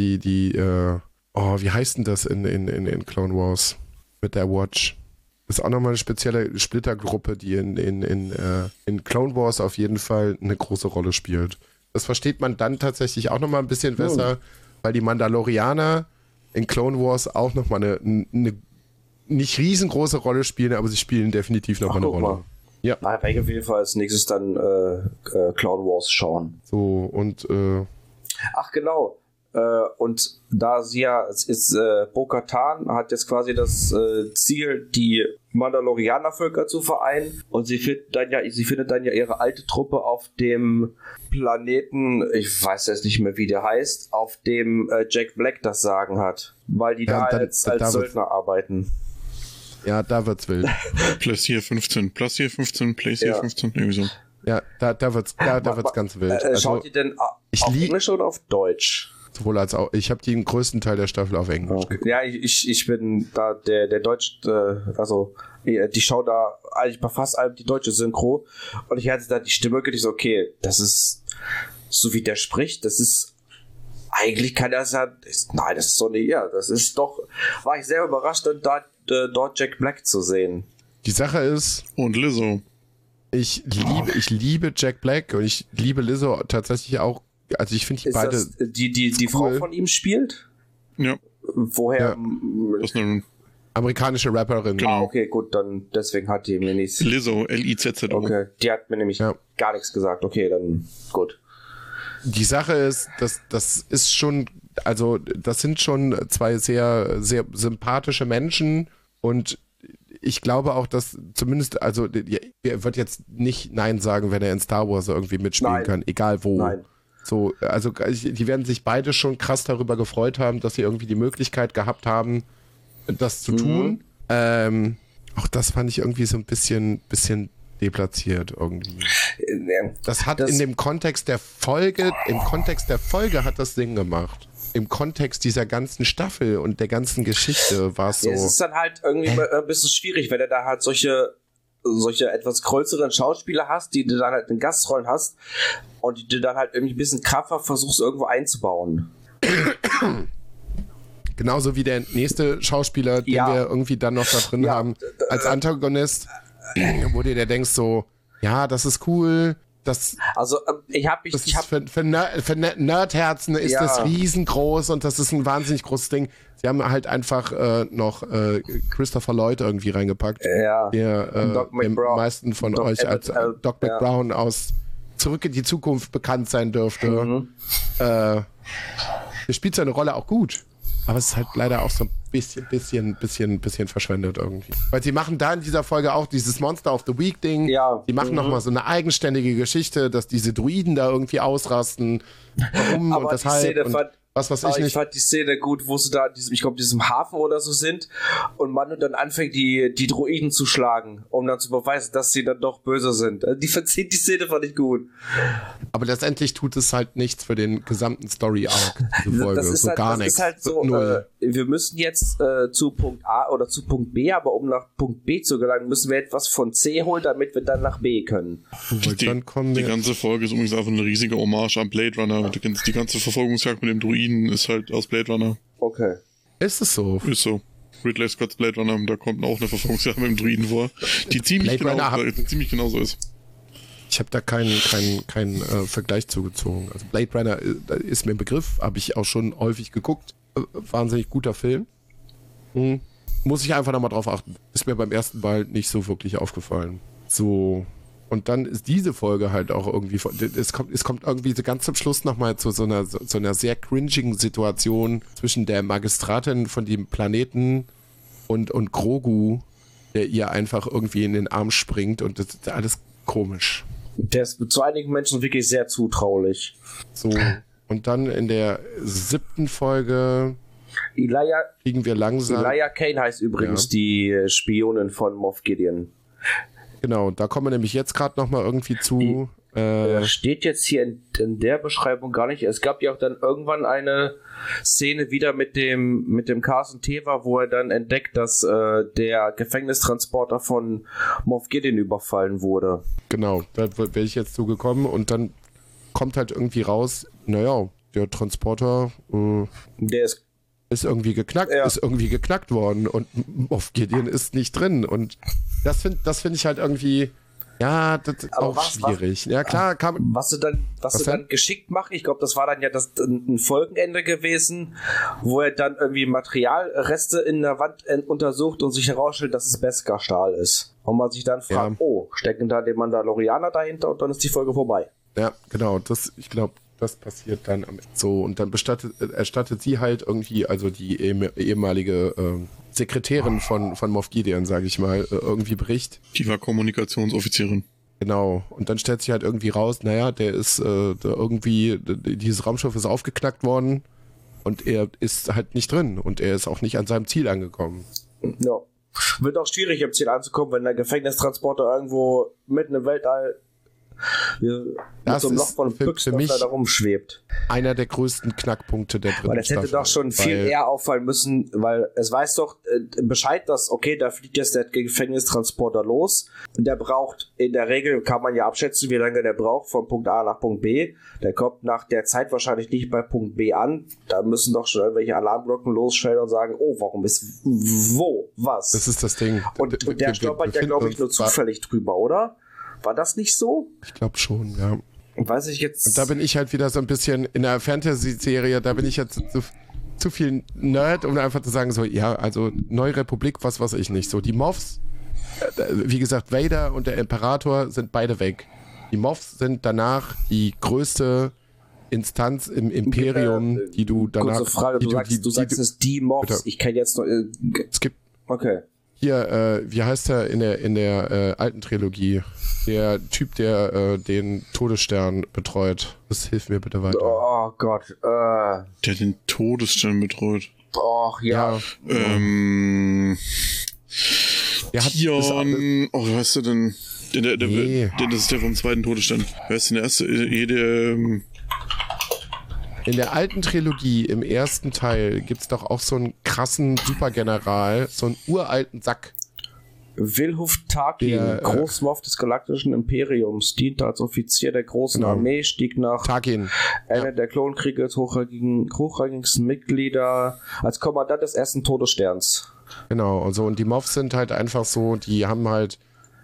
wie heißt denn das in Clone Wars mit der Watch? Das ist auch nochmal eine spezielle Splittergruppe, die in Clone Wars auf jeden Fall eine große Rolle spielt. Das versteht man dann tatsächlich auch nochmal ein bisschen besser, weil die Mandalorianer in Clone Wars auch nochmal eine nicht riesengroße Rolle spielen, aber sie spielen definitiv nochmal eine Rolle. Mal. Ja. Na, werde ich auf jeden Fall als nächstes dann Clone Wars schauen. So, und ach genau. Und da Bo-Katan hat jetzt quasi das Ziel, die Mandalorianer-Völker zu vereinen und sie findet dann ja ihre alte Truppe auf dem Planeten, ich weiß jetzt nicht mehr, wie der heißt, auf dem Jack Black das Sagen hat, weil die da als Söldner arbeiten. Ja, da wird's wild. Placier 15, Placier 15, irgendwie so. Ja, da wird's ganz wild. Schaut ihr denn auf Englisch oder auf Deutsch? Sowohl als auch. Ich habe den größten Teil der Staffel auf Englisch. Okay. Ja, ich bin da der Deutsch, die schau da eigentlich bei fast allem die deutsche Synchro und ich hatte da die Stimme wirklich so, okay, das ist, so wie der spricht, das ist, eigentlich kann das ja, nein, das ist so nicht, ja, das ist doch, war ich sehr überrascht, dort Jack Black zu sehen. Die Sache ist... Und Lizzo. Ich liebe Jack Black und ich liebe Lizzo tatsächlich auch. Also ich finde die beide. Das die Frau von ihm spielt? Ja. Woher? Ja. Das ist eine amerikanische Rapperin. Genau. Okay, gut, dann deswegen hat die mir nichts. Lizzo, L-I-Z-Z-O. Okay, die hat mir nämlich gar nichts gesagt. Okay, dann gut. Die Sache ist, das ist schon, also das sind schon zwei sehr, sehr sympathische Menschen und ich glaube auch, dass zumindest, also er wird jetzt nicht Nein sagen, wenn er in Star Wars irgendwie mitspielen kann, egal wo. Nein. So, also die werden sich beide schon krass darüber gefreut haben, dass sie irgendwie die Möglichkeit gehabt haben, das zu tun. Auch das fand ich irgendwie so ein bisschen deplatziert irgendwie. Das hat in dem Kontext der Folge, hat das Sinn gemacht. Im Kontext dieser ganzen Staffel und der ganzen Geschichte war es so. Ja, es ist dann halt irgendwie ein bisschen schwierig, wenn du da halt solche etwas größeren Schauspieler hast, die du dann halt in Gastrollen hast und die du dann halt irgendwie ein bisschen krampfhaft versuchst irgendwo einzubauen. Genauso wie der nächste Schauspieler, den wir irgendwie dann noch da drin haben, als Antagonist, wo du dir denkst so, ja, das ist cool, Also für Nerdherzen ist das riesengroß und das ist ein wahnsinnig großes Ding. Sie haben halt einfach noch Christopher Lloyd irgendwie reingepackt, der den meisten von euch als Doc McBrown aus Zurück in die Zukunft bekannt sein dürfte. Der spielt seine Rolle auch gut, aber es ist halt leider auch so ein bisschen verschwendet irgendwie. Weil sie machen da in dieser Folge auch dieses Monster of the Week Ding. Ja. Die machen nochmal so eine eigenständige Geschichte, dass diese Druiden da irgendwie ausrasten. Warum und weshalb. Ich fand die Szene gut, wo sie da in diesem Hafen oder so sind und Manu dann anfängt, die Droiden zu schlagen, um dann zu beweisen, dass sie dann doch böse sind. Also die Szene fand ich gut. Aber letztendlich tut es halt nichts für den gesamten Story-Arc, diese Folge. Das ist halt so, wir müssen jetzt zu Punkt A oder zu Punkt B, aber um nach Punkt B zu gelangen, müssen wir etwas von C holen, damit wir dann nach B können. Die ganze Folge ist übrigens einfach eine riesige Hommage an Blade Runner. Die ganze Verfolgungsjagd mit dem Druiden ist halt aus Blade Runner. Okay. Ist es so? Ist so. Ridley Scott's Blade Runner, da kommt auch eine Verfolgungsjagd mit dem Druiden vor, die ziemlich genau so ist. Ich habe da keinen Vergleich zugezogen. Also Blade Runner ist mir ein Begriff, habe ich auch schon häufig geguckt. Wahnsinnig guter Film. Muss ich einfach nochmal drauf achten. Ist mir beim ersten Mal nicht so wirklich aufgefallen. So. Und dann ist diese Folge halt auch irgendwie, es kommt irgendwie so ganz zum Schluss nochmal zu so einer sehr cringigen Situation zwischen der Magistratin von dem Planeten und Grogu, der ihr einfach irgendwie in den Arm springt und das ist alles komisch. Der ist zu einigen Menschen wirklich sehr zutraulich. So, und dann in der 7. Folge kriegen wir langsam... Elia Kane heißt übrigens die Spionin von Moff Gideon. Genau, da kommen wir nämlich jetzt gerade nochmal irgendwie zu. Steht jetzt hier in der Beschreibung gar nicht. Es gab ja auch dann irgendwann eine Szene wieder mit dem Carson Teva, wo er dann entdeckt, dass der Gefängnistransporter von Moff Gideon überfallen wurde. Genau, da wäre ich jetzt zugekommen und dann kommt halt irgendwie raus, naja, der Transporter der ist irgendwie geknackt worden und Moff Gideon ist nicht drin und das find ich halt irgendwie, ja, das ist auch schwierig. Ja, klar, was sie dann geschickt machen, ich glaube, das war dann ja ein Folgenende gewesen, wo er dann irgendwie Materialreste in der Wand untersucht und sich herausstellt, dass es Beskar-Stahl ist. Und man sich dann fragt, stecken da die Mandalorianer dahinter und dann ist die Folge vorbei. Ja, genau, ich glaube, das passiert dann so und dann erstattet sie halt irgendwie, also die ehemalige Sekretärin von Moff Gideon, sage ich mal, irgendwie Bericht. Die war Kommunikationsoffizierin. Genau, und dann stellt sich halt irgendwie raus, naja, der ist dieses Raumschiff ist aufgeknackt worden und er ist halt nicht drin und er ist auch nicht an seinem Ziel angekommen. Ja, wird auch schwierig, am Ziel anzukommen, wenn der Gefängnistransporter irgendwo mitten im Weltall mit so einem Loch von Büchsen da rumschwebt. Einer der größten Knackpunkte der dritten Staffel. Das hätte doch schon viel eher auffallen müssen, weil es weiß doch Bescheid, dass, okay, da fliegt jetzt der Gefängnistransporter los. Der braucht, in der Regel kann man ja abschätzen, wie lange der braucht, von Punkt A nach Punkt B. Der kommt nach der Zeit wahrscheinlich nicht bei Punkt B an. Da müssen doch schon irgendwelche Alarmglocken losschellen und sagen, warum ist, was? Das ist das Ding. Und der stolpert ja, glaube ich, nur zufällig drüber, oder? War das nicht so? Ich glaube schon, ja. Weiß ich jetzt. Und da bin ich halt wieder so ein bisschen in der Fantasy-Serie, da bin ich jetzt zu viel Nerd, um einfach zu sagen, so, ja, also Neue Republik, was weiß ich nicht. So, die Moffs, wie gesagt, Vader und der Imperator sind beide weg. Die Moffs sind danach die größte Instanz im Imperium, die du danach... Kurze Frage, du sagst es die Moffs, bitte. Ich kann jetzt noch... Es gibt... Okay. Hier, wie heißt er in der alten Trilogie? Der Typ, der den Todesstern betreut. Das hilft mir bitte weiter. Oh Gott. Der den Todesstern betreut. Och, ja. Der hat Tion, wie heißt der denn? Das ist der vom zweiten Todesstern. Wer ist denn der erste? In der alten Trilogie, im ersten Teil, gibt's doch auch so einen krassen Supergeneral, so einen uralten Sack. Wilhuf Tarkin, Großmoff des Galaktischen Imperiums, diente als Offizier der Großen Armee, stieg nach einer der Klonkrieges hochrangigsten Mitglieder als Kommandant des ersten Todessterns. Genau, und die Moffs sind halt einfach so, die haben halt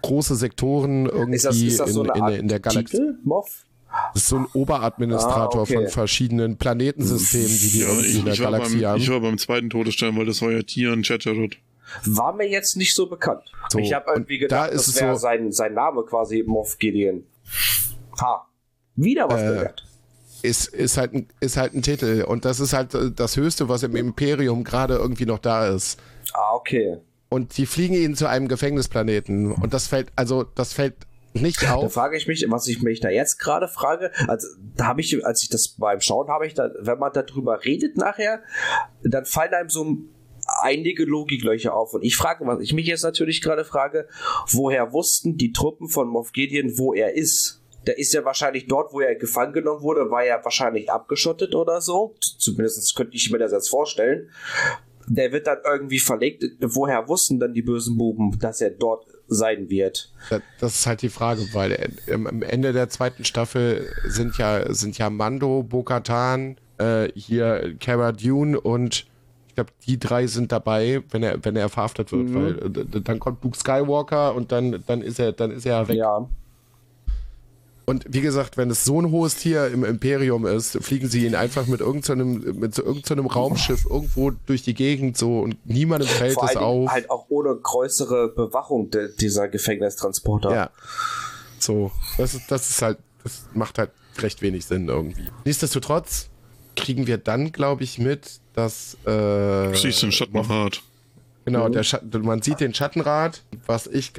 große Sektoren irgendwie ist das so eine Art in der Galaxie. Titel, Moff? Das ist so ein Oberadministrator okay. von verschiedenen Planetensystemen, die irgendwie in der Galaxie haben. Ich war beim zweiten Todesstern, weil das war ja Tian Chatterot. War mir jetzt nicht so bekannt. So, ich habe irgendwie gedacht, da ist das wäre so, sein Name quasi Moff Gideon. Ha. Wieder was gelernt. ist halt ein Titel und das ist halt das Höchste, was im Imperium gerade irgendwie noch da ist. Ah, okay. Und die fliegen ihn zu einem Gefängnisplaneten und das fällt nicht Da auf. frage ich mich, was ich mich da jetzt gerade frage, also da habe ich, als ich das beim Schauen habe ich da, wenn man darüber redet nachher, dann fallen einem so einige Logiklöcher auf. Und ich frage, was ich mich jetzt natürlich gerade frage, woher wussten die Truppen von Moff Gideon, wo er ist? Der ist ja wahrscheinlich dort, wo er gefangen genommen wurde, war ja wahrscheinlich abgeschottet oder so. Zumindest könnte ich mir das jetzt vorstellen. Der wird dann irgendwie verlegt. Woher wussten dann die bösen Buben, dass er dort sein wird? Das ist halt die Frage, weil am Ende der zweiten Staffel sind ja Mando, Bo-Katan, hier Cara Dune und ich glaube, die drei sind dabei, wenn er verhaftet wird, weil dann kommt Luke Skywalker und dann ist er weg. Ja. Und wie gesagt, wenn es so ein hohes Tier im Imperium ist, fliegen sie ihn einfach mit irgendeinem Raumschiff irgendwo durch die Gegend so und niemandem fällt Vor es allen Dingen auf. halt auch ohne größere Bewachung dieser Gefängnistransporter. Ja. So, das macht halt recht wenig Sinn irgendwie. Nichtsdestotrotz kriegen wir dann, glaube ich, mit, dass Siehst den Schattenrat. genau, man sieht den Schattenrat, was ich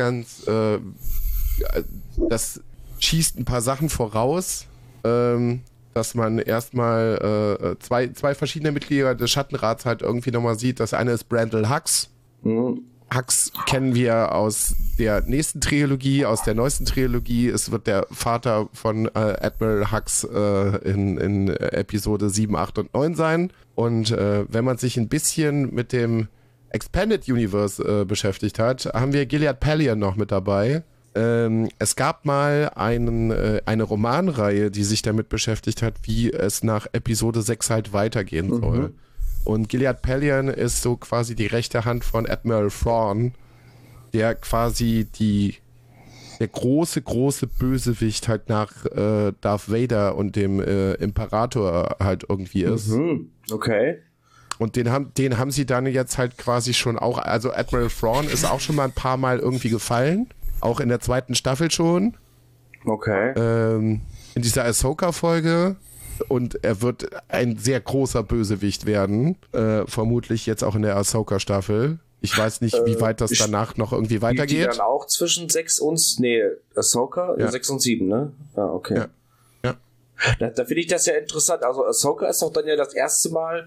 das schießt ein paar Sachen voraus, dass man erstmal zwei verschiedene Mitglieder des Schattenrats halt irgendwie nochmal sieht. Das eine ist Brandel Hux. Hux kennen wir aus der nächsten Trilogie, aus der neuesten Trilogie. Es wird der Vater von Admiral Hux in Episode 7, 8 und 9 sein. Und wenn man sich ein bisschen mit dem Expanded Universe beschäftigt hat, haben wir Gilead Palion noch mit dabei. Es gab mal eine Romanreihe, die sich damit beschäftigt hat, wie es nach Episode 6 halt weitergehen soll. Und Gilead Palion ist so quasi die rechte Hand von Admiral Thrawn, der quasi der große Bösewicht halt nach Darth Vader und dem Imperator halt irgendwie ist. Okay. Und den haben sie dann jetzt halt quasi schon auch, also Admiral Thrawn ist auch schon mal ein paar Mal irgendwie gefallen. Auch in der zweiten Staffel schon. Okay. In dieser Ahsoka-Folge. Und er wird ein sehr großer Bösewicht werden. Vermutlich jetzt auch in der Ahsoka-Staffel. Ich weiß nicht, wie weit das danach noch irgendwie weitergeht. Die dann auch zwischen 6 und... Nee, Ahsoka? Ja. 6 und 7, ne? Ah, okay. Ja. Da finde ich das ja interessant. Also Ahsoka ist doch dann ja das erste Mal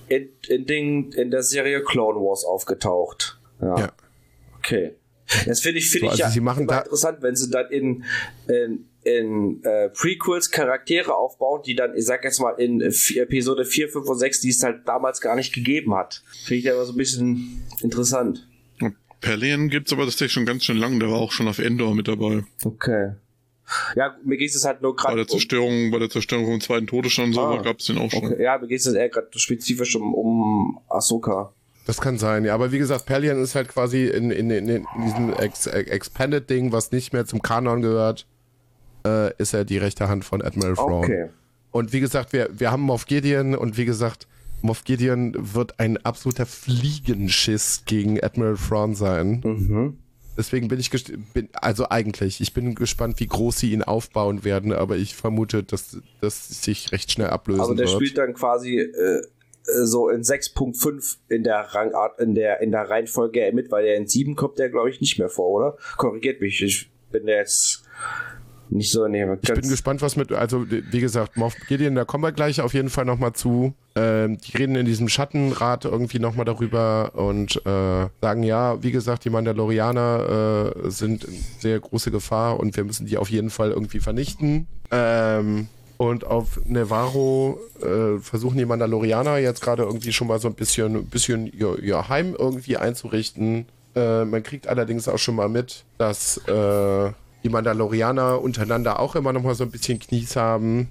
in der Serie Clone Wars aufgetaucht. Ja. Okay. Das finde ich also ja sie machen immer interessant, wenn sie dann in Prequels Charaktere aufbauen, die dann, ich sag jetzt mal, in Episode 4, 5 und 6, die es halt damals gar nicht gegeben hat. Finde ich ja immer so ein bisschen interessant. Palion gibt's aber tatsächlich schon ganz schön lang, der war auch schon auf Endor mit dabei. Okay. Ja, mir geht es halt nur gerade Bei der Zerstörung vom zweiten Todesstern so gab's den auch schon. Okay. Ja, mir geht es eher gerade spezifisch um Ahsoka. Das kann sein, ja. Aber wie gesagt, Palion ist halt quasi in diesem Expanded-Ding, was nicht mehr zum Kanon gehört, ist er die rechte Hand von Admiral Thrawn. Okay. Und wie gesagt, wir haben Moff Gideon und wie gesagt, Moff Gideon wird ein absoluter Fliegenschiss gegen Admiral Thrawn sein. Deswegen bin ich gespannt, wie groß sie ihn aufbauen werden, aber ich vermute, dass das sich recht schnell ablösen wird. Also der spielt dann quasi so in 6.5 in der Rangart, in der Reihenfolge mit, weil er in 7 kommt der, glaube ich, nicht mehr vor, oder? Korrigiert mich, ich bin jetzt nicht so Ich bin gespannt, also wie gesagt, Moff Gideon, da kommen wir gleich auf jeden Fall nochmal zu. Die reden in diesem Schattenrat irgendwie nochmal darüber und sagen, ja, wie gesagt, die Mandalorianer sind eine sehr große Gefahr und wir müssen die auf jeden Fall irgendwie vernichten. Und auf Nevarro versuchen die Mandalorianer jetzt gerade irgendwie schon mal so ein bisschen ihr Heim irgendwie einzurichten. Man kriegt allerdings auch schon mal mit, dass die Mandalorianer untereinander auch immer noch mal so ein bisschen Knies haben.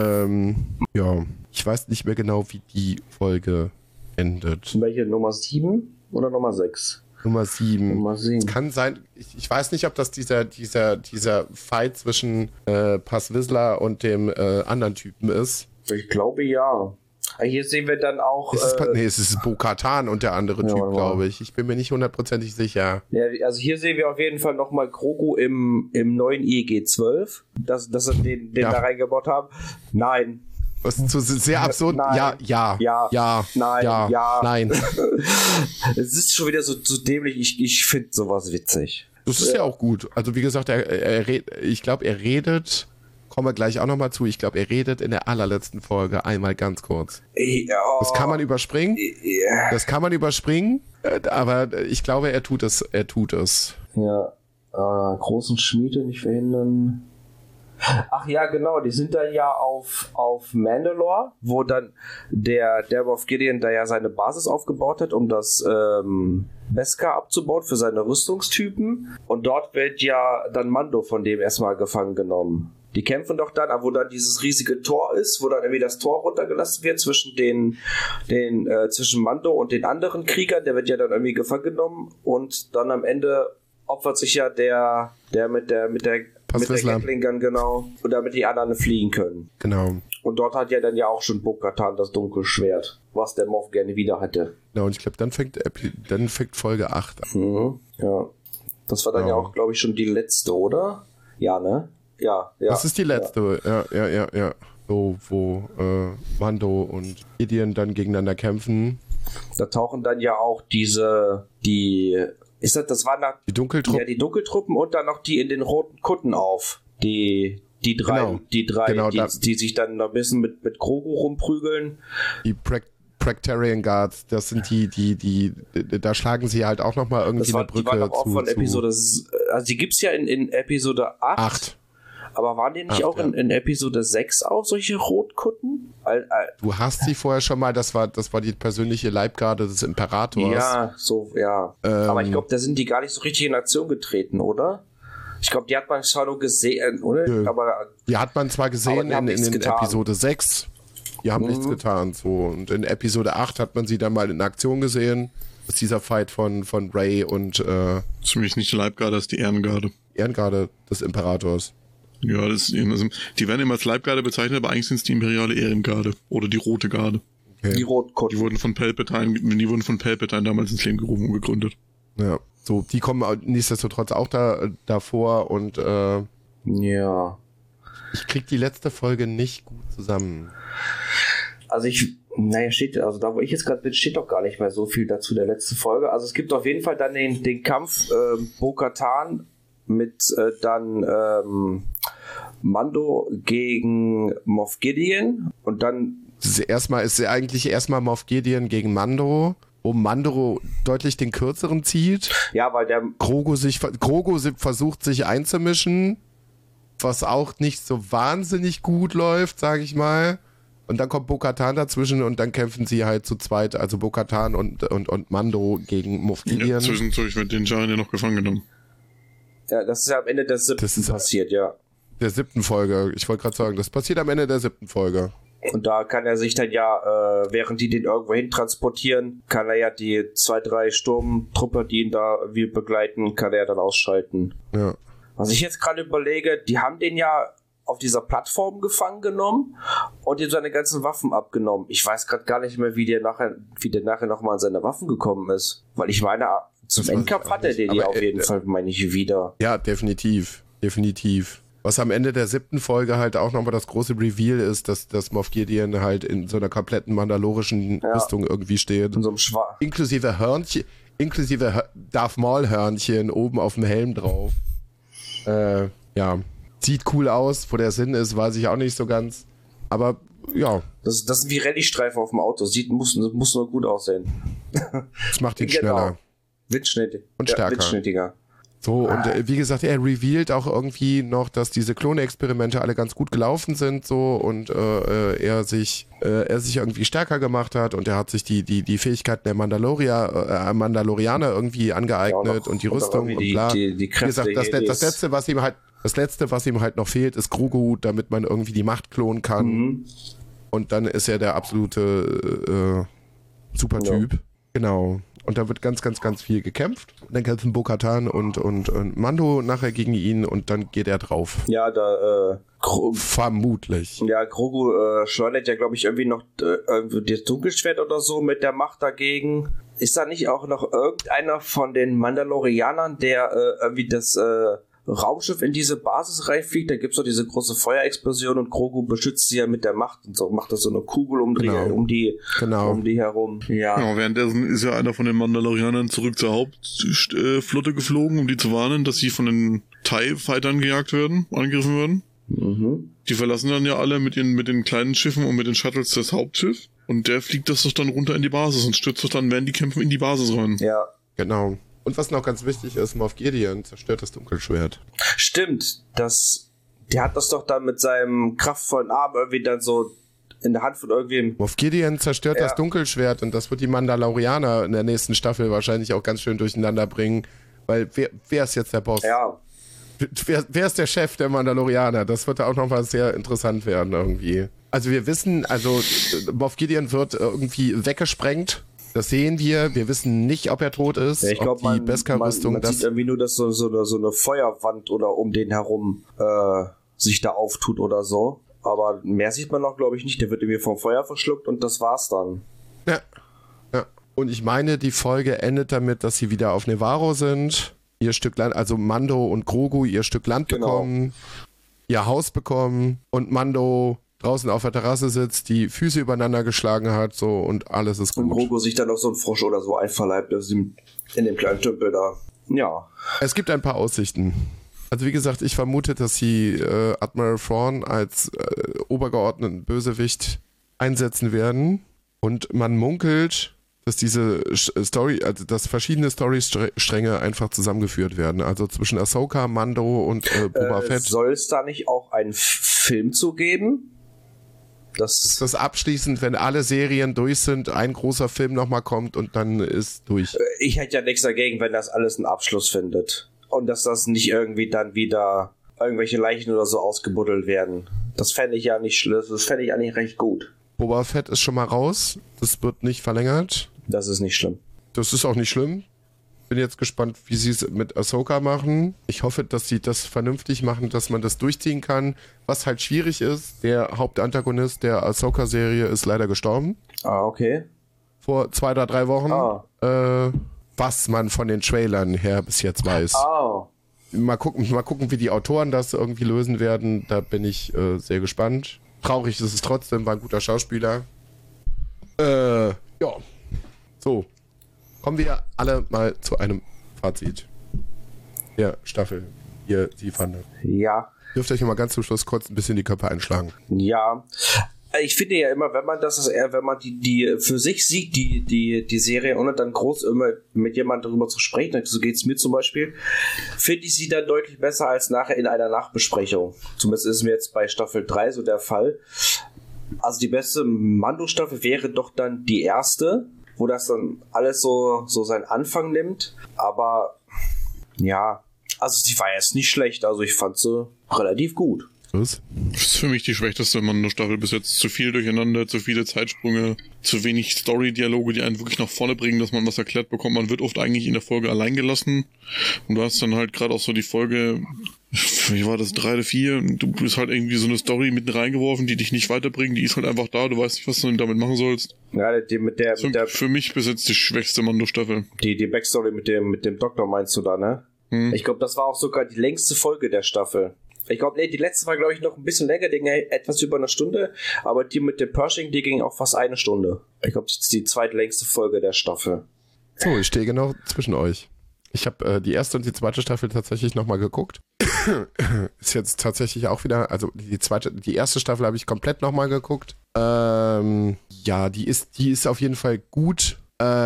Ja, ich weiß nicht mehr genau, wie die Folge endet. Welche, Nummer 7 oder Nummer 6? Nummer 7. Nummer 7. Es kann sein, ich weiß nicht, ob das dieser Fight zwischen Paz Vizsla und dem anderen Typen ist. Ich glaube ja. Hier sehen wir dann auch. Es ist Bo-Katan und der andere Typ, glaube ich. Ich bin mir nicht hundertprozentig sicher. Ja, also hier sehen wir auf jeden Fall nochmal Grogu im neuen IEG 12, dass sie den da reingebaut haben. Nein. Was so sehr absurd. Nein. Nein. Es ist schon wieder so dämlich. Ich finde sowas witzig. Das ist ja auch gut. Also wie gesagt, ich glaube, er redet. Kommen wir gleich auch nochmal zu. Ich glaube, er redet in der allerletzten Folge einmal ganz kurz. Das kann man überspringen. Aber ich glaube, er tut es. Ja. Großen Schmiede nicht verhindern. Ach ja, genau. Die sind dann ja auf Mandalore, wo dann der Moff Gideon da ja seine Basis aufgebaut hat, um das Beskar abzubauen für seine Rüstungstypen. Und dort wird ja dann Mando von dem erstmal gefangen genommen. Die kämpfen doch dann, wo dann dieses riesige Tor ist, wo dann irgendwie das Tor runtergelassen wird zwischen zwischen Mando und den anderen Kriegern. Der wird ja dann irgendwie gefangen genommen und dann am Ende opfert sich ja der mit der Gatling Gun, genau, und damit die anderen fliehen können. Genau. Und dort hat ja dann ja auch schon Bo-Katan das dunkle Schwert, was der Moff gerne wieder hätte. Genau, und ich glaube, dann fängt Folge 8 an. Mhm, ja. Das war dann ja auch, glaube ich, schon die letzte, oder? Ja, ne? Ja. Das ist die letzte, ja. So, wo Mando und Gideon dann gegeneinander kämpfen. Da tauchen dann ja auch das waren die Dunkeltruppen? Ja, die Dunkeltruppen und dann noch die in den roten Kutten auf. Die drei, die sich dann noch ein bisschen mit Grogu rumprügeln. Die Praetorian Guards, das sind die da schlagen sie halt auch nochmal irgendwie eine Brücke. Die waren auch von Episode, also die gibt's ja in Episode 8. Aber waren die nicht auch in Episode 6 auch solche Rotkutten? Du hast sie vorher schon mal, das war die persönliche Leibgarde des Imperators. Ja, so, ja. Aber ich glaube, da sind die gar nicht so richtig in Aktion getreten, oder? Ich glaube, die hat man zwar nur gesehen, oder? Nö. Aber die hat man zwar gesehen in Episode 6. Die haben nichts getan, so. Und in Episode 8 hat man sie dann mal in Aktion gesehen. Das ist dieser Fight von Rey und Das ist für mich nicht die Leibgarde, das ist die Ehrengarde. Ehrengarde des Imperators. Ja, die werden immer als Leibgarde bezeichnet, aber eigentlich sind es die imperiale Ehrengarde oder die rote Garde. Okay. die Rotkutten. Die wurden von Palpatine damals ins Leben gerufen und gegründet. Ja, so, die kommen nichtsdestotrotz auch davor und Ja. ich krieg die letzte Folge nicht gut zusammen. Also da wo ich jetzt gerade bin, steht doch gar nicht mehr so viel dazu der letzten Folge. Also es gibt auf jeden Fall dann den Kampf Bo-Katan mit dann Mando gegen Moff Gideon und dann ist eigentlich erstmal Moff Gideon gegen Mando, wo Mando deutlich den kürzeren zieht. Ja, weil der Grogu versucht sich einzumischen, was auch nicht so wahnsinnig gut läuft, sage ich mal. Und dann kommt Bo-Katan dazwischen und dann kämpfen sie halt zu zweit, also Bo-Katan und Mando gegen Moff Gideon. Ja, zwischendurch wird den Jaren ja noch gefangen genommen. Ja, das ist ja am Ende der 7. passiert, ja. Der 7. Folge. Ich wollte gerade sagen, das passiert am Ende der 7. Folge. Und da kann er sich dann ja, während die den irgendwo hin transportieren, kann er ja die 2-3 Sturmtruppe, die ihn da wie begleiten, kann er dann ausschalten. Ja. Was ich jetzt gerade überlege, die haben den ja auf dieser Plattform gefangen genommen und ihm seine ganzen Waffen abgenommen. Ich weiß gerade gar nicht mehr, wie der nachher nochmal an seine Waffen gekommen ist. Weil ich meine, zum Endkampf hat er den ja auf jeden Fall, meine ich, wieder. Ja, definitiv. Was am Ende der 7. Folge halt auch nochmal das große Reveal ist, dass Moff Gideon halt in so einer kompletten mandalorischen Rüstung irgendwie steht. In so einem inklusive Hörnchen, inklusive Darth Maul Hörnchen oben auf dem Helm drauf. Ja, sieht cool aus. Wo der Sinn ist, weiß ich auch nicht so ganz. Aber ja. Das sind wie Rallye-Streifen auf dem Auto. Muss nur gut aussehen. Das macht ihn schneller. Windschnittiger. Und stärker. Windschnittiger. So, und wie gesagt, er revealed auch irgendwie noch, dass diese Klone-Experimente alle ganz gut gelaufen sind, so, und er sich irgendwie stärker gemacht hat und er hat sich die Fähigkeiten der Mandalorianer irgendwie angeeignet und die Rüstung und bla. Die Kräfte, wie gesagt, das Letzte, was ihm halt noch fehlt, ist Grogu, damit man irgendwie die Macht klonen kann. Mhm. Und dann ist er der absolute Supertyp. Ja. Genau. und da wird ganz, ganz, ganz viel gekämpft. Und dann kämpfen Bo-Katan und Mando nachher gegen ihn und dann geht er drauf. Ja, da vermutlich. Ja, Grogu schleudert ja, glaube ich, irgendwie noch irgendwie das Dunkelschwert oder so mit der Macht dagegen. Ist da nicht auch noch irgendeiner von den Mandalorianern, der irgendwie das Raumschiff in diese Basis reinfliegt? Da gibt's doch diese große Feuerexplosion und Grogu beschützt sie ja mit der Macht und so macht das so eine Kugel um die herum. Ja. Genau, währenddessen ist ja einer von den Mandalorianern zurück zur Hauptflotte geflogen, um die zu warnen, dass sie von den TIE-Fightern angegriffen werden. Mhm. Die verlassen dann ja alle mit den kleinen Schiffen und mit den Shuttles das Hauptschiff und der fliegt das doch dann runter in die Basis und stürzt doch dann während die kämpfen in die Basis rein. Ja. Genau. Und was noch ganz wichtig ist, Moff Gideon zerstört das Dunkelschwert. Stimmt, der hat das doch dann mit seinem kraftvollen Arm irgendwie dann so in der Hand von irgendwem. Moff Gideon zerstört das Dunkelschwert und das wird die Mandalorianer in der nächsten Staffel wahrscheinlich auch ganz schön durcheinander bringen, weil wer ist jetzt der Boss? Ja. Wer ist der Chef der Mandalorianer? Das wird auch nochmal sehr interessant werden irgendwie. Also wir wissen, Moff Gideon wird irgendwie weggesprengt. Das sehen wir. Wir wissen nicht, ob er tot ist. Ja, ich glaube, man sieht irgendwie nur, dass so eine Feuerwand oder um den herum sich da auftut oder so. Aber mehr sieht man noch, glaube ich, nicht. Der wird irgendwie vom Feuer verschluckt und das war's dann. Ja. Und ich meine, die Folge endet damit, dass sie wieder auf Nevarro sind. Ihr Stück Land, also Mando und Grogu ihr Stück Land bekommen, ihr Haus bekommen und Mando draußen auf der Terrasse sitzt, die Füße übereinander geschlagen hat, so, und alles ist gut. Und Grogu sich dann noch so ein Frosch oder so einverleibt, in dem kleinen Tümpel da. Ja. Es gibt ein paar Aussichten. Also wie gesagt, ich vermute, dass sie Admiral Thrawn als obergeordneten Bösewicht einsetzen werden und man munkelt, dass diese Story, also dass verschiedene Storystränge einfach zusammengeführt werden. Also zwischen Ahsoka, Mando und Boba Fett. Soll es da nicht auch einen Film zu geben? Das abschließend, wenn alle Serien durch sind, ein großer Film nochmal kommt und dann ist durch. Ich hätte ja nichts dagegen, wenn das alles einen Abschluss findet. Und dass das nicht irgendwie dann wieder irgendwelche Leichen oder so ausgebuddelt werden. Das fände ich ja nicht schlimm. Das fände ich eigentlich recht gut. Boba Fett ist schon mal raus. Das wird nicht verlängert. Das ist nicht schlimm. Das ist auch nicht schlimm. Bin jetzt gespannt, wie sie es mit Ahsoka machen. Ich hoffe, dass sie das vernünftig machen, dass man das durchziehen kann. Was halt schwierig ist, der Hauptantagonist der Ahsoka-Serie ist leider gestorben. Ah, okay. Vor 2 oder 3 Wochen. Was man von den Trailern her bis jetzt weiß. Mal gucken, wie die Autoren das irgendwie lösen werden. Da bin ich sehr gespannt. Traurig ist es trotzdem, war ein guter Schauspieler. Ja. So. Kommen wir alle mal zu einem Fazit der Staffel, wie ihr sie fandet. Ja. Dürft ihr euch mal ganz zum Schluss kurz ein bisschen die Köpfe einschlagen. Ja. Ich finde ja immer, wenn man die für sich sieht, die Serie, ohne dann groß immer mit jemandem darüber zu sprechen, so geht's mir zum Beispiel, finde ich sie dann deutlich besser als nachher in einer Nachbesprechung. Zumindest ist es mir jetzt bei Staffel 3 so der Fall. Also die beste Mando-Staffel wäre doch dann die erste, wo das dann alles so seinen Anfang nimmt. Aber ja, also sie war jetzt nicht schlecht, also ich fand sie relativ gut. Was? Das ist für mich die schwächste Mando-Staffel bis jetzt. Zu viel Durcheinander, zu viele Zeitsprünge, zu wenig Story-Dialoge, die einen wirklich nach vorne bringen, dass man was erklärt bekommt. Man wird oft eigentlich in der Folge allein gelassen. Und du hast dann halt gerade auch so die Folge, wie war das, 3 oder 4, du bist halt irgendwie so eine Story mitten reingeworfen, die dich nicht weiterbringt, die ist halt einfach da, du weißt nicht, was du damit machen sollst. Ja, Für mich bis jetzt die schwächste Mando-Staffel. Die Backstory mit dem Doktor meinst du da, ne? Ich glaube, das war auch sogar die längste Folge der Staffel. Ich glaube, die letzte war, glaube ich, noch ein bisschen länger, die ging etwas über eine Stunde, aber die mit dem Pershing, die ging auch fast 1 Stunde. Ich glaube, das ist die zweitlängste Folge der Staffel. So, ich stehe genau zwischen euch. Ich habe die erste und die zweite Staffel tatsächlich nochmal geguckt. Ist jetzt tatsächlich auch wieder, also die erste Staffel habe ich komplett nochmal geguckt. Ja, die ist auf jeden Fall gut,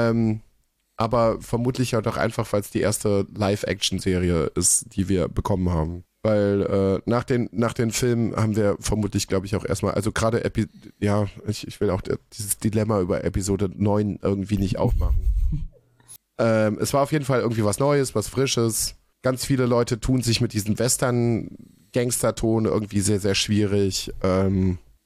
aber vermutlich halt auch einfach, weil es die erste Live-Action-Serie ist, die wir bekommen haben. Weil nach den Filmen haben wir vermutlich, glaube ich, auch erstmal, also gerade, ich will auch dieses Dilemma über Episode 9 irgendwie nicht aufmachen. Es war auf jeden Fall irgendwie was Neues, was Frisches. Ganz viele Leute tun sich mit diesem Western-Gangster-Ton irgendwie sehr, sehr schwierig.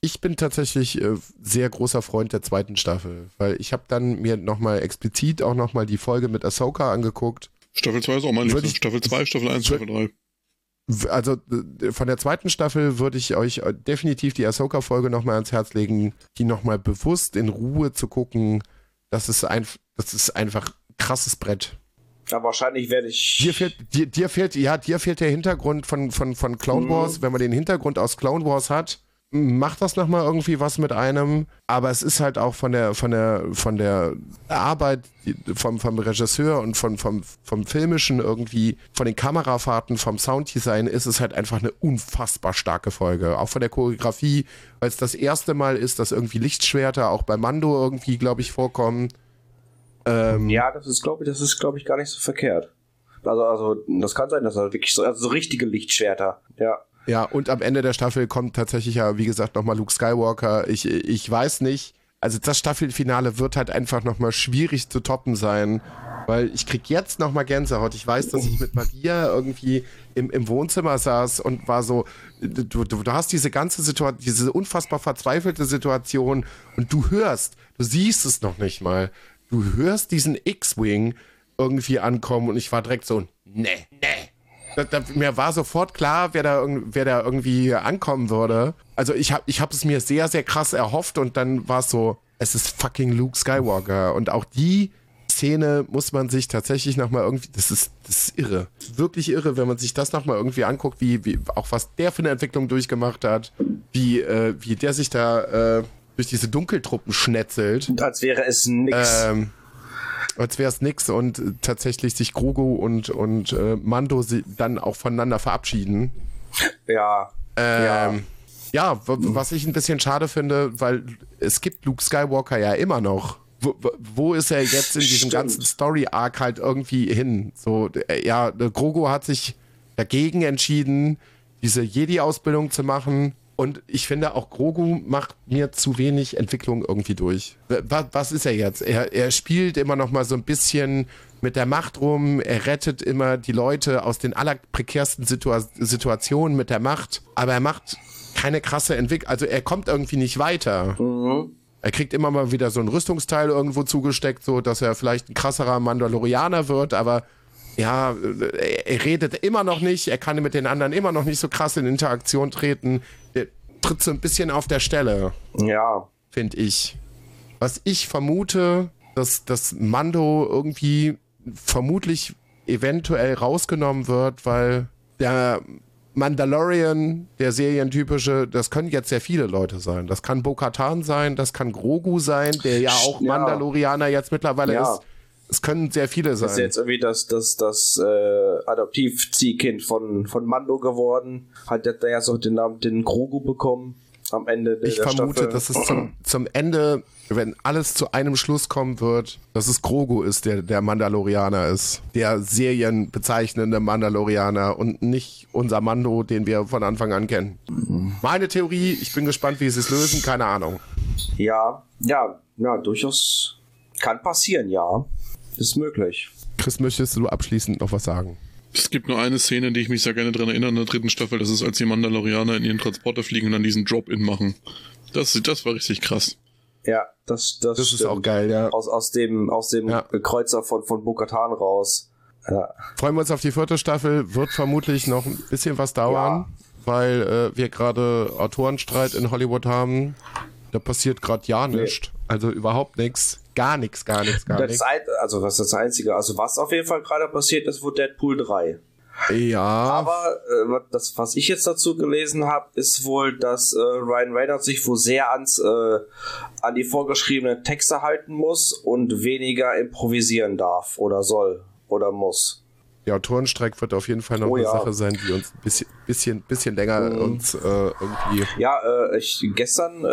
Ich bin tatsächlich sehr großer Freund der zweiten Staffel, weil ich habe dann mir nochmal explizit auch nochmal die Folge mit Ahsoka angeguckt. Staffel 2 ist auch mein Liebstes. Staffel 2, Staffel 1, Staffel 3. Also von der zweiten Staffel würde ich euch definitiv die Ahsoka-Folge nochmal ans Herz legen, die nochmal bewusst in Ruhe zu gucken. Das ist einfach ein krasses Brett. Ja, wahrscheinlich werde ich... Dir fehlt der Hintergrund von Clone Wars. Wenn man den Hintergrund aus Clone Wars hat, macht das nochmal irgendwie was mit einem. Aber es ist halt auch von der Arbeit vom Regisseur und vom Filmischen irgendwie, von den Kamerafahrten, vom Sounddesign ist es halt einfach eine unfassbar starke Folge. Auch von der Choreografie, weil es das erste Mal ist, dass irgendwie Lichtschwerter auch bei Mando irgendwie, glaube ich, vorkommen. Ja, das ist, glaube ich, gar nicht so verkehrt. Also das kann sein, dass er wirklich so richtige Lichtschwerter, ja. Ja, und am Ende der Staffel kommt tatsächlich ja, wie gesagt, nochmal Luke Skywalker. Ich weiß nicht, also das Staffelfinale wird halt einfach nochmal schwierig zu toppen sein, weil ich krieg jetzt nochmal Gänsehaut. Ich weiß, dass ich mit Maria irgendwie im Wohnzimmer saß und war so, du hast diese ganze Situation, diese unfassbar verzweifelte Situation und du siehst es noch nicht mal. Du hörst diesen X-Wing irgendwie ankommen und ich war direkt so, nee. Mir war sofort klar, wer da irgendwie ankommen würde. Also ich hab es mir sehr, sehr krass erhofft und dann war es so, es ist fucking Luke Skywalker. Und auch die Szene muss man sich tatsächlich nochmal irgendwie, das ist irre. Wirklich irre, wenn man sich das nochmal irgendwie anguckt, wie auch was der für eine Entwicklung durchgemacht hat, wie der sich da durch diese Dunkeltruppen schnetzelt. Und als wäre es nix. Als wäre es nix und tatsächlich sich Grogu und Mando dann auch voneinander verabschieden. Ja. Was ich ein bisschen schade finde, weil es gibt Luke Skywalker ja immer noch. Wo ist er jetzt in diesem ganzen Story-Arc halt irgendwie hin? So, Grogu hat sich dagegen entschieden, diese Jedi-Ausbildung zu machen. Und ich finde auch, Grogu macht mir zu wenig Entwicklung irgendwie durch. Was ist er jetzt? Er spielt immer noch mal so ein bisschen mit der Macht rum. Er rettet immer die Leute aus den allerprekärsten Situationen mit der Macht. Aber er macht keine krasse Entwicklung. Also er kommt irgendwie nicht weiter. Mhm. Er kriegt immer mal wieder so ein Rüstungsteil irgendwo zugesteckt, so dass er vielleicht ein krasserer Mandalorianer wird. Aber ja, er redet immer noch nicht. Er kann mit den anderen immer noch nicht so krass in Interaktion treten. Der tritt so ein bisschen auf der Stelle. Ja. Finde ich. Was ich vermute, dass Mando irgendwie vermutlich eventuell rausgenommen wird, weil der Mandalorian, der serientypische, das können jetzt sehr viele Leute sein. Das kann Bo-Katan sein, das kann Grogu sein, der ja auch Mandalorianer jetzt mittlerweile ist. Es können sehr viele sein. Das ist jetzt irgendwie das Adoptivziehkind von Mando geworden. Hat der ja so den Namen, den Grogu bekommen am Ende der Staffel. Ich vermute, dass es zum Ende, wenn alles zu einem Schluss kommen wird, dass es Grogu ist, der Mandalorianer ist. Der serienbezeichnende Mandalorianer und nicht unser Mando, den wir von Anfang an kennen. Meine Theorie, ich bin gespannt, wie sie es lösen, keine Ahnung. Ja, durchaus kann passieren, ja. Ist möglich. Chris, möchtest du abschließend noch was sagen? Es gibt nur eine Szene, in die ich mich sehr gerne dran erinnere in der 3. Staffel. Das ist, als die Mandalorianer in ihren Transporter fliegen und dann diesen Drop-In machen. Das war richtig krass. Ja, das ist auch geil, ja. Aus dem Kreuzer von Bo-Katan raus. Ja. Freuen wir uns auf die 4. Staffel. Wird vermutlich noch ein bisschen was dauern, weil wir gerade Autorenstreit in Hollywood haben. Da passiert gerade ja nichts. Also überhaupt nichts. Gar nichts. Also was ist das Einzige? Also was auf jeden Fall gerade passiert ist, wo Deadpool 3. Ja. Aber das, was ich jetzt dazu gelesen habe, ist wohl, dass Ryan Reynolds sich wohl sehr an die vorgeschriebenen Texte halten muss und weniger improvisieren darf oder soll oder muss. Der Autorenstreik wird auf jeden Fall noch eine Sache sein, die uns ein bisschen länger uns irgendwie... Ja, gestern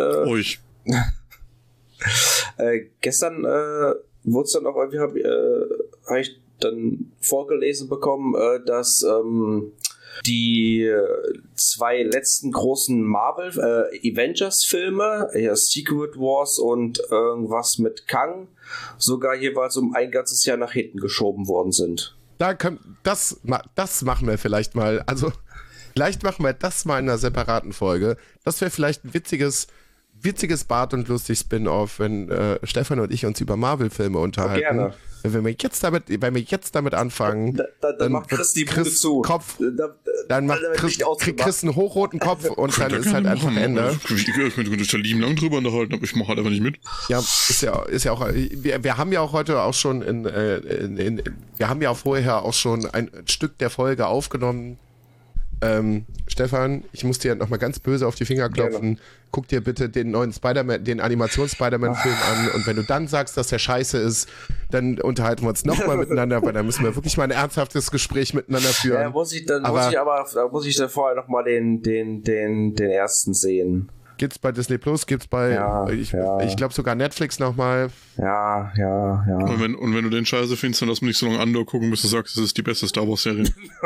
wurde es dann auch irgendwie, habe ich dann vorgelesen bekommen, dass die 2 letzten großen Marvel Avengers-Filme, Secret Wars und irgendwas mit Kang, sogar jeweils um ein ganzes Jahr nach hinten geschoben worden sind. Das machen wir vielleicht mal. Also Vielleicht machen wir das mal in einer separaten Folge. Das wäre vielleicht ein witziges Bart und lustig Spin-off, wenn Stefan und ich uns über Marvel-Filme unterhalten. Gerne. Wenn wir jetzt damit anfangen, dann macht Chris die Bude zu. Dann macht Chris einen hochroten Kopf und dann ist halt einfach Ende. Ich könnte da lieben lang drüber unterhalten, aber ich mache halt einfach nicht mit. Ja, ist ja auch. Wir haben ja auch heute auch schon wir haben ja vorher auch schon ein Stück der Folge aufgenommen. Stefan, ich muss dir nochmal ganz böse auf die Finger klopfen. Gerne. Guck dir bitte den neuen den Animations-Spider-Man-Film an und wenn du dann sagst, dass der scheiße ist, dann unterhalten wir uns nochmal miteinander, weil dann müssen wir wirklich mal ein ernsthaftes Gespräch miteinander führen. Ja, muss ich dann vorher nochmal den ersten sehen. Gibt's bei Disney Plus, gibt's bei, ich glaube sogar Netflix nochmal. Ja. Und wenn du den scheiße findest, dann lass mich nicht so lange Andor gucken, bis du sagst, das ist die beste Star Wars-Serie.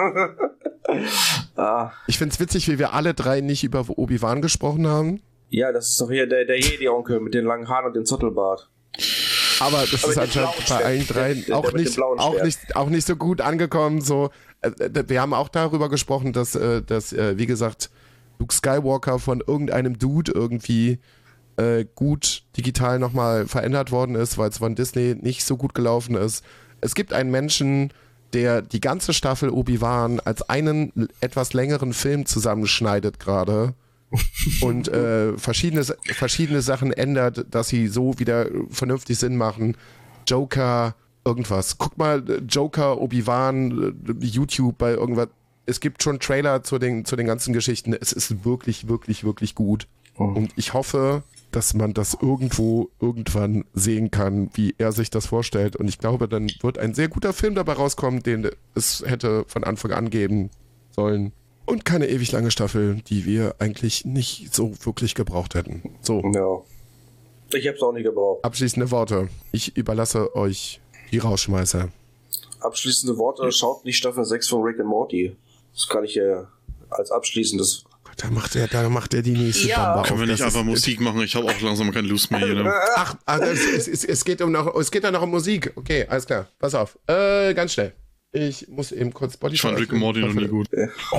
Ich find's witzig, wie wir alle drei nicht über Obi-Wan gesprochen haben. Ja, das ist doch hier der Jedi-Onkel mit den langen Haaren und dem Zottelbart. Aber das ist anscheinend bei allen dreien auch nicht so gut angekommen. So, wir haben auch darüber gesprochen, dass wie gesagt, Luke Skywalker von irgendeinem Dude irgendwie gut digital nochmal verändert worden ist, weil es von Disney nicht so gut gelaufen ist. Es gibt einen Menschen, der die ganze Staffel Obi-Wan als einen etwas längeren Film zusammenschneidet gerade und verschiedene Sachen ändert, dass sie so wieder vernünftig Sinn machen. Joker, irgendwas. Guck mal, Joker, Obi-Wan, YouTube bei irgendwas. Es gibt schon Trailer zu den ganzen Geschichten. Es ist wirklich, wirklich, wirklich gut. Und ich hoffe, dass man das irgendwann sehen kann, wie er sich das vorstellt. Und ich glaube, dann wird ein sehr guter Film dabei rauskommen, den es hätte von Anfang an geben sollen. Und keine ewig lange Staffel, die wir eigentlich nicht so wirklich gebraucht hätten. So. Ja. Ich hab's auch nicht gebraucht. Abschließende Worte. Ich überlasse euch die Rausschmeißer. Abschließende Worte. Schaut nicht Staffel 6 von Rick and Morty. Das kann ich ja als abschließendes. Da macht er die nächste Bombe auf. Können wir nicht einfach Musik machen? Ich habe auch langsam keine Lust mehr hier. Ne? Ach, es geht da noch um Musik. Okay, alles klar. Pass auf. Ganz schnell. Ich muss eben kurz Spotify. Ich fand Rick and Morty noch nie gut.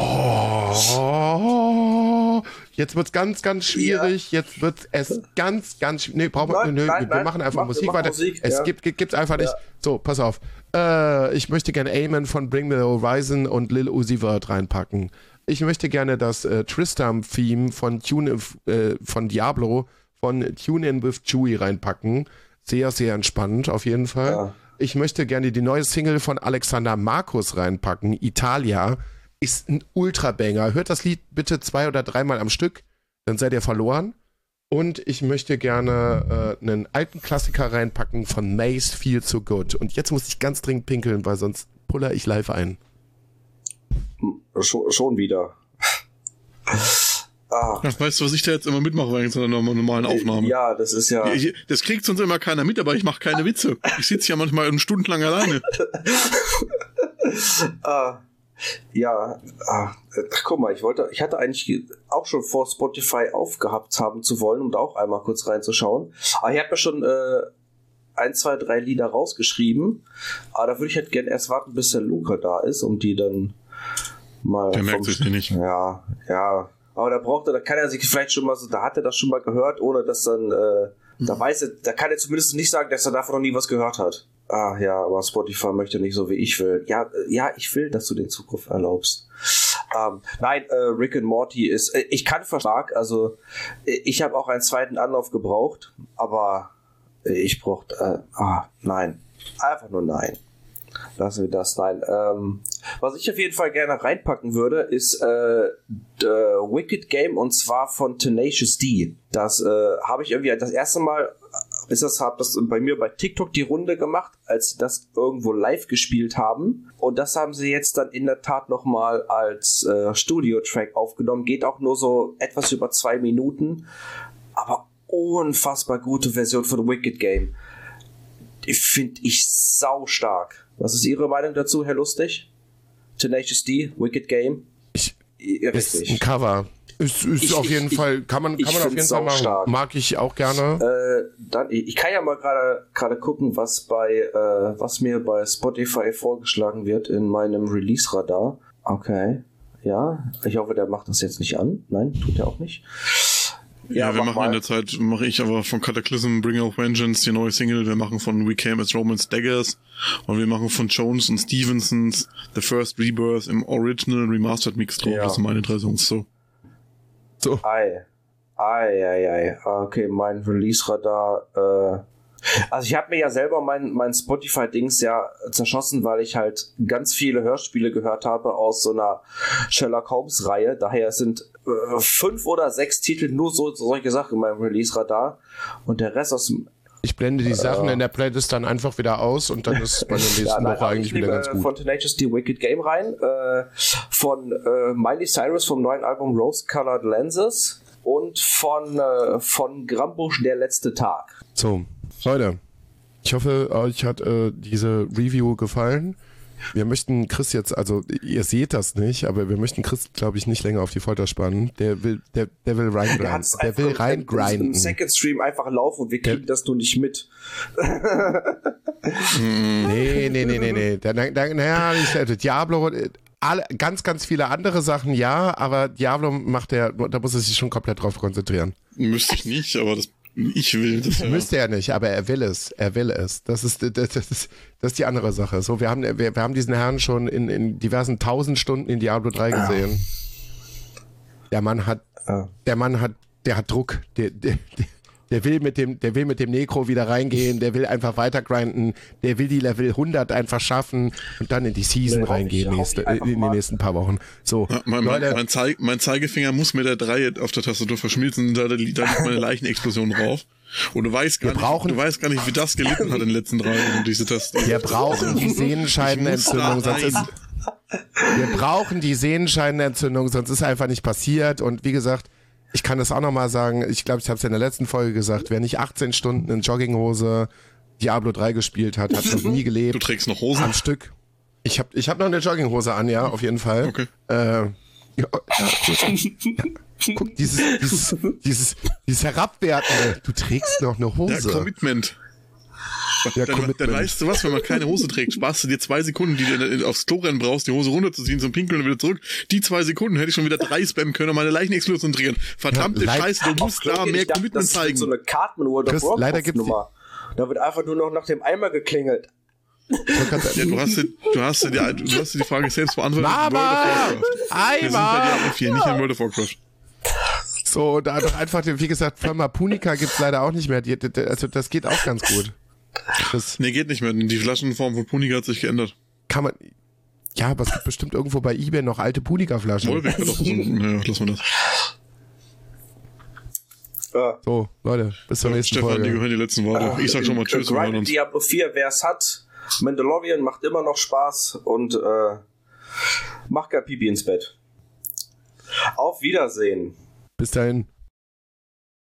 Oh, jetzt wird's ganz, ganz schwierig. Ja. Jetzt wird's ganz, ganz schwierig. Nee, wir machen einfach Musik weiter. Gibt's einfach nicht. So, pass auf. Ich möchte gerne Amen von Bring Me the Horizon und Lil Uzi Vert reinpacken. Ich möchte gerne das Tristram-Theme von Diablo von Tune In With Chewie reinpacken. Sehr, sehr entspannend auf jeden Fall. Ja. Ich möchte gerne die neue Single von Alexander Markus reinpacken. Italia ist ein Ultrabanger. Hört das Lied bitte 2 oder 3 Mal am Stück, dann seid ihr verloren. Und ich möchte gerne einen alten Klassiker reinpacken von Mace, Feel So Good. Und jetzt muss ich ganz dringend pinkeln, weil sonst puller ich live ein. Schon wieder. Ach, weißt du, was ich da jetzt immer mitmache bei so einer normalen Aufnahme? Ja, das ist ja... Das kriegt sonst immer keiner mit, aber ich mache keine Witze. Ich sitze ja manchmal stundenlang alleine. Guck mal, ich hatte eigentlich auch schon vor, Spotify aufgehabt haben zu wollen, um da auch einmal kurz reinzuschauen. Aber ich habe mir schon 1, 2, 3 Lieder rausgeschrieben. Aber da würde ich halt gerne erst warten, bis der Luca da ist, um die dann mal... Der merkt sich die nicht. Ja. Aber da kann er sich vielleicht schon mal so, da hat er das schon mal gehört, ohne dass dann, da kann er zumindest nicht sagen, dass er davon noch nie was gehört hat. Aber Spotify möchte nicht so, wie ich will. Ja, ich will, dass du den Zugriff erlaubst. Rick and Morty ist, ich kann stark, also, ich habe auch einen zweiten Anlauf gebraucht, aber ich brauchte, nein. Einfach nur nein. Lassen wir das, nein. Was ich auf jeden Fall gerne reinpacken würde, ist Wicked Game, und zwar von Tenacious D. Das habe ich irgendwie das erste Mal, hab das bei mir bei TikTok die Runde gemacht, als sie das irgendwo live gespielt haben. Und das haben sie jetzt dann in der Tat nochmal als Studio-Track aufgenommen. Geht auch nur so etwas über 2 Minuten. Aber unfassbar gute Version von Wicked Game. Die finde ich sau stark. Was ist Ihre Meinung dazu, Herr Lustig? Tenacious D, Wicked Game? Ist ein Cover. Ist auf jeden Fall, kann man auf jeden Fall machen. Stark. Mag ich auch gerne. Ich kann ja mal gerade gucken, was mir bei Spotify vorgeschlagen wird in meinem Release-Radar. Okay. Ja, ich hoffe, der macht das jetzt nicht an. Nein, tut er auch nicht. Ja, wir machen in der Zeit, mache ich aber von Cataclysm Bring of Vengeance die neue Single, wir machen von We Came as Romance Daggers und wir machen von Jones und Stevensons The First Rebirth im Original Remastered Mix drauf. Das sind meine 3 Songs so. Ei. Okay, mein Release-Radar, also ich habe mir ja selber mein Spotify-Dings ja zerschossen, weil ich halt ganz viele Hörspiele gehört habe aus so einer Sherlock Holmes-Reihe. Daher sind 5 oder 6 Titel nur solche Sachen in meinem Release-Radar und der Rest aus dem... Ich blende die Sachen in der Playlist dann einfach wieder aus und dann ist meine nächsten Woche eigentlich wieder ganz gut. Von Tenacious D Wicked Game rein, von Miley Cyrus vom neuen Album Rose Colored Lenses und von Grambusch Der letzte Tag. So, Leute, ich hoffe, euch hat diese Review gefallen. Wir möchten Chris jetzt, also ihr seht das nicht, aber wir möchten Chris, glaube ich, nicht länger auf die Folter spannen. Der will reingrinden. Der will reingrinden. Im Second Stream einfach laufen und wir kriegen das nur nicht mit. Nee. Naja, Diablo, ganz viele andere Sachen, ja, aber Diablo da muss er sich schon komplett drauf konzentrieren. Müsste ich nicht, aber ich will das ja. Müsste er nicht, aber er will es. Das ist die andere Sache. So, wir haben diesen Herrn schon in diversen 1000 Stunden in Diablo 3 gesehen. Der Mann hat Druck. Der will mit dem Necro wieder reingehen, der will einfach weiter grinden, der will die Level 100 einfach schaffen und dann in die Season reingehen in die nächsten paar Wochen. So, ja, mein Zeigefinger muss mit der 3 auf der Tastatur verschmilzen, da liegt meine Leichenexplosion drauf. Und du weißt gar nicht, wie das gelitten hat in den letzten 3 Jahren, diese Tastatur. Wir brauchen die Sehenscheidenentzündung, sonst ist einfach nicht passiert. Und wie gesagt, ich kann das auch nochmal sagen, ich glaube, ich habe es ja in der letzten Folge gesagt, wer nicht 18 Stunden in Jogginghose Diablo 3 gespielt hat noch nie gelebt. Du trägst noch Hosen? Am Stück. Ich hab noch eine Jogginghose an, ja, auf jeden Fall. Okay. Guck, dieses Herabwertende. Du trägst noch eine Hose. Der Commitment. Dann weißt du was, wenn man keine Hose trägt, sparst du dir 2 Sekunden, die du aufs Klo rennen brauchst, die Hose runterzuziehen, zum Pinkeln und wieder zurück. Die 2 Sekunden hätte ich schon wieder 3 spammen können und meine Leichenexplosion konzentrieren. Verdammte Scheiße, du musst da mehr Commitment zeigen. So eine Cartman World of Warcraft Nummer. Da wird einfach nur noch nach dem Eimer geklingelt. Ja, du hast dir die Frage selbst beantwortet. Mama! Wir sind bei Diablo 4, nicht in World of Warcraft. So, da einfach, wie gesagt, Firma Punica gibt's leider auch nicht mehr. Also das geht auch ganz gut. Nee, geht nicht mehr. Die Flaschenform von Punica hat sich geändert. Kann man. Ja, aber es gibt bestimmt irgendwo bei eBay noch alte Punica-Flaschen. Wolwig wird doch so. Ja, lassen wir das. So, Leute, bis zur nächsten Stefan, Folge. die gehören die letzten Worte. Ich sag schon mal Tschüss. Diablo 4, wer es hat. Mandalorian macht immer noch Spaß und macht gar Pipi ins Bett. Auf Wiedersehen. Bis dahin.